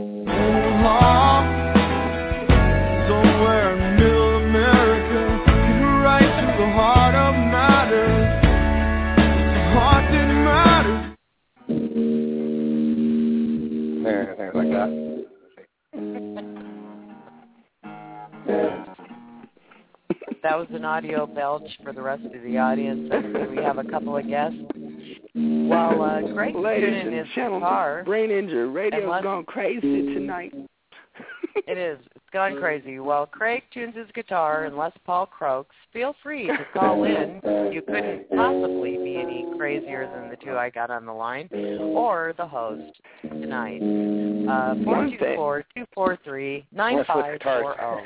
Somewhere in middle America, get right to the heart of matters. The heart that matters. There, things like that. was an audio belch for the rest of the audience. And we have a couple of guests. Well, uh, Craig's Ladies tuning and his gentlemen, guitar. Brain Injury Radio's Unless- gone crazy tonight. It is. It's gone crazy. Well, Craig tunes his guitar and Les Paul croaks. Feel free to call in. You couldn't possibly be any crazier than the two I got on the line, or the host tonight. Uh, four two four, two four three, nine five four zero.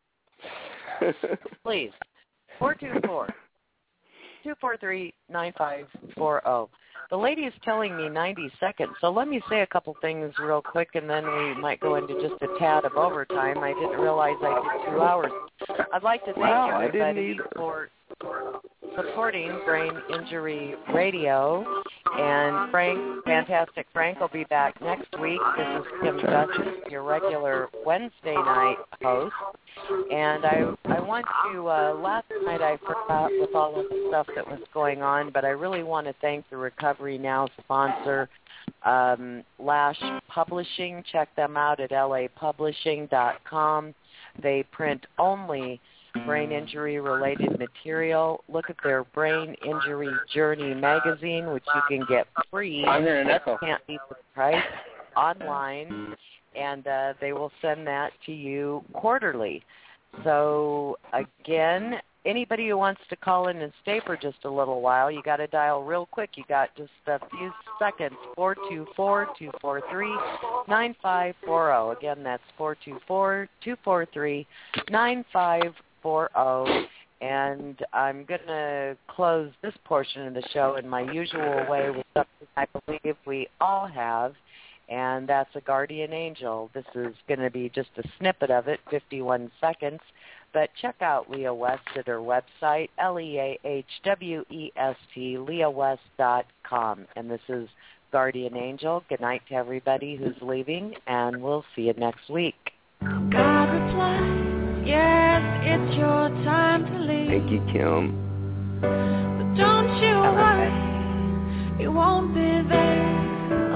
Please. four two four, two four three, nine five four zero. The lady is telling me ninety seconds, so let me say a couple things real quick, and then we might go into just a tad of overtime. I didn't realize I did two hours. I'd like to thank wow, everybody for supporting Brain Injury Radio. And Frank, Fantastic Frank, will be back next week. This is Kim Duchess, your regular Wednesday night host. And I I want to, uh, last night I forgot with all of the stuff that was going on, but I really want to thank the Recovery Now sponsor, um, Lash Publishing. Check them out at L A publishing dot com. They print only brain injury-related material. Look at their Brain Injury Journey magazine, which you can get free. I'm hearing an echo. Can't beat the price online, and uh, they will send that to you quarterly. So, again, anybody who wants to call in and stay for just a little while, you got to dial real quick. You got just a few seconds. four two four, two four three, nine five four zero. Again, that's four two four, two four three, nine five four zero. And I'm going to close this portion of the show in my usual way with something I believe we all have, and that's a guardian angel. This is going to be just a snippet of it, fifty-one seconds. But check out Leah West at her website, L E A H W E S T, leah west dot com. And this is Guardian Angel. Good night to everybody who's leaving, and we'll see you next week. God replies, yes, it's your time to leave. Thank you, Kim. But don't you worry, you won't be there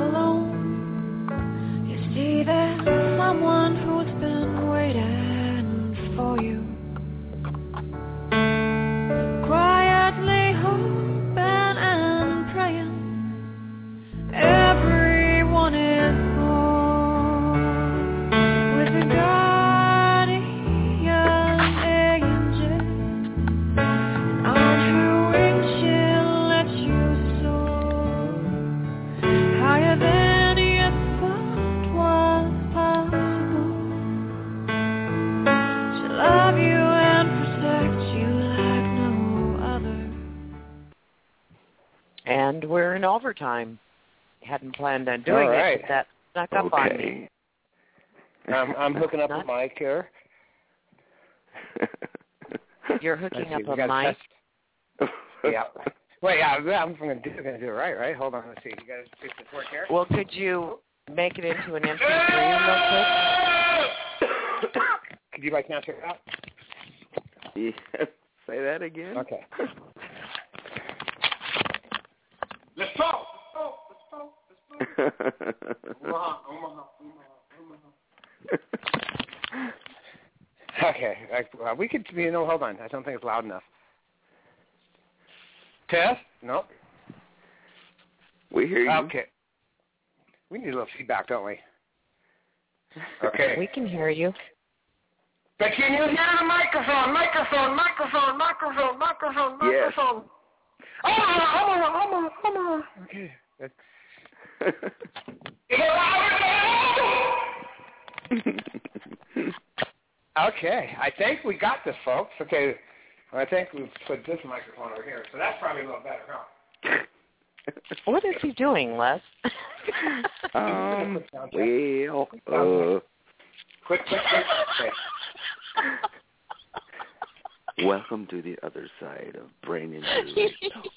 alone. You see, there's someone who's been waiting for you. Quietly hoping and praying, everyone is born with a guardian angel, and on her wings she'll let you soar higher than you thought was possible. She'll love you and protect you like no other. And we're in overtime. Hadn't planned on doing All right. it, but that snuck up on me. Okay. I'm, I'm hooking up a Not- mic here. You're hooking Let's see, up we a gotta mic. test- Yeah. Wait, yeah, I'm going to do, gonna do it right, right? Hold on, let's see. You got to fix this work here? Well, could you make it into an M P three real quick? Could you, like, now check it out? Yeah. Say that again? Okay. Let's talk. Let's talk. Let's talk. Let's talk. Omaha, Omaha, Omaha, Omaha. Okay. Like, uh, we could, you know, hold on. I don't think it's loud enough. Test? No. We hear you. Okay. We need a little feedback, don't we? Okay. We can hear you. But can you hear the microphone? Microphone, microphone, microphone, microphone, Yes. microphone. Omaha, Omaha, Omaha, Omaha. Okay. Good. You get louder? Okay. I think we got this, folks. Okay. I think we've put this microphone over here, so that's probably a little better, huh? What is he doing, Les? um, well, uh, Quick, quick, quick. Okay. welcome to the other side of Brain Injury.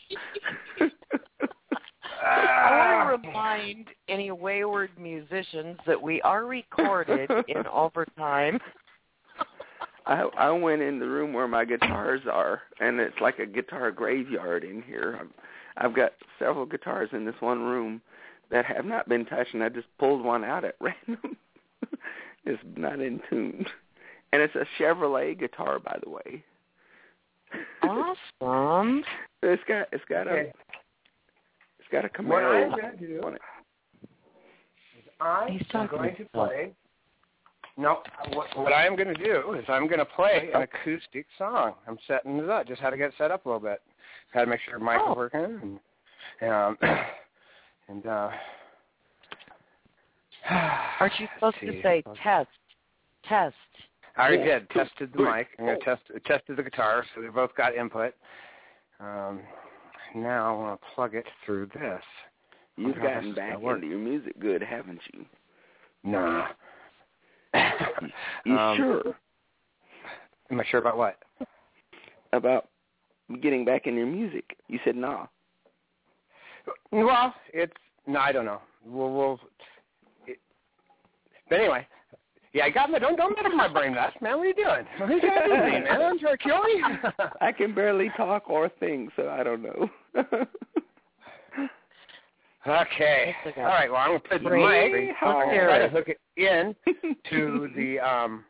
I want to remind any wayward musicians that we are recorded in overtime. I I went in the room where my guitars are, and it's like a guitar graveyard in here. I've, I've got several guitars in this one room that have not been touched, and I just pulled one out at random. It's not in tune. And it's a Chevrolet guitar, by the way. Awesome. It's got it's got a Okay. it's got a What I'm Camaro going to do on it. is I He's am talking going to about- play. No, what, what I am going to do is I'm going to play an acoustic song. I'm setting it up. Just had to get it set up a little bit. Had to make sure the mic was Oh. working. And, um, and uh, Aren't you supposed let's to see. say test, test? I already Yeah. did. Tested the mic. I'm going to test tested the guitar, so they both got input. Um, now I want to plug it through this. You've Wonder how gotten this is back gonna work. into your music good, haven't you? Nah. You um, sure Am I sure about what? about getting back in your music? You said nah. Well, it's no, I don't know. We'll, we'll it, but anyway, yeah, I got my don't don't get in my brain nuts, man. What are you doing? What are you trying to do to me, man? I'm trying to kill me. I can barely talk or think, so I don't know. Okay. All right. Well, I'm gonna put the mic. I'm gonna try to hook it in to the um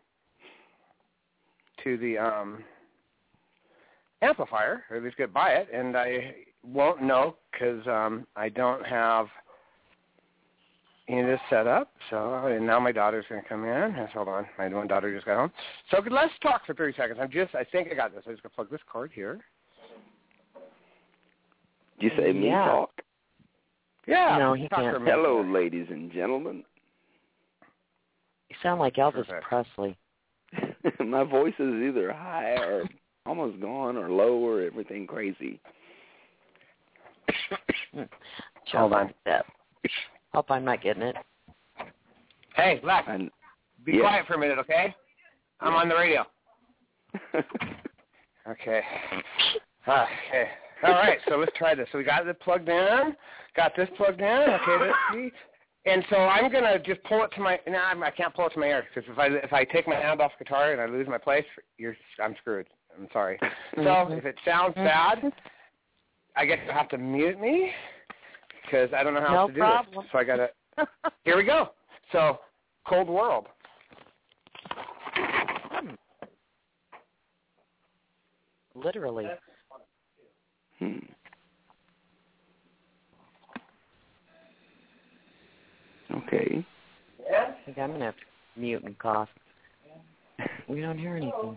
to the um amplifier, or at least get by it, and I won't know because um I don't have any of this set up. So and now my daughter's gonna come in. Yes, hold on, my one daughter just got home. So let's talk for thirty seconds. I'm just I think I got this. I'm just gonna plug this cord here. Did you say me Yeah. talk? Yeah. No, he talk can't. for a minute. Hello, ladies and gentlemen. You sound like Elvis Perfect. Presley. My voice is either high or almost gone or low or everything crazy. Hold on. That. Hope I'm not getting it. Hey, Lex, And, be yeah. quiet for a minute, okay? I'm on the radio. Okay. Okay. All right, so let's try this. So we got it plugged in. Got this plugged in. Okay, let's see. And so I'm gonna just pull it to my. No, I'm, I can't pull it to my ear because if I if I take my hand off the guitar and I lose my place, you're I'm screwed. I'm sorry. So if it sounds bad, I guess you'll have to mute me because I don't know how No to do problem. it. So I gotta. Here we go. So Cold World. Literally. Hmm. Okay. I think I'm going to have to mute and cough. We don't hear anything.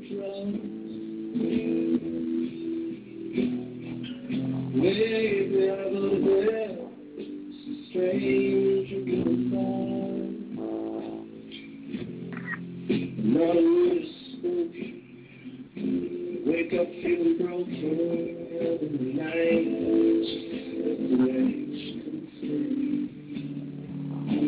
Maybe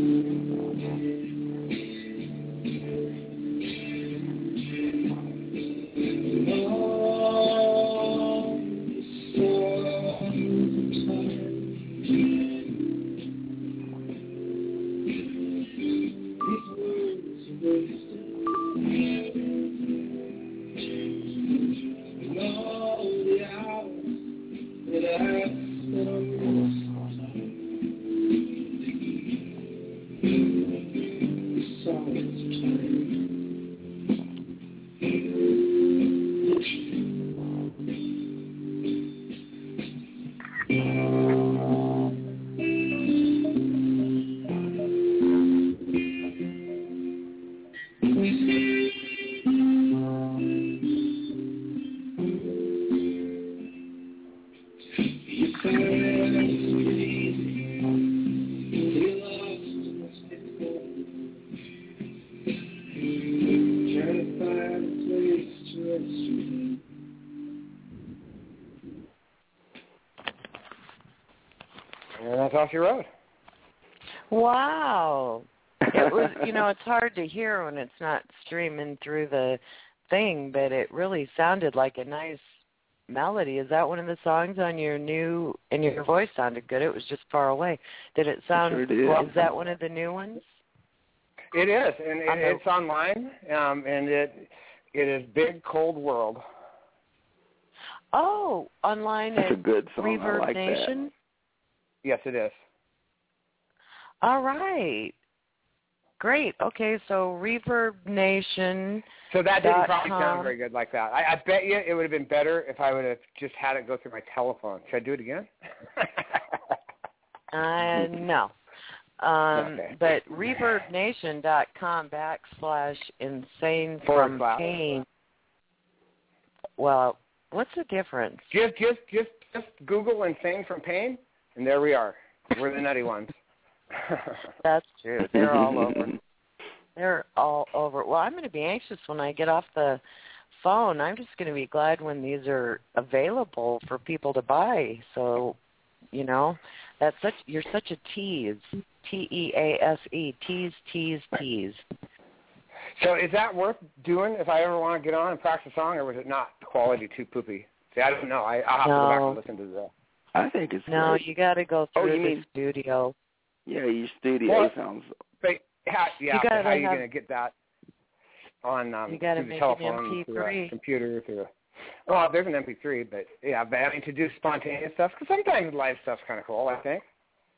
Off your road. Wow. It was, you know, it's hard to hear when it's not streaming through the thing, but it really sounded like a nice melody. Is that one of the songs on your new, and your voice sounded good. It was just far away. Did it sound, sure did. Well, is that one of the new ones? It is, and it, on the, it's online, um, and it it is Big Cold World. Oh, online That's at a good song. Reverb I like Nation? that. Yes, it is. All right. Great. Okay, so Reverb Nation. So that didn't probably sound very good like that. I, I bet you it would have been better if I would have just had it go through my telephone. Should I do it again? uh, no. Um, okay. But reverbnation.com backslash insane from pain. Well, what's the difference? Just, just, just, just Google Insane from Pain, and there we are. We're the nutty ones. That's true. They're all over. They're all over. Well, I'm going to be anxious when I get off the phone. I'm just going to be glad when these are available for people to buy. So, you know, that's such. You're such a tease. T E A S E. Tease, tease, tease. So is that worth doing if I ever want to get on and practice a song, or was it not quality too poopy? See, I don't know. I, I'll have no. to go back and listen to that. I think it's No, great. you got to go through oh, you the mean, studio. Yeah, your studio well, sounds... But how, yeah, you but how are you have, going to get that on um, you gotta through the make telephone, an M P through three. a computer, through a... Well, there's an M P three, but yeah, but I mean to do spontaneous stuff, because sometimes live stuff's kind of cool, I think.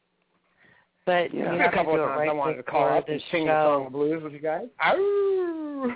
But yeah. you a have couple to do of it times right I wanted to before call up the and sing show. the song of blues with you guys. Ow!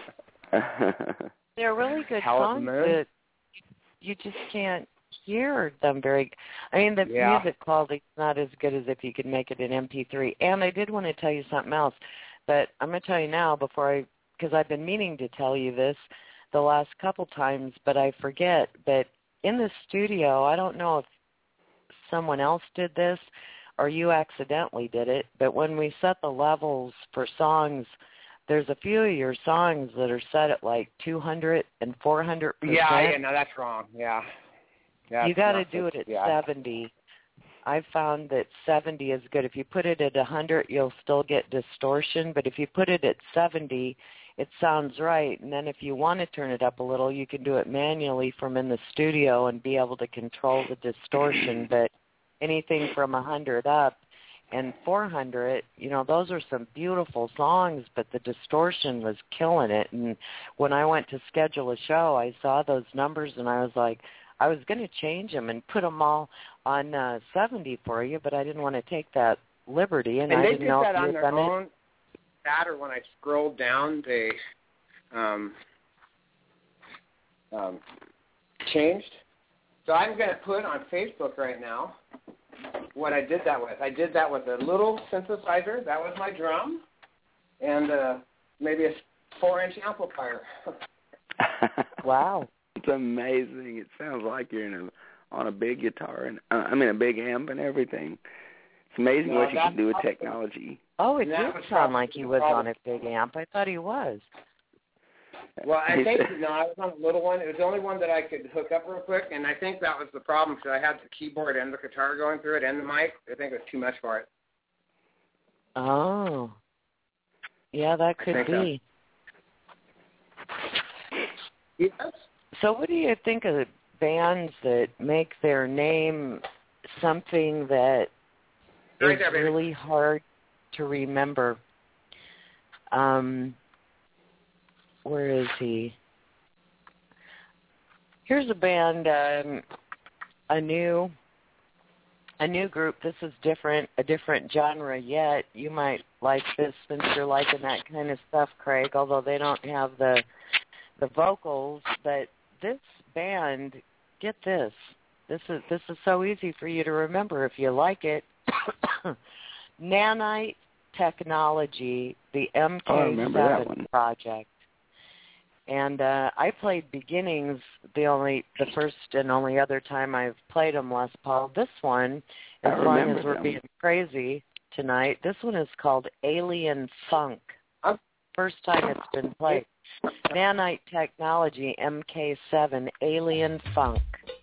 They're really good Howl at the songs, Moon. but you just can't hear them very. I mean, the Yeah. music quality's not as good as if you could make it in M P three. And I did want to tell you something else, but I'm going to tell you now before I, because I've been meaning to tell you this the last couple times, but I forget. But in the studio, I don't know if someone else did this or you accidentally did it, but when we set the levels for songs, there's a few of your songs that are set at like two hundred and four hundred percent. Yeah, yeah, no, that's wrong. Yeah. yeah you got to not do good. it at yeah. seventy. I've found that seventy is good. If you put it at one hundred, you'll still get distortion, but if you put it at seventy, it sounds right. And then if you want to turn it up a little, you can do it manually from in the studio and be able to control the distortion, but anything from one hundred up and four hundred, you know, those are some beautiful songs, but the distortion was killing it. And when I went to schedule a show, I saw those numbers, and I was like, I was going to change them and put them all on uh, seventy for you, but I didn't want to take that liberty, and, and I they didn't did know that if you on had their done own. it. That or when I scrolled down, they um, um, changed. So I'm going to put on Facebook right now what I did that with. I did that with a little synthesizer. That was my drum, and uh, maybe a four-inch amplifier. Wow. It's amazing. It sounds like you're in a, on a big guitar, and uh, I mean a big amp and everything. It's amazing No, what you can do with probably, technology. Oh, it that did was sound probably like he the was on problem. a big amp. I thought he was. Well, I think, no, I was on a little one. It was the only one that I could hook up real quick, and I think that was the problem because I had the keyboard and the guitar going through it and the mic. I think it was too much for it. Oh. Yeah, that could be. Yes. So what do you think of bands that make their name something that Right is there, baby. really hard to remember? Um, where is he? Here's a band, um, a new, a new group. This is different, a different genre yet. You might like this since you're liking that kind of stuff, Craig. Although they don't have the the vocals, but this band, get this. This is this is so easy for you to remember if you like it. Nanite Technology, the M K seven project. And uh, I played Beginnings the only, the first and only other time I've played them, Les Paul. This one, as long as we're them. being crazy tonight, this one is called Alien Funk. First time it's been played. Nanite Technology, M K seven, Alien Funk.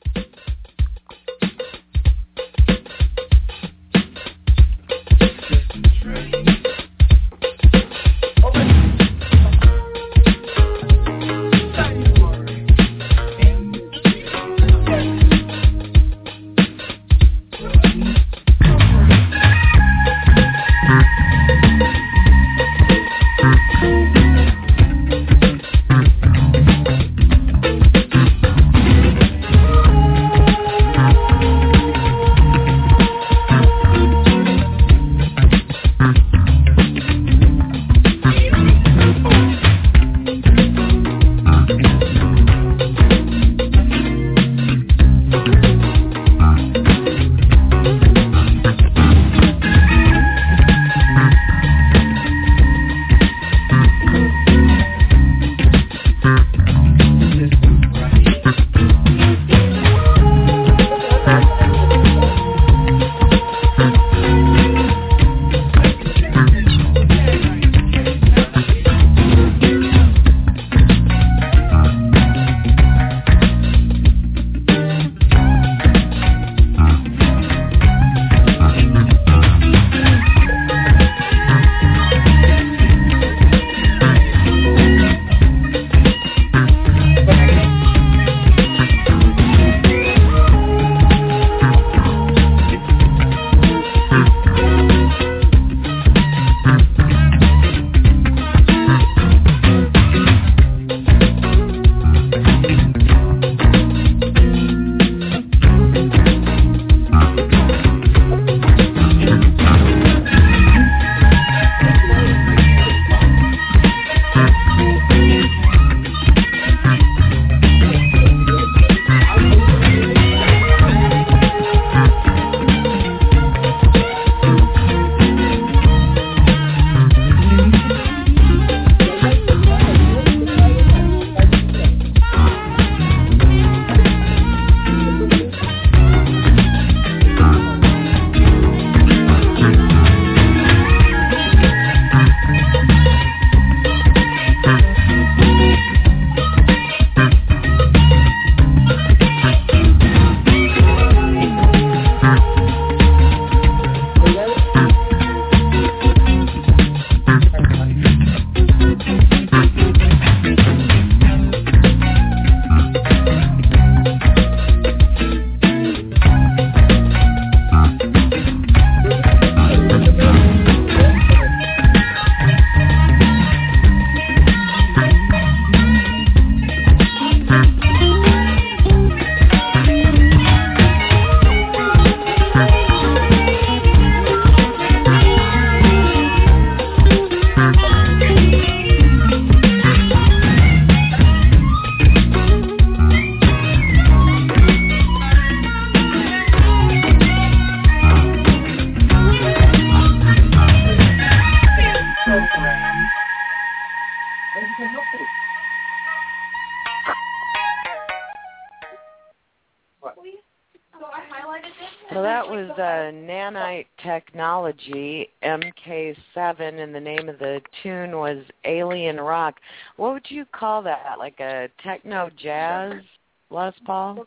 So that was uh, Nanite Technology, M K seven, and the name of the tune was Alien Rock. What would you call that? Like a techno jazz, Les Paul?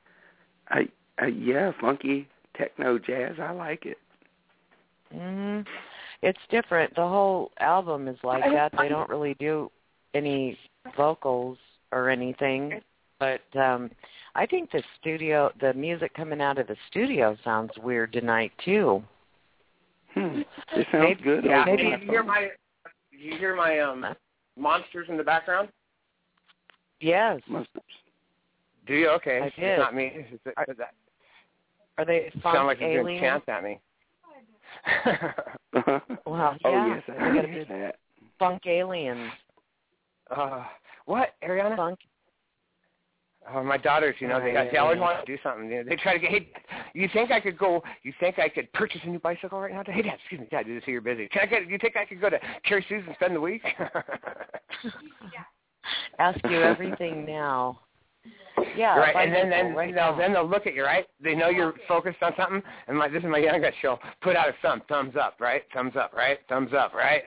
I, uh, yeah, funky techno jazz. I like it. Mm-hmm. It's different. The whole album is like that. They don't really do any vocals or anything. But um I think the studio, the music coming out of the studio sounds weird tonight, too. Hmm. It sounds maybe, good. Yeah, Maybe you hear my, you hear my um monsters in the background? Yes. Monsters. Do you? Okay. I It's did. not me. Is it, Are, is that, are they funk sound like you're doing aliens? chants at me. Well, oh, yeah. yes, I They gotta hear be that. funk aliens. Uh, what, Ariana? Funk. Oh, my daughters, you know, they got, they always want to do something. You know, they try to get, hey, you think I could go, you think I could purchase a new bicycle right now? Hey, Dad, excuse me, Dad, you see you're busy. Can I get, you think I could go to Carrie Sue's and spend the week? Ask you everything now. Yeah, right, and bicycle, then then right they'll, now. then they'll look at you, right? They know you're focused on something, and my, this is my youngest. She'll put out a thumb, thumbs up, right? Thumbs up, right? Thumbs up, right?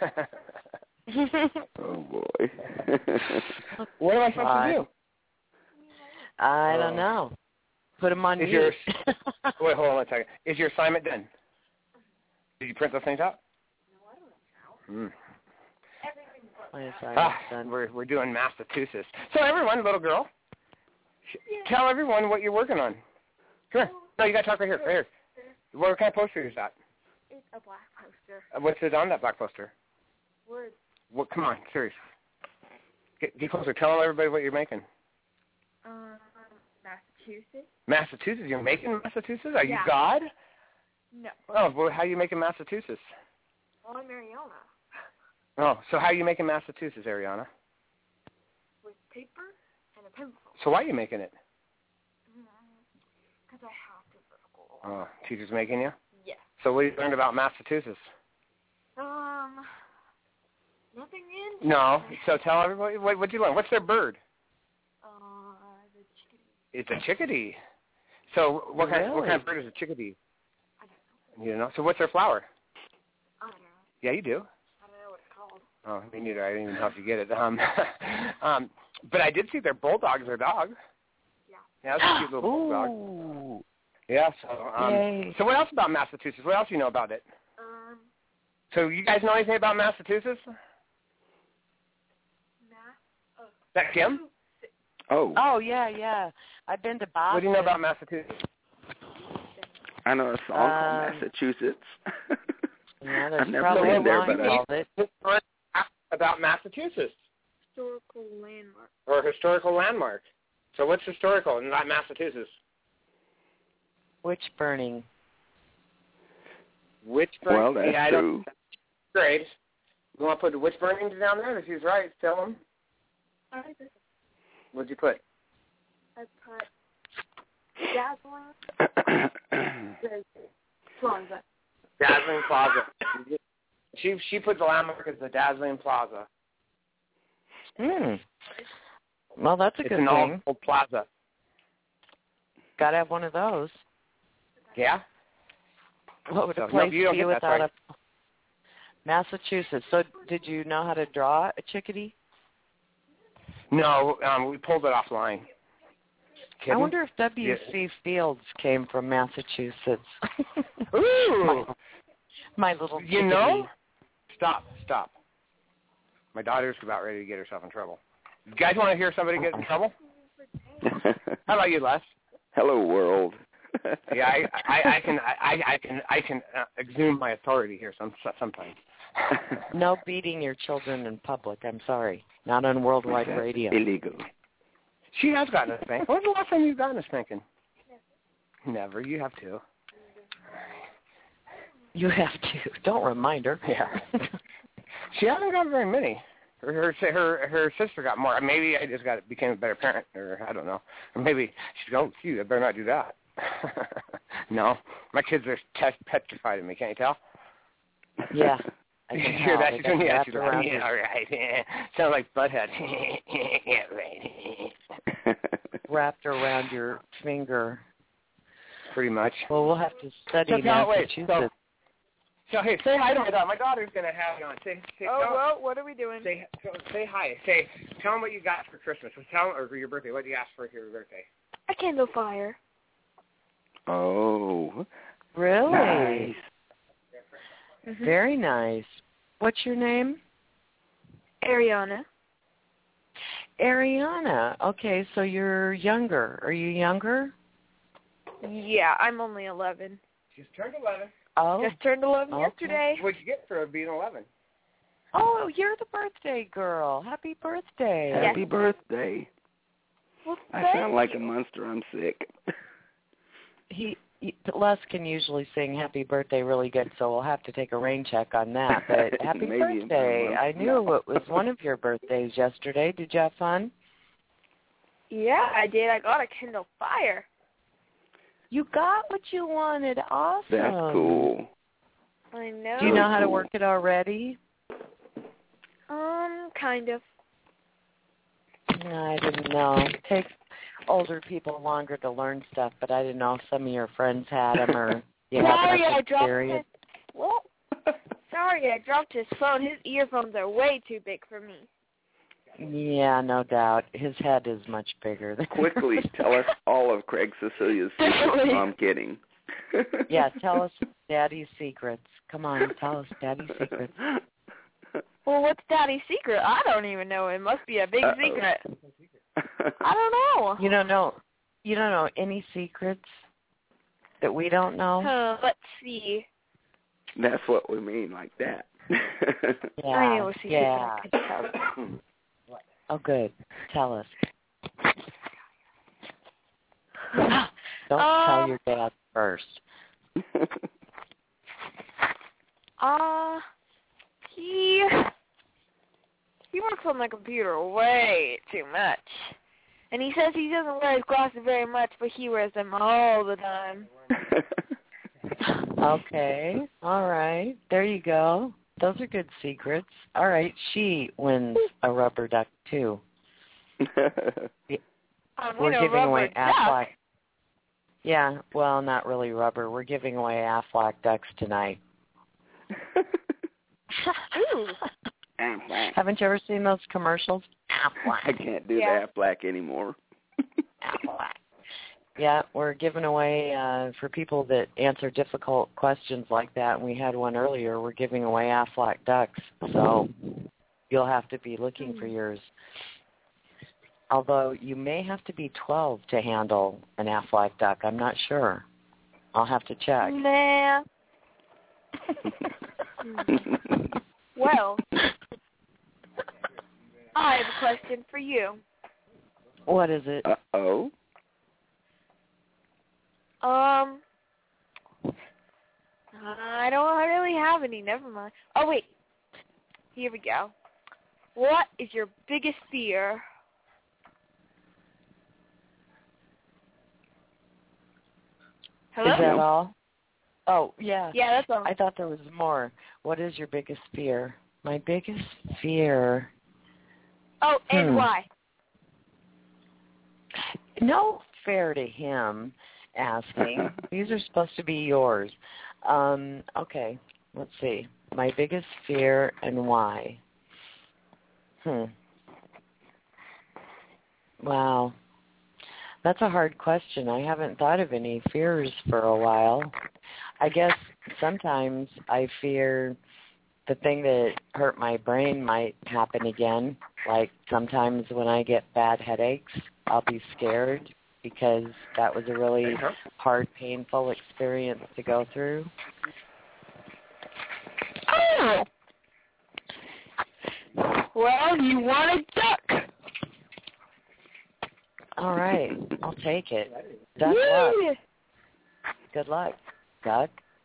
Oh, boy. What am I supposed God. to do? I don't Oh. know. Put them on Is mute. your, wait, hold on one second. Is your assignment done? Did you print those things out? Hmm. My Ah, assignment's done. we're we're doing Massachusetts. So everyone, little girl, sh- tell everyone what you're working on. Come here. No, you got to talk right here. Right here. What kind of poster is that? It's a black poster. Uh, What's it on that black poster? Words. What? Come on, serious. Get, get closer. Tell everybody what you're making. Um, Massachusetts. Massachusetts. You're making Massachusetts? Are you Yeah. God? No. Oh, well, how are you making Massachusetts? Well, I'm Mariana. Oh, so how are you making Massachusetts, Ariana? With paper and a pencil. So why are you making it? Because I have to for school. Oh, teacher's making you? Yes. So what have you learned about Massachusetts? Um, nothing in. No. So tell everybody, what what'd you learn? What's their bird? Uh, the chickadee. It's a chickadee. So what kind what Really? kind of bird is a chickadee? I don't know. You don't know? So what's their flower? I don't know. Yeah, you do. I don't know what it's called. Oh, me neither. I didn't even help you get it. Um, um, but I did see their bulldog is their dog. Yeah. Yeah, that's a cute little bulldog. Ooh. Yeah. So um, Yay. so what else about Massachusetts? What else do you know about it? Um, So you guys know anything about Massachusetts? math. Oh. That Kim? Oh, Oh, yeah, yeah. I've been to Boston. What do you know about Massachusetts? I know a song Um, called Massachusetts. Yeah, there's I've never probably been a there, line but I, called it. About Massachusetts Historical landmark. or historical landmark. So what's historical and not Massachusetts? Witch burning. Witch burning. well, that's yeah, I true. don't, great. You want to put the witch burning down there? If he's right, tell him. I like this. What'd you put? I put dazzling. the plaza. Dazzling Plaza. She she put the landmark as the Dazzling Plaza. Hmm. Well, that's a It's good an thing. old plaza. Got to have one of those. Yeah. What would So, a no, place you don't be get that, without right? a Massachusetts? So, did you know how to draw a chickadee? No, um, we pulled it offline. Kidding? I wonder if W C Fields came from Massachusetts. Ooh. my, my little chickadee. You know? Stop, stop. My daughter's about ready to get herself in trouble. You guys want to hear somebody get in trouble? How about you, Les? Hello, world. Yeah, I, I, I can, I, I can, I can uh, exhume my authority here some sometimes. No beating your children in public. I'm sorry. Not on worldwide That's radio. illegal. She has gotten a spanking. When's the last time you've gotten a spanking? Never. Never. You have to. You have to. Don't remind her. Yeah. She hasn't got very many. Her, her her her sister got more. Maybe I just got became a better parent, or I don't know. Or maybe she's going, "Phew, I better not do that." No, my kids are test petrified of me. Can't you tell? Yeah. I You can hear tell. that? They She's got going, yeah, wrapped she's like, around yeah, your- all right. Sounds like Butthead. Yeah, right. wrapped around your finger. Pretty much. Well, we'll have to study So, now, wait, Massachusetts. so, so, hey, say hi to my daughter. My daughter's going to have you on. Say, say, Oh, tell, well, what are we doing? say, so, say hi. Say, tell them what you got for Christmas. Tell them, or for your birthday. What did you ask for your birthday? A candle fire. Oh, Really? nice. Mm-hmm. Very nice. What's your name? Ariana. Ariana. Okay, so you're younger. Are you younger? Yeah, I'm only eleven. Just turned eleven. Oh. Just turned eleven Okay. yesterday. What'd you get for being eleven? Oh, you're the birthday girl. Happy birthday. Happy birthday. Well, I thank sound like you. a monster. I'm sick. He, he Les can usually sing happy birthday really good, so we'll have to take a rain check on that. But happy Maybe birthday. in I knew it was one of your birthdays yesterday. Did you have fun? Yeah, I did. I got a Kindle Fire. You got what you wanted. Awesome. That's cool. I know. Do you know how to cool. work it already? Um, kind of. No, I didn't know. It takes older people longer to learn stuff, but I didn't know if some of your friends had them or you have Sorry, enough I dropped experience. his. Well, sorry, I dropped his phone. His earphones are way too big for me. Yeah, no doubt. His head is much bigger than Quickly, yours. tell us all of Craig Cecilia's secrets. No, I'm kidding. Yeah, tell us Daddy's secrets. Come on, tell us Daddy's secrets. Well, what's Daddy's secret? I don't even know. It must be a big Uh-oh. secret. I don't know. You don't know. You don't know any secrets that we don't know. Uh, let's see. That's what we mean, like that. Yeah, I know a secret yeah. I could tell. Oh, good. Tell us. Don't Um, tell your dad first. Uh, he he works on the computer way too much, and he says he doesn't wear his glasses very much, but he wears them all the time. Okay. All right. There you go. Those are good secrets. All right. She wins a rubber duck, too. I'm We're gonna giving rubber away duck. Aflac. Yeah, well, not really rubber. We're giving away Aflac ducks tonight. Ooh. Aflac. Haven't you ever seen those commercials? Aflac. I can't do Yeah. the Aflac anymore. Aflac. Yeah, we're giving away uh, for people that answer difficult questions like that. And we had one earlier. We're giving away Aflac ducks, so you'll have to be looking for yours. Although you may have to be twelve to handle an Aflac duck. I'm not sure. I'll have to check. Nah. Well, I have a question for you. What is it? Uh-oh. Um, I don't really have any. Never mind. Oh, wait. Here we go. What is your biggest fear? Hello? Is that all? Oh, yeah. Yeah, that's all. I thought there was more. What is your biggest fear? My biggest fear. Oh, and Hmm. why? No fair to him asking. These are supposed to be yours. Um, okay, let's see. My biggest fear and why. Hmm. Wow. That's a hard question. I haven't thought of any fears for a while. I guess sometimes I fear the thing that hurt my brain might happen again. Like sometimes when I get bad headaches, I'll be scared because that was a really hard, painful experience to go through. Oh! Well, you want a duck. All right, I'll take it. Duck Yeah. luck. Good luck, Duck.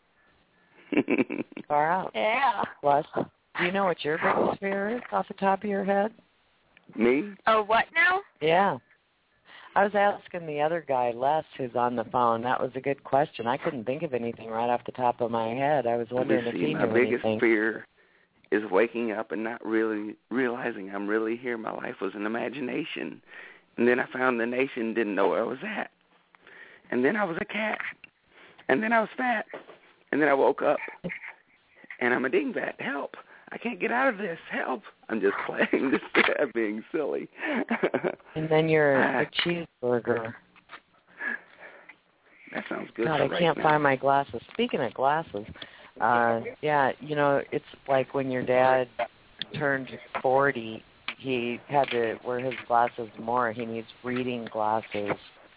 Far out. Yeah. Plus, do you know what your biggest fear is off the top of your head? Me? Oh, what now? Yeah. I was asking the other guy, Les, who's on the phone. That was a good question. I couldn't think of anything right off the top of my head. I was wondering if See, he my knew biggest anything. fear is waking up and not really realizing I'm really here. My life was an imagination. And then I found the nation, didn't know where I was at. And then I was a cat. And then I was fat. And then I woke up. And I'm a dingbat. Help. I can't get out of this. Help. I'm just playing this, being silly. And then you're a cheeseburger. That sounds good. God, for I right can't now. find my glasses. Speaking of glasses, Uh, yeah, you know, it's like when your dad turned forty, he had to wear his glasses more. He needs reading glasses.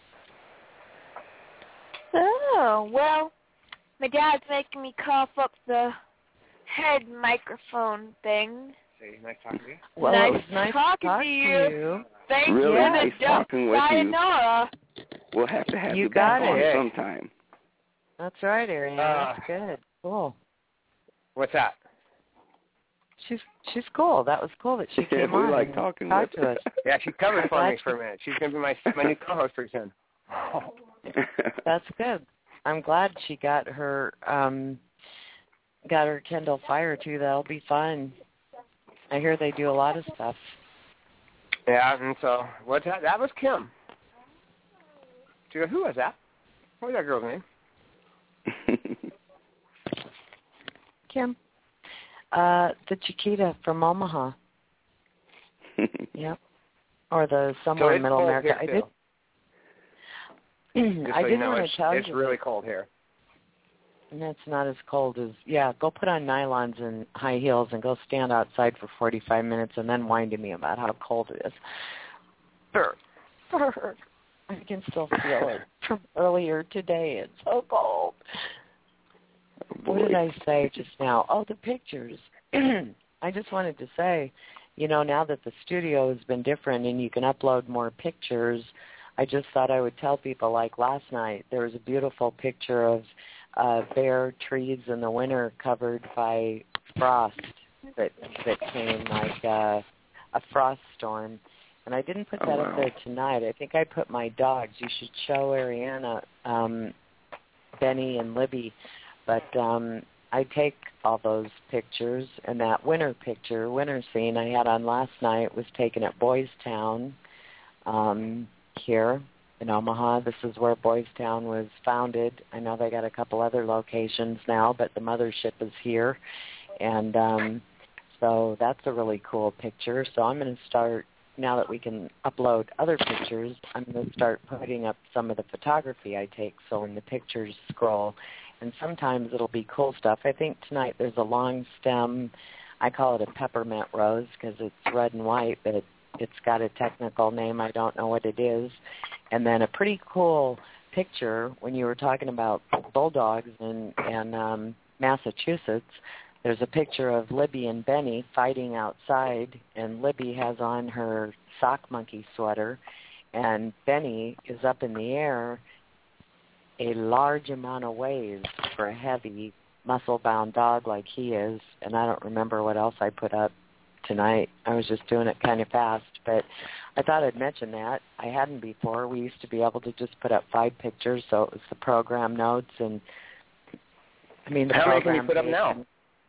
Oh, well, my dad's making me cough up the head microphone thing. Say, nice talking to you. Well, nice it was nice talking to talk to you. to you. Thank Really you, nice talking with you. Sayonara. We'll have to have You you back got on it. sometime. That's right, Ariana. Uh, That's good. Cool. What's that? She's she's cool. That was cool that she Yeah, came we on like and talking talked with to us. Yeah, she covered for Glad me for a minute. She's going to be my my new co-host pretty soon. That's good. I'm glad she got her um got her Kindle Fire too. That'll be fun. I hear they do a lot of stuff. Yeah, and so what's that? That was Kim. She goes, who was that? What was that girl's name? Kim. Uh, the Chiquita from Omaha. Yep. Or the somewhere so in Middle cold America. Here I too. did. Just I so did you know, want it's, to tell it's you. really cold here. And it's not as cold as yeah. Go put on nylons and high heels and go stand outside for forty-five minutes and then whine to me about how cold it is. Brr. Brr. I can still feel it from earlier today. It's so cold. Oh, what did I say just now? Oh, the pictures. I just wanted to say, you know, now that the studio has been different and you can upload more pictures, I just thought I would tell people, like last night, there was a beautiful picture of uh, bare trees in the winter covered by frost that that came like uh, a frost storm. And I didn't put Oh, that wow. up there tonight. I think I put my dogs. You should show Ariana, um, Benny, and Libby. But um, I take all those pictures, and that winter picture, winter scene I had on last night was taken at Boys Town um, here in Omaha. This is where Boys Town was founded. I know they got a couple other locations now, but the mothership is here. And um, so that's a really cool picture. So I'm going to start, now that we can upload other pictures, I'm going to start putting up some of the photography I take so when the pictures scroll. And sometimes it'll be cool stuff. I think tonight there's a long stem, I call it a peppermint rose because it's red and white, but it's got a technical name. I don't know what it is. And then a pretty cool picture when you were talking about bulldogs in, in um, Massachusetts. There's a picture of Libby and Benny fighting outside, and Libby has on her sock monkey sweater, and Benny is up in the air a large amount of waves for a heavy, muscle-bound dog like he is, and I don't remember what else I put up tonight. I was just doing it kind of fast, but I thought I'd mention that. I hadn't before. We used to be able to just put up five pictures, so it was the program notes, and I mean the How many can you program put up page. now?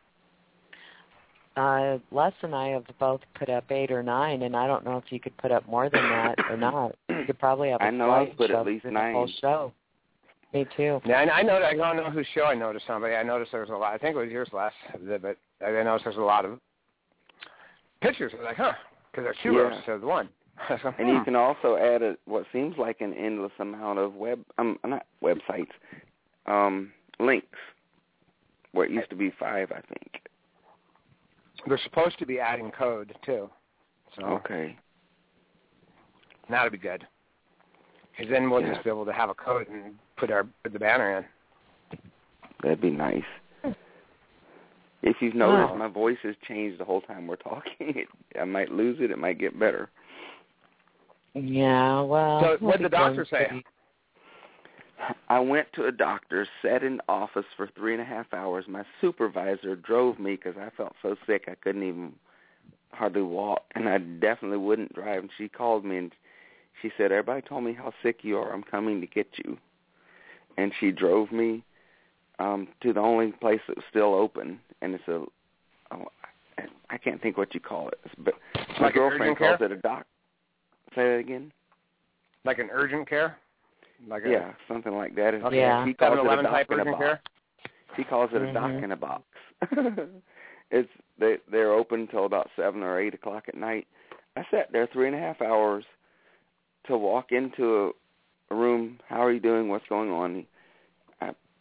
Uh, Les and I have both put up eight or nine, and I don't know if you could put up more than that or not. You could probably have a I know I've put slideshow at least through the whole nine. show. Me too. Yeah, I, I know. I don't know whose show I noticed somebody. I noticed there was a lot. I think it was yours last, but I noticed there was a lot of pictures. I was like, huh, because there's two Yeah. rows instead of one. So, And hmm. you can also add a, what seems like an endless amount of web, um, not websites, um, links, where it used to be five, I think. They're supposed to be adding code too. So Okay. that'll be good. Because then we'll Yeah. just be able to have a code and put our put the banner in. That'd be nice. If you've noticed, Wow. my voice has changed the whole time we're talking. I might lose it. It might get better. Yeah, well. So we'll what'd the be going doctor say? pretty- I went to a doctor, sat in office for three and a half hours. My supervisor drove me because I felt so sick I couldn't even hardly walk, and I definitely wouldn't drive. And she called me, and she said, everybody told me how sick you are. I'm coming to get you. And she drove me um, to the only place that was still open, and it's a, oh, I can't think what you call it, but my Like an girlfriend urgent calls care? it a doc. Say that again? Like an urgent care? Like a, Yeah, something like that. It's, Okay. Yeah. He calls seven it a eleven doc type in a urgent box. care? She calls it a doc Mhm. in a box. It's they they're open until about seven or eight o'clock at night. I sat there three and a half hours to walk into a, a room. How are you doing? What's going on? I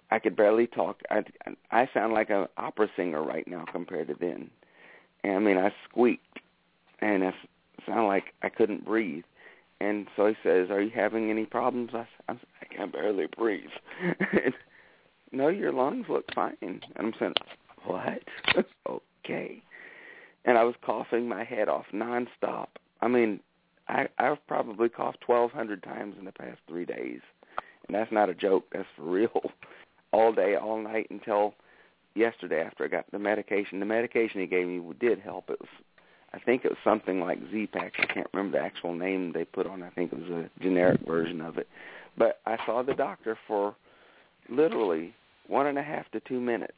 I could barely talk. I, I sound like an opera singer right now compared to then. And, I mean, I squeaked, and I sound like I couldn't breathe. And so he says, are you having any problems? I, I, I can barely breathe. No, your lungs look fine. And I'm saying, what? Okay. And I was coughing my head off nonstop. I mean, I, I've probably coughed twelve hundred times in the past three days. And that's not a joke. That's for real. All day, all night until yesterday after I got the medication. The medication he gave me did help. It was, I think it was something like Z-Pak. I can't remember the actual name they put on. I think it was a generic version of it. But I saw the doctor for literally one and a half to two minutes.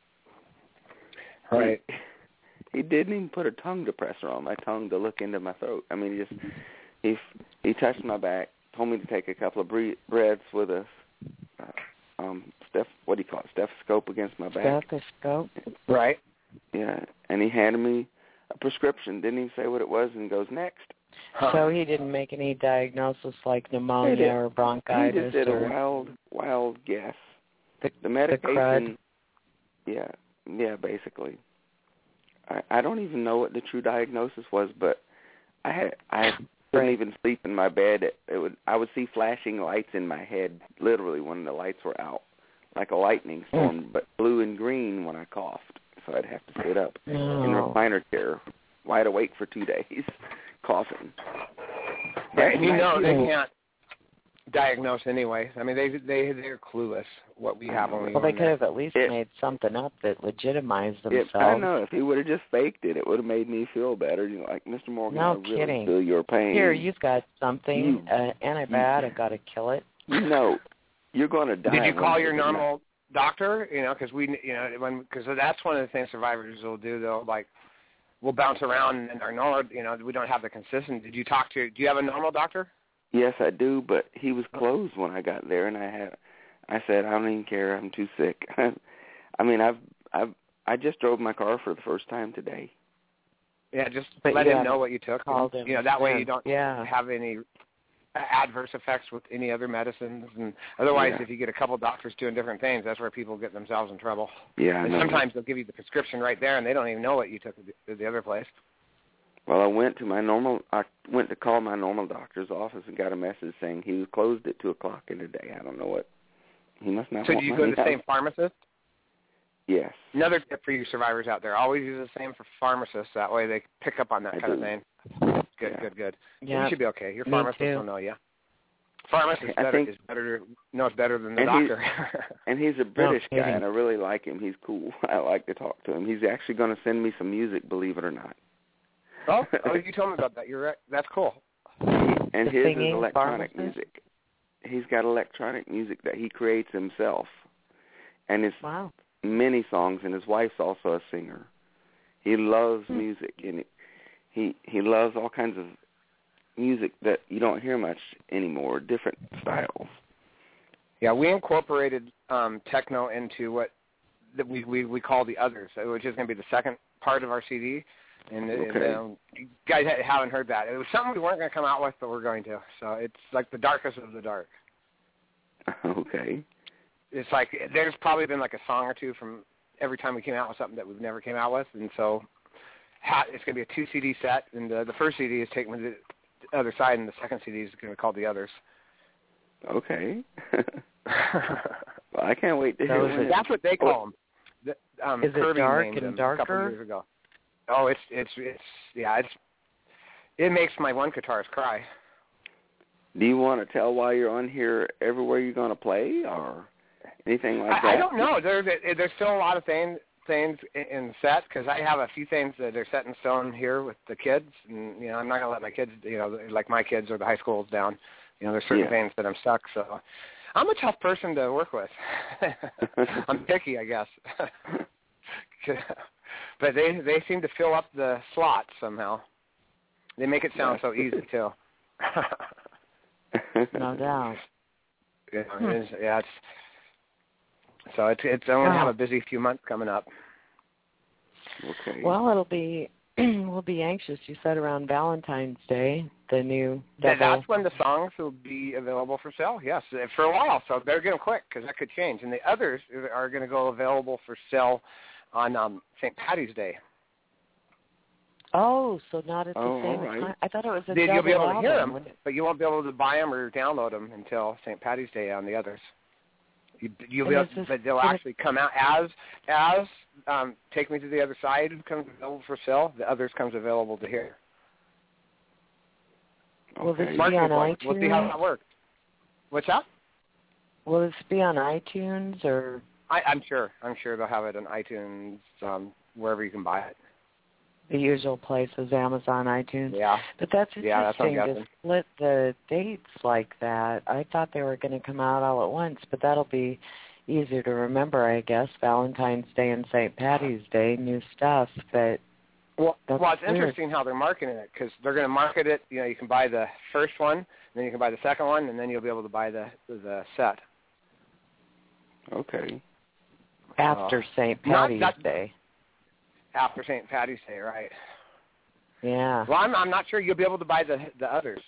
Right. He, he didn't even put a tongue depressor on my tongue to look into my throat. I mean, he just he he touched my back, told me to take a couple of bre- breaths with a uh, um steph what do you call it stethoscope against my back. Stethoscope. Right. Yeah, and he handed me a prescription. Didn't even say what it was, and goes next. Huh. So he didn't make any diagnosis like pneumonia or bronchitis. He just did or a wild, wild guess. The, the medication. The yeah, yeah, basically. I, I don't even know what the true diagnosis was, but I had I couldn't right. even sleep in my bed. It, it would I would see flashing lights in my head, literally when the lights were out, like a lightning storm, mm. but blue and green when I coughed. So I'd have to sit up oh. in a recliner chair, wide awake for two days, coughing. Right, and you know they can't diagnose anyway. I mean, they they they're clueless what we have when we. Well, they could there. have at least it, made something up that legitimized themselves. It, I don't know. If he would have just faked it, it would have made me feel better. You know, like, Mister Morgan, no I really kidding. feel your pain. Here, you've got something, you, uh, antibiotic, got to kill it. You know, you're going to die. Did you call your normal doctor? You know, because we, you know, when because that's one of the things survivors will do. They'll like, we'll bounce around, and our normal, you know, we don't have the consistent. Did you talk to? Do you have a normal doctor? Yes, I do, but he was closed when I got there, and I had, I said, I don't even care. I'm too sick. I mean, I've, I've, I just drove my car for the first time today. Yeah, just but let him know what you took. Called and, him. You know, that way yeah. you don't yeah. have any adverse effects with any other medicines. And otherwise, yeah. if you get a couple doctors doing different things, that's where people get themselves in trouble. Yeah, and I know. sometimes they'll give you the prescription right there, and they don't even know what you took at the other place. Well, I went to my normal. I went to call my normal doctor's office and got a message saying he was closed at two o'clock in the day. I don't know what. He must not. So want do you go to the money. same pharmacist? Yes. Another tip for you survivors out there: always use the same for pharmacists. That way they pick up on that I kind do. of thing. Good, Yeah. good, good. Yeah. You should be okay. Your Me pharmacist too. will know you. Pharmacist I better, think, is better knows better than the and doctor. He's, and he's a British No guy, kidding. and I really like him. He's cool. I like to talk to him. He's actually going to send me some music, believe it or not. oh, oh, you told me about that. You're right. That's cool. And The his is singing electronic pharmacist? music. He's got electronic music that he creates himself, and his Wow. many songs. And his wife's also a singer. He loves Hmm. music, and he he loves all kinds of music that you don't hear much anymore, different styles. Yeah, we incorporated um, techno into what that we, we we call the others, which is going to be the second part of our C D. And, Okay. and um, you guys haven't heard that. It was something we weren't going to come out with, but we're going to. So it's like the darkest of the dark. Okay. It's like there's probably been like a song or two from every time we came out with something that we've never came out with, and so ha- it's going to be a two C D set. And the, the first C D is taken to the other side, and the second C D is going to be called the others. Okay. Well, I can't wait to So hear is when it- it- That's what they call them. The, um, Is it Kirby dark named and them a couple darker? years ago. Oh, it's it's it's yeah, it's it makes my one guitarist cry. Do you want to tell why you're on here everywhere you're going to play or anything like I, that? I don't know. There's there's still a lot of things things in the set because I have a few things that are set in stone here with the kids, and you know I'm not gonna let my kids, you know, like my kids or the high schools down. You know, there's certain Yeah. things that I'm stuck. So I'm a tough person to work with. I'm picky, I guess. But they they seem to fill up the slots somehow. They make it sound so easy too. No doubt. Yeah, it is, yeah, it's so it's it's I'm gonna have a busy few months coming up. Okay. Well, it'll be we'll be anxious. You said around Valentine's Day, the new double. That's when the songs will be available for sale, yes, for a while. So better get them quick because that could change. And the others are going to go available for sale on um, Saint Patty's Day. Oh, so not at the Oh, same right. time? I thought it was a Then double you'll be able to album. hear them, but you won't be able to buy them or download them until Saint Patty's Day on the others. You, you'll be And able, is this- but they'll actually come out as as um, Take Me to the Other Side comes available for sale. The others comes available to hear. Will this Okay. be Marketing on plan. iTunes? We'll see how that works. What's that? Will this be on iTunes or? I, I'm sure. I'm sure they'll have it on iTunes, um, wherever you can buy it. The usual places, Amazon, iTunes. Yeah. But that's Yeah, that's what I'm interesting to guessing. split the dates like that. I thought they were going to come out all at once, but that'll be easier to remember, I guess. Valentine's Day and Saint Patty's Day, new stuff. But Well, that's well, it's weird. interesting how they're marketing it because they're going to market it. You know, you can buy the first one, then you can buy the second one, and then you'll be able to buy the the set. Okay. after Saint not- Patty's not- Day. After Saint Patty's Day, right? Yeah. Well, I'm I'm not sure you'll be able to buy the the others.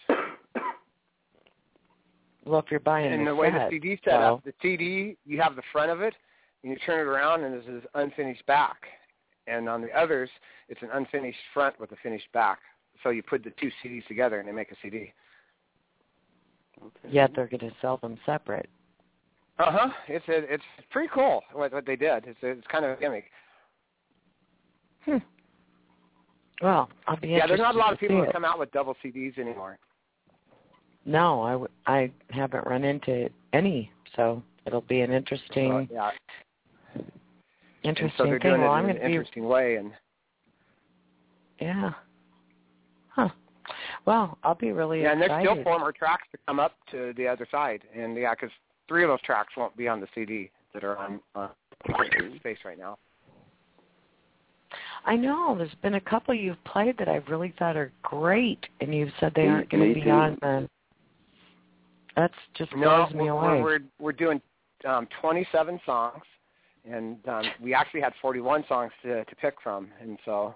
Well, if you're buying And the the way set, the C D's set so, up, the C D, you have the front of it, and you turn it around, and this is unfinished back. And on the others, it's an unfinished front with a finished back. So you put the two C Ds together, and they make a C D. Okay. yet they're going to sell them separate. Uh huh. It's a, it's pretty cool what what they did. It's a, it's kind of a gimmick. Hmm. Well, I'll be Yeah, interested there's not a lot of to people see that it. come out with double C Ds anymore. No, I, w- I haven't run into any, so it'll be an interesting, So, yeah. interesting And so they're thing. doing Well, it I'm in going an to be, interesting way, and yeah. Huh. Well, I'll be really yeah, and there's excited. still four more tracks to come up to the other side, and yeah, because three of those tracks won't be on the C D that are on on space right now. I know. There's been a couple you've played that I've really thought are great, and you've said they Me- aren't going me to be too. on the. That's just No, blows me we're, away. we're we're doing um, twenty-seven songs, and um, we actually had forty-one songs to to pick from, and so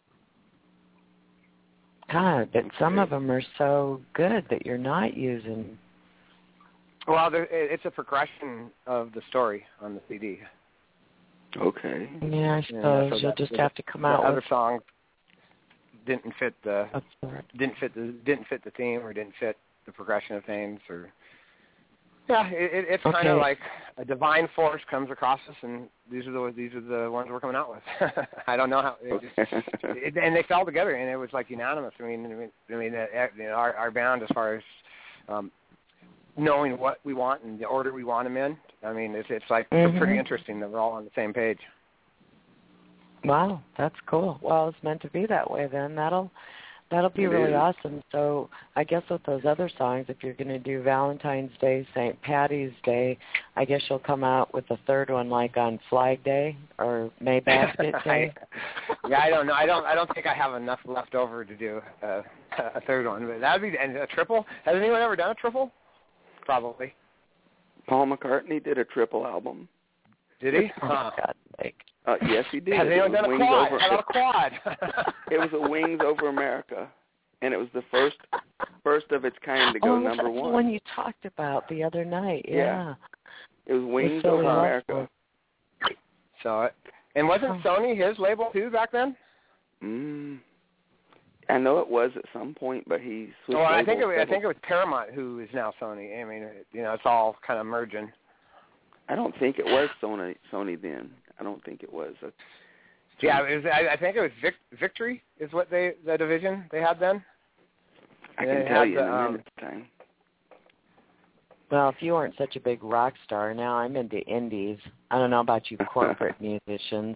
God, but some of them are so good that you're not using. well, there, it, it's a progression of the story on the C D. Okay. Yeah, I Yeah, suppose so you'll that- just the- have to come The out other with. songs didn't fit the That's right. didn't fit the didn't fit the theme or didn't fit the progression of things or yeah it, it, it's kind Okay. of like a divine force comes across us and these are the these are the ones we're coming out with. I don't know how it just, it, and they fell together and it was like unanimous. I mean I mean, I mean uh, you know, our our band as far as um, knowing what we want and the order we want them in. I mean it's it's like Mhm. pretty interesting that we're all on the same page. Wow, that's cool. Well, it's meant to be that way then. That'll that'll be It really is. awesome. So I guess with those other songs, if you're going to do Valentine's Day, Saint Patty's Day, I guess you'll come out with a third one like on Flag Day or May Basket Day. yeah, I don't know. I don't. I don't think I have enough left over to do a, a third one. But that'd be and a triple. Has anyone ever done a triple? Probably. Paul McCartney did a triple album. Did he? Oh, Huh. for God's sake. Uh, yes, he did. Has It anyone was done a Wings quad? Over. How about a quad? It was a Wings Over America, and it was the first first of its kind to go oh, number that's one. the one you talked about the other night. Yeah. Yeah. It was Wings so Over lovely. America. So, and wasn't Sony his label too back then? Mm. I know it was at some point, but he switched Well, I think it, labels was- I think several- it was Paramount who is now Sony. I mean, it, you know, it's all kind of merging. I don't think it was Sony. Sony then. I don't think it was. That's Yeah, it was, I, I think it was Vic, Victory is what they the division they had then. I They can tell had you the, in a um, minute's time. Well, if you weren't such a big rock star, now I'm into indies. I don't know about you corporate musicians.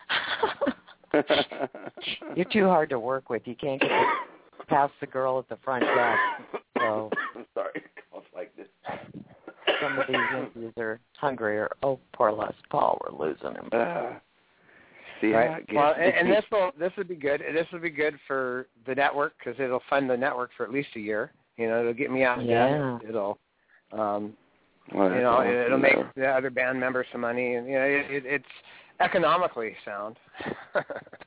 You're too hard to work with. You can't get the, past the girl at the front desk. So I'm sorry. It's like this. some of these indies are hungrier. Oh, poor Les Paul, we're losing him. Uh, see how Right. it gets. Well, and, and this will this would be good. This would be good for the network because it'll fund the network for at least a year. You know, it'll get me out Yeah. again. It'll, um, Well, you that's know, awesome it'll make there. the other band members some money, and you know, it, it, it's economically sound.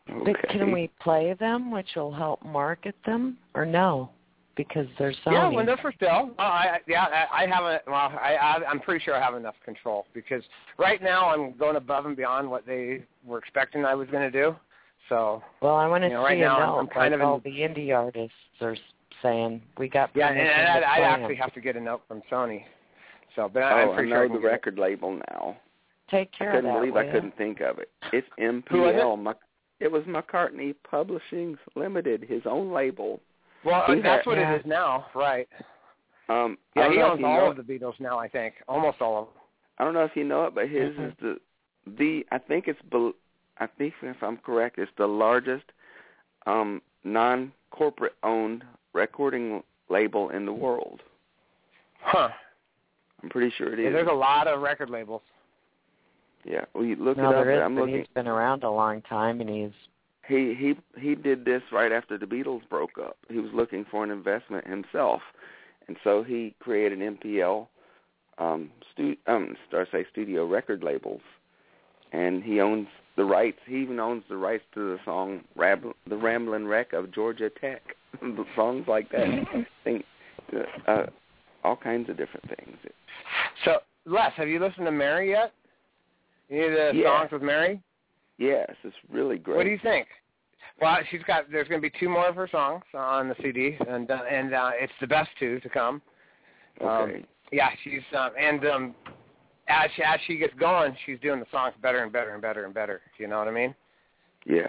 Okay. But can we play them, which will help market them, or no? Because there's so Yeah, many. window for sale. Uh, I, yeah, I, I haven't. Well, I, I, I'm pretty sure I have enough control because right now I'm going above and beyond what they were expecting I was going to do. So. Well, I want to you know, see right a now note, I'm kind like of all in, the indie artists are saying we got yeah, permission and to I'd, I'd play actually them. have to get a note from Sony. So, but Oh, I'm I pretty know sure I can the get record label now. Take care I couldn't of that. believe will I ya? couldn't think of it. It's M P Who was L. Mac- it was McCartney Publishing Limited, his own label. Well, He that's had- what yeah. it is now, right? Um, I Yeah, don't he know if owns you all know of the Beatles now, I think. Almost all of them. I don't know if you know it, but his Mhm. is the the I think it's bel- I think if I'm correct, it's the largest um, non-corporate owned recording label in the world. Huh. I'm pretty sure it Yeah, is. there's a lot of record labels. Yeah, well, you look No, it up. there is, I'm but looking. he's been around a long time, and he's He he he did this right after the Beatles broke up. He was looking for an investment himself, and so he created M P L, um, stu- um, I say studio record labels, and he owns the rights. He even owns the rights to the song Rab- "The Ramblin' Wreck of Georgia Tech," songs like that. Think, uh, all kinds of different things. So, Les, have you listened to Mary yet? Any of the Yeah. songs with Mary? Yes, it's really great. What do you think? Well, she's got. There's going to be two more of her songs on the C D, and uh, and uh, it's the best two to come. Okay. Um, yeah, she's um, and um, as she, as she gets going, she's doing the songs better and better and better and better. You know what I mean? Yeah.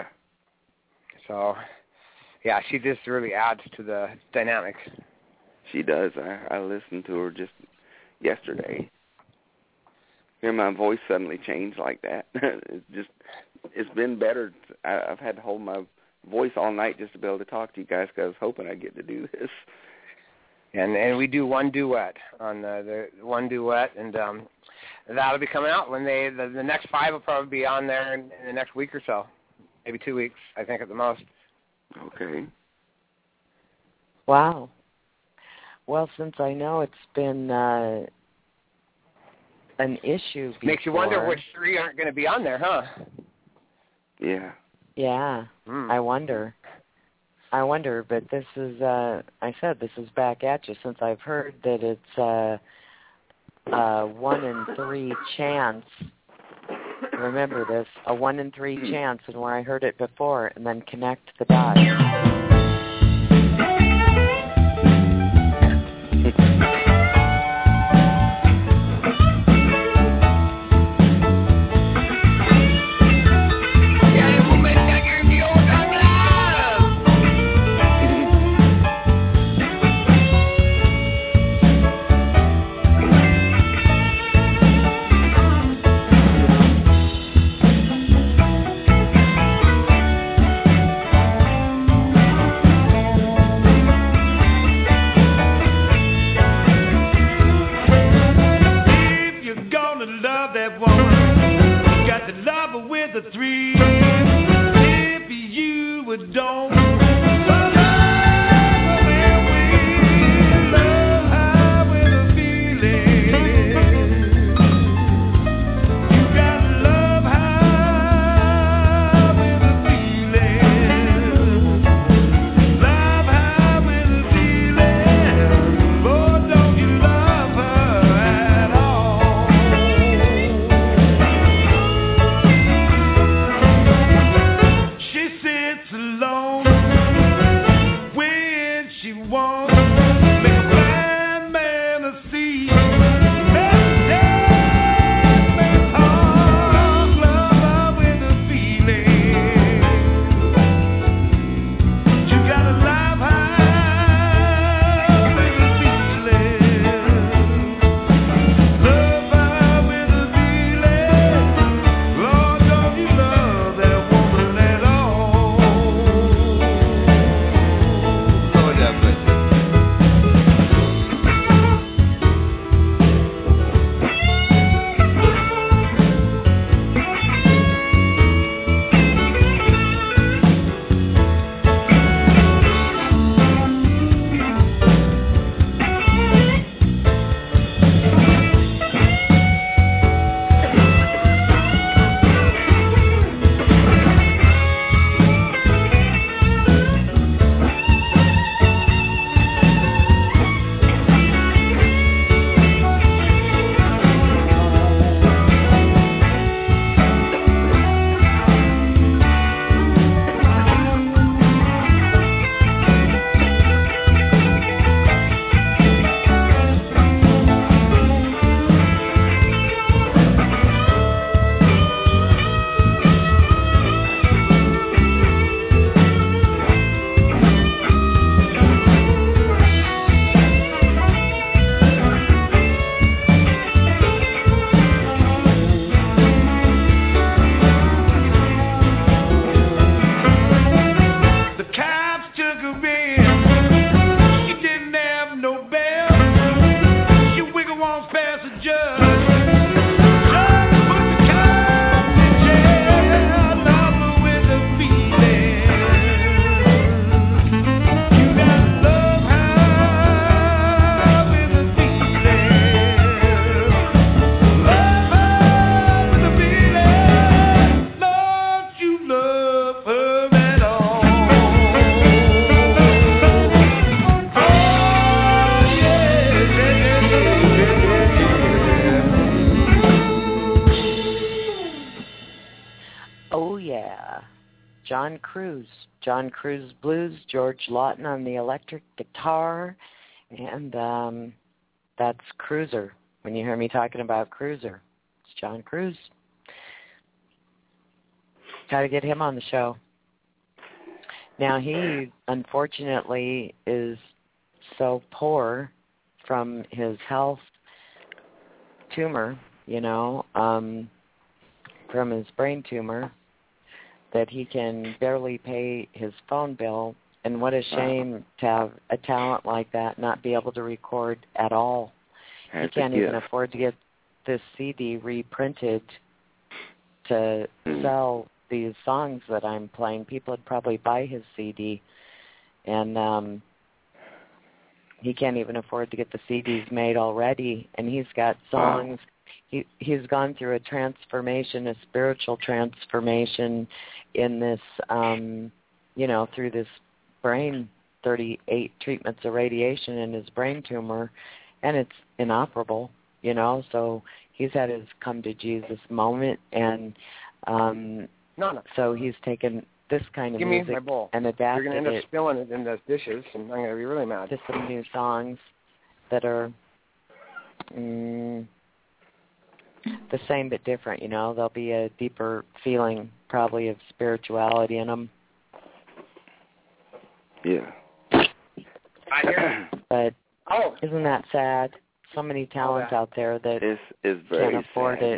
So, yeah, she just really adds to the dynamic. She does. I, I listened to her just yesterday. Hear my voice suddenly change like that. It's just, it's been better. I, I've had to hold my voice all night just to be able to talk to you guys because I was hoping I'd get to do this. And and we do one duet on the, the one duet, and um, that'll be coming out when they the, the next five will probably be on there in, in the next week or so, maybe two weeks, I think at the most. Okay. wow. Well, since I know it's been uh, an issue before. Makes you wonder which three aren't going to be on there, huh? Yeah. Yeah, Mm. I wonder. I wonder, but this is, uh, I said this is back at you since I've heard that it's uh, a one in three chance. Remember this, a one in three Hmm. chance, and where I heard it before, and then connect the dots. Cruz. John Cruz Blues, George Lawton on the electric guitar, and um, that's Cruiser. When you hear me talking about Cruiser, it's John Cruz. Got to get him on the show. Now, he, unfortunately, is so poor from his health tumor, you know, um, from his brain tumor, that he can barely pay his phone bill. And what a shame to have a talent like that not be able to record at all. He can't even afford to get this C D reprinted to sell these songs that I'm playing. People would probably buy his C D, and um, he can't even afford to get the C Ds made already. And he's got songs. He he's gone through a transformation, a spiritual transformation, in this, um, you know, through this brain, thirty-eight treatments of radiation in his brain tumor, and it's inoperable, you know. So he's had his come to Jesus moment, and um, no, no. so he's taken this kind of Give music me my bowl. and adapted You're going to end up it spilling it in those dishes, and I'm going to be really mad. to some new songs that are mm, the same but different, you know. There'll be a deeper feeling probably of spirituality in them. Yeah. I hear you. But oh. isn't that sad? So many talents oh, out there that it's, it's very can't afford sad. it.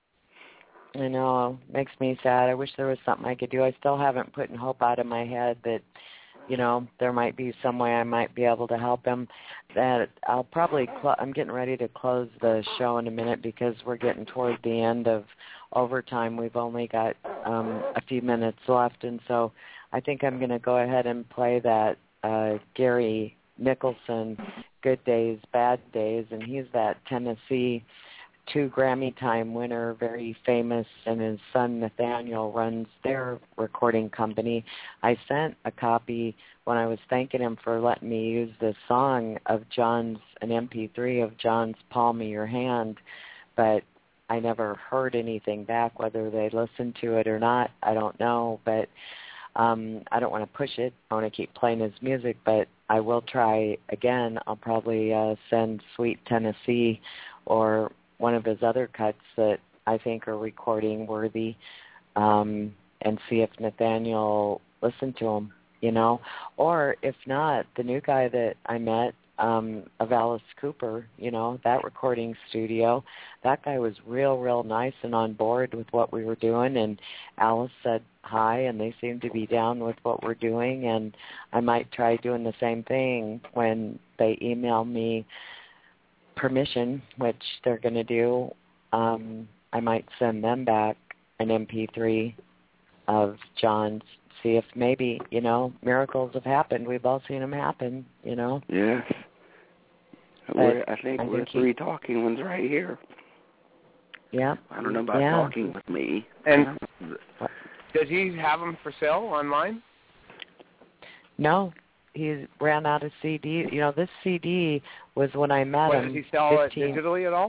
I know. Makes me sad. I wish there was something I could do. I still haven't put hope out of my head that, you know, there might be some way I might be able to help him. That I'll probably, cl- I'm getting ready to close the show in a minute because we're getting toward the end of overtime. We've only got um, a few minutes left, and so I think I'm going to go ahead and play that uh, Gary Nicholson, Good Days, Bad Days, and he's that Tennessee two Grammy time winner, very famous, and his son Nathaniel runs their recording company. I sent a copy when I was thanking him for letting me use this song of John's, an M P three of John's Palm of Your Hand, but I never heard anything back. Whether they listened to it or not, I don't know, but um, I don't want to push it. I want to keep playing his music, but I will try again. I'll probably uh, send Sweet Tennessee or one of his other cuts that I think are recording worthy, um, and see if Nathaniel listened to him, you know. Or if not, the new guy that I met, um, of Alice Cooper, you know, that recording studio, that guy was real, real nice and on board with what we were doing, and Alice said hi, and they seemed to be down with what we're doing, and I might try doing the same thing when they email me permission, which they're going to do. um, I might send them back an M P three of John's, see if maybe, you know, miracles have happened. We've all seen them happen, you know. Yes. We're, I think I we're think he, three talking ones right here. Yeah. I don't know about yeah. talking with me. And does he have them for sale online? No. He ran out of C D. You know, this C D was when I met What, him. does he sell fifteen it digitally at all?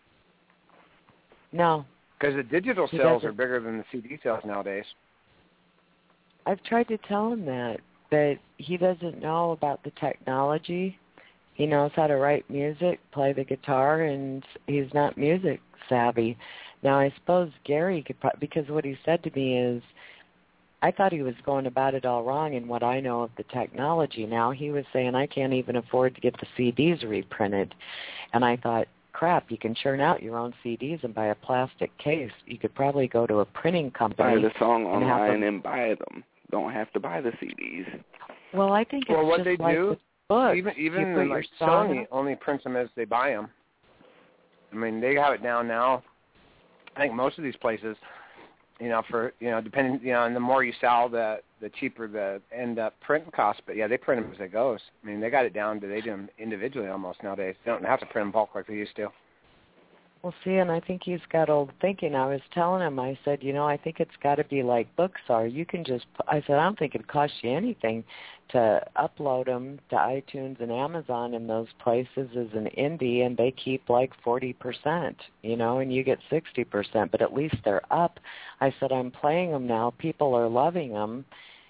No. Because the digital He sales doesn't. are bigger than the C D sales nowadays. I've tried to tell him that, but he doesn't know about the technology. He knows how to write music, play the guitar, and he's not music savvy. Now, I suppose Gary could, pro- because what he said to me is, I thought he was going about it all wrong in what I know of the technology. Now he was saying, I can't even afford to get the C Ds reprinted. And I thought, crap, you can churn out your own C Ds and buy a plastic case. You could probably go to a printing company. Buy the song and online them... and buy them. Don't have to buy the C Ds. Well, I think it's well, what just they like do, with books. even even you put like your song Sony only prints them as they buy them. I mean, they have it down now. I think most of these places, you know, for, you know, depending, you know, and the more you sell, the the cheaper the end up print cost. But yeah, they print them as it goes. I mean, they got it down to, they do them individually almost nowadays. They don't have to print them bulk like they used to. Well, see, and I think he's got old thinking. I was telling him, I said, you know, I think it's got to be like books are. You can just, I said, I don't think it costs you anything to upload them to iTunes and Amazon and those places as an indie, and they keep like forty percent, you know, and you get sixty percent, but at least they're up. I said, I'm playing them now. People are loving them,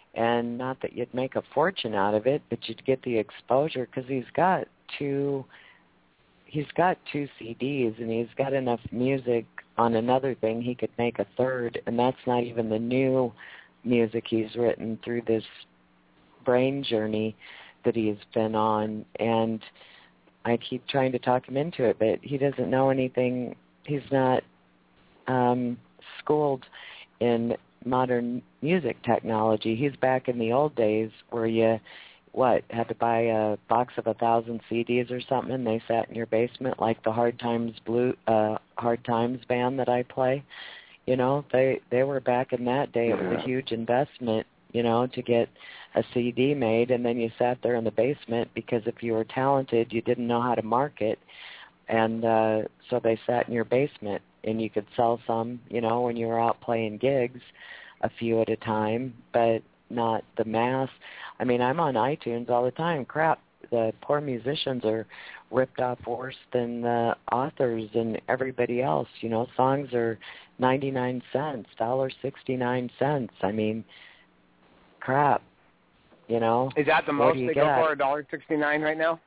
And not that you'd make a fortune out of it, but you'd get the exposure because he's got two, he's got two C Ds, and he's got enough music on another thing he could make a third, and that's not even the new music he's written through this brain journey that he's been on. And I keep trying to talk him into it, but he doesn't know anything. He's not um, schooled in modern music technology. He's back in the old days where you, what, had to buy a box of a thousand C Ds or something, and they sat in your basement like the Hard Times Blue, uh, Hard Times band that I play. You know, they they were back in that day. It was a huge investment, you know, to get a C D made, and then you sat there in the basement because if you were talented, you didn't know how to market, and uh, so they sat in your basement, and you could sell some, you know, when you were out playing gigs, a few at a time, but not the mass. I mean, I'm on iTunes all the time. Crap, the poor musicians are ripped off worse than the authors and everybody else. You know, songs are ninety-nine cents, one dollar and sixty-nine cents. I mean, crap, you know. Is that the What most do you they get? go for, one dollar and sixty-nine right now?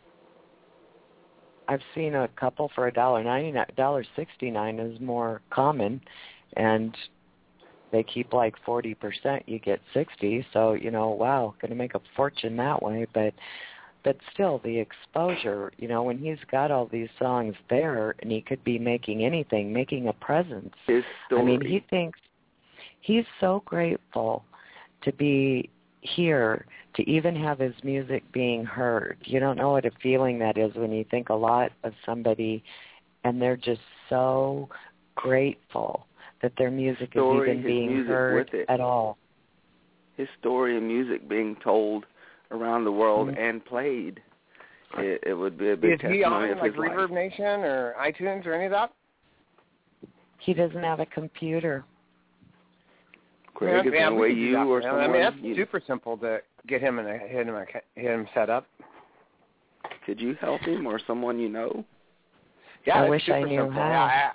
I've seen a couple for a dollar ninety-nine. one dollar and sixty-nine is more common, and they keep like forty percent. You get sixty, so, you know, wow, going to make a fortune that way. But but still, the exposure, you know, when he's got all these songs there, and he could be making anything, making a presence. His story. I mean, he thinks he's so grateful to be here, to even have his music being heard. You don't know what a feeling that is when you think a lot of somebody and they're just so grateful that their music story, is even being music heard with it. at all. His story and music being told around the world Mm-hmm. and played. It, it would be a big Is he testimony on of like his Reverb life. Nation or iTunes or any of that? He doesn't have a computer. Craig, is yeah, there a we way could do you that or for him. someone... I mean, that's you, super simple to get him in a, hit him a, hit him set up. Could you help him or someone you know? Yeah, I it's wish I super knew simple. how. Yeah, I,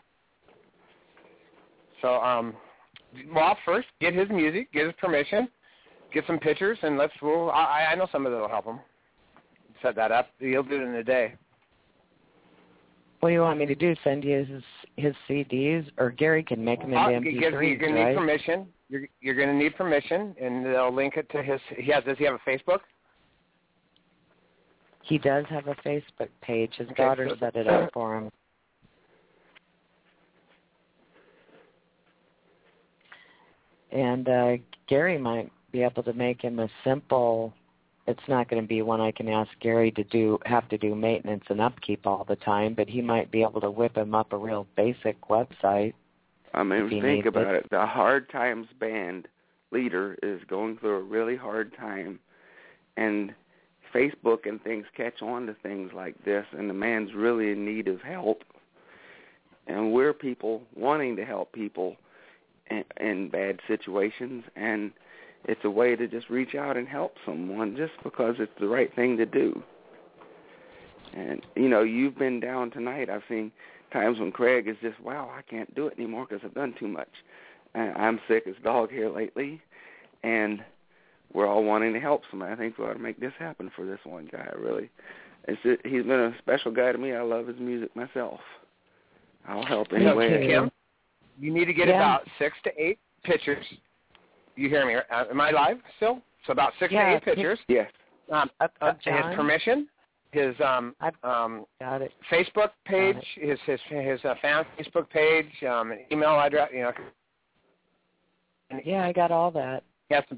so, um, well, first get his music, get his permission, get some pictures, and let's. We'll. I, I know somebody that'll help him set that up. He'll do it in a day. What do you want me to do? Send you his his C Ds, or Gary can make them into Uh, M P because threes, you're going to right? need permission. You're you're going to need permission, and they'll link it to his. He has. Does he have a Facebook? He does have a Facebook page. His Okay, daughter so- set it up for him. And uh, Gary might be able to make him a simple. It's not going to be one I can ask Gary to do, have to do maintenance and upkeep all the time, but he might be able to whip him up a real basic website. I mean, If he think needs about it. it. The Hard Times band leader is going through a really hard time, and Facebook and things catch on to things like this, and the man's really in need of help. And we're people wanting to help people in, in bad situations, and it's a way to just reach out and help someone just because it's the right thing to do. And, you know, you've been down tonight. I've seen times when Craig is just, wow, I can't do it anymore because I've done too much. And I'm sick as a dog here lately, and we're all wanting to help somebody. I think we ought to make this happen for this one guy, really. It's just, he's been a special guy to me. I love his music myself. I'll help any So, way I can. Kim, you need to get Yeah. about six to eight pictures. You hear me? Uh, am I live still? So about six Yeah, to eight pictures. Yes. Um, Up, uh, up, his John. permission, his um, I've um, got it. Facebook page, Got his his his uh, fan Facebook page, um, an email address. You know, and Yeah, I got all that. he has some.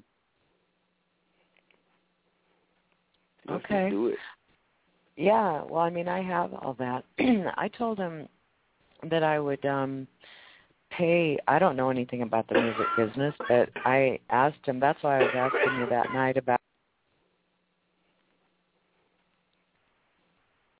Let's Okay. just do it. Yeah, well, I mean, I have all that. I told him that I would um pay. I don't know anything about the music business, but I asked him. That's why I was asking you that night about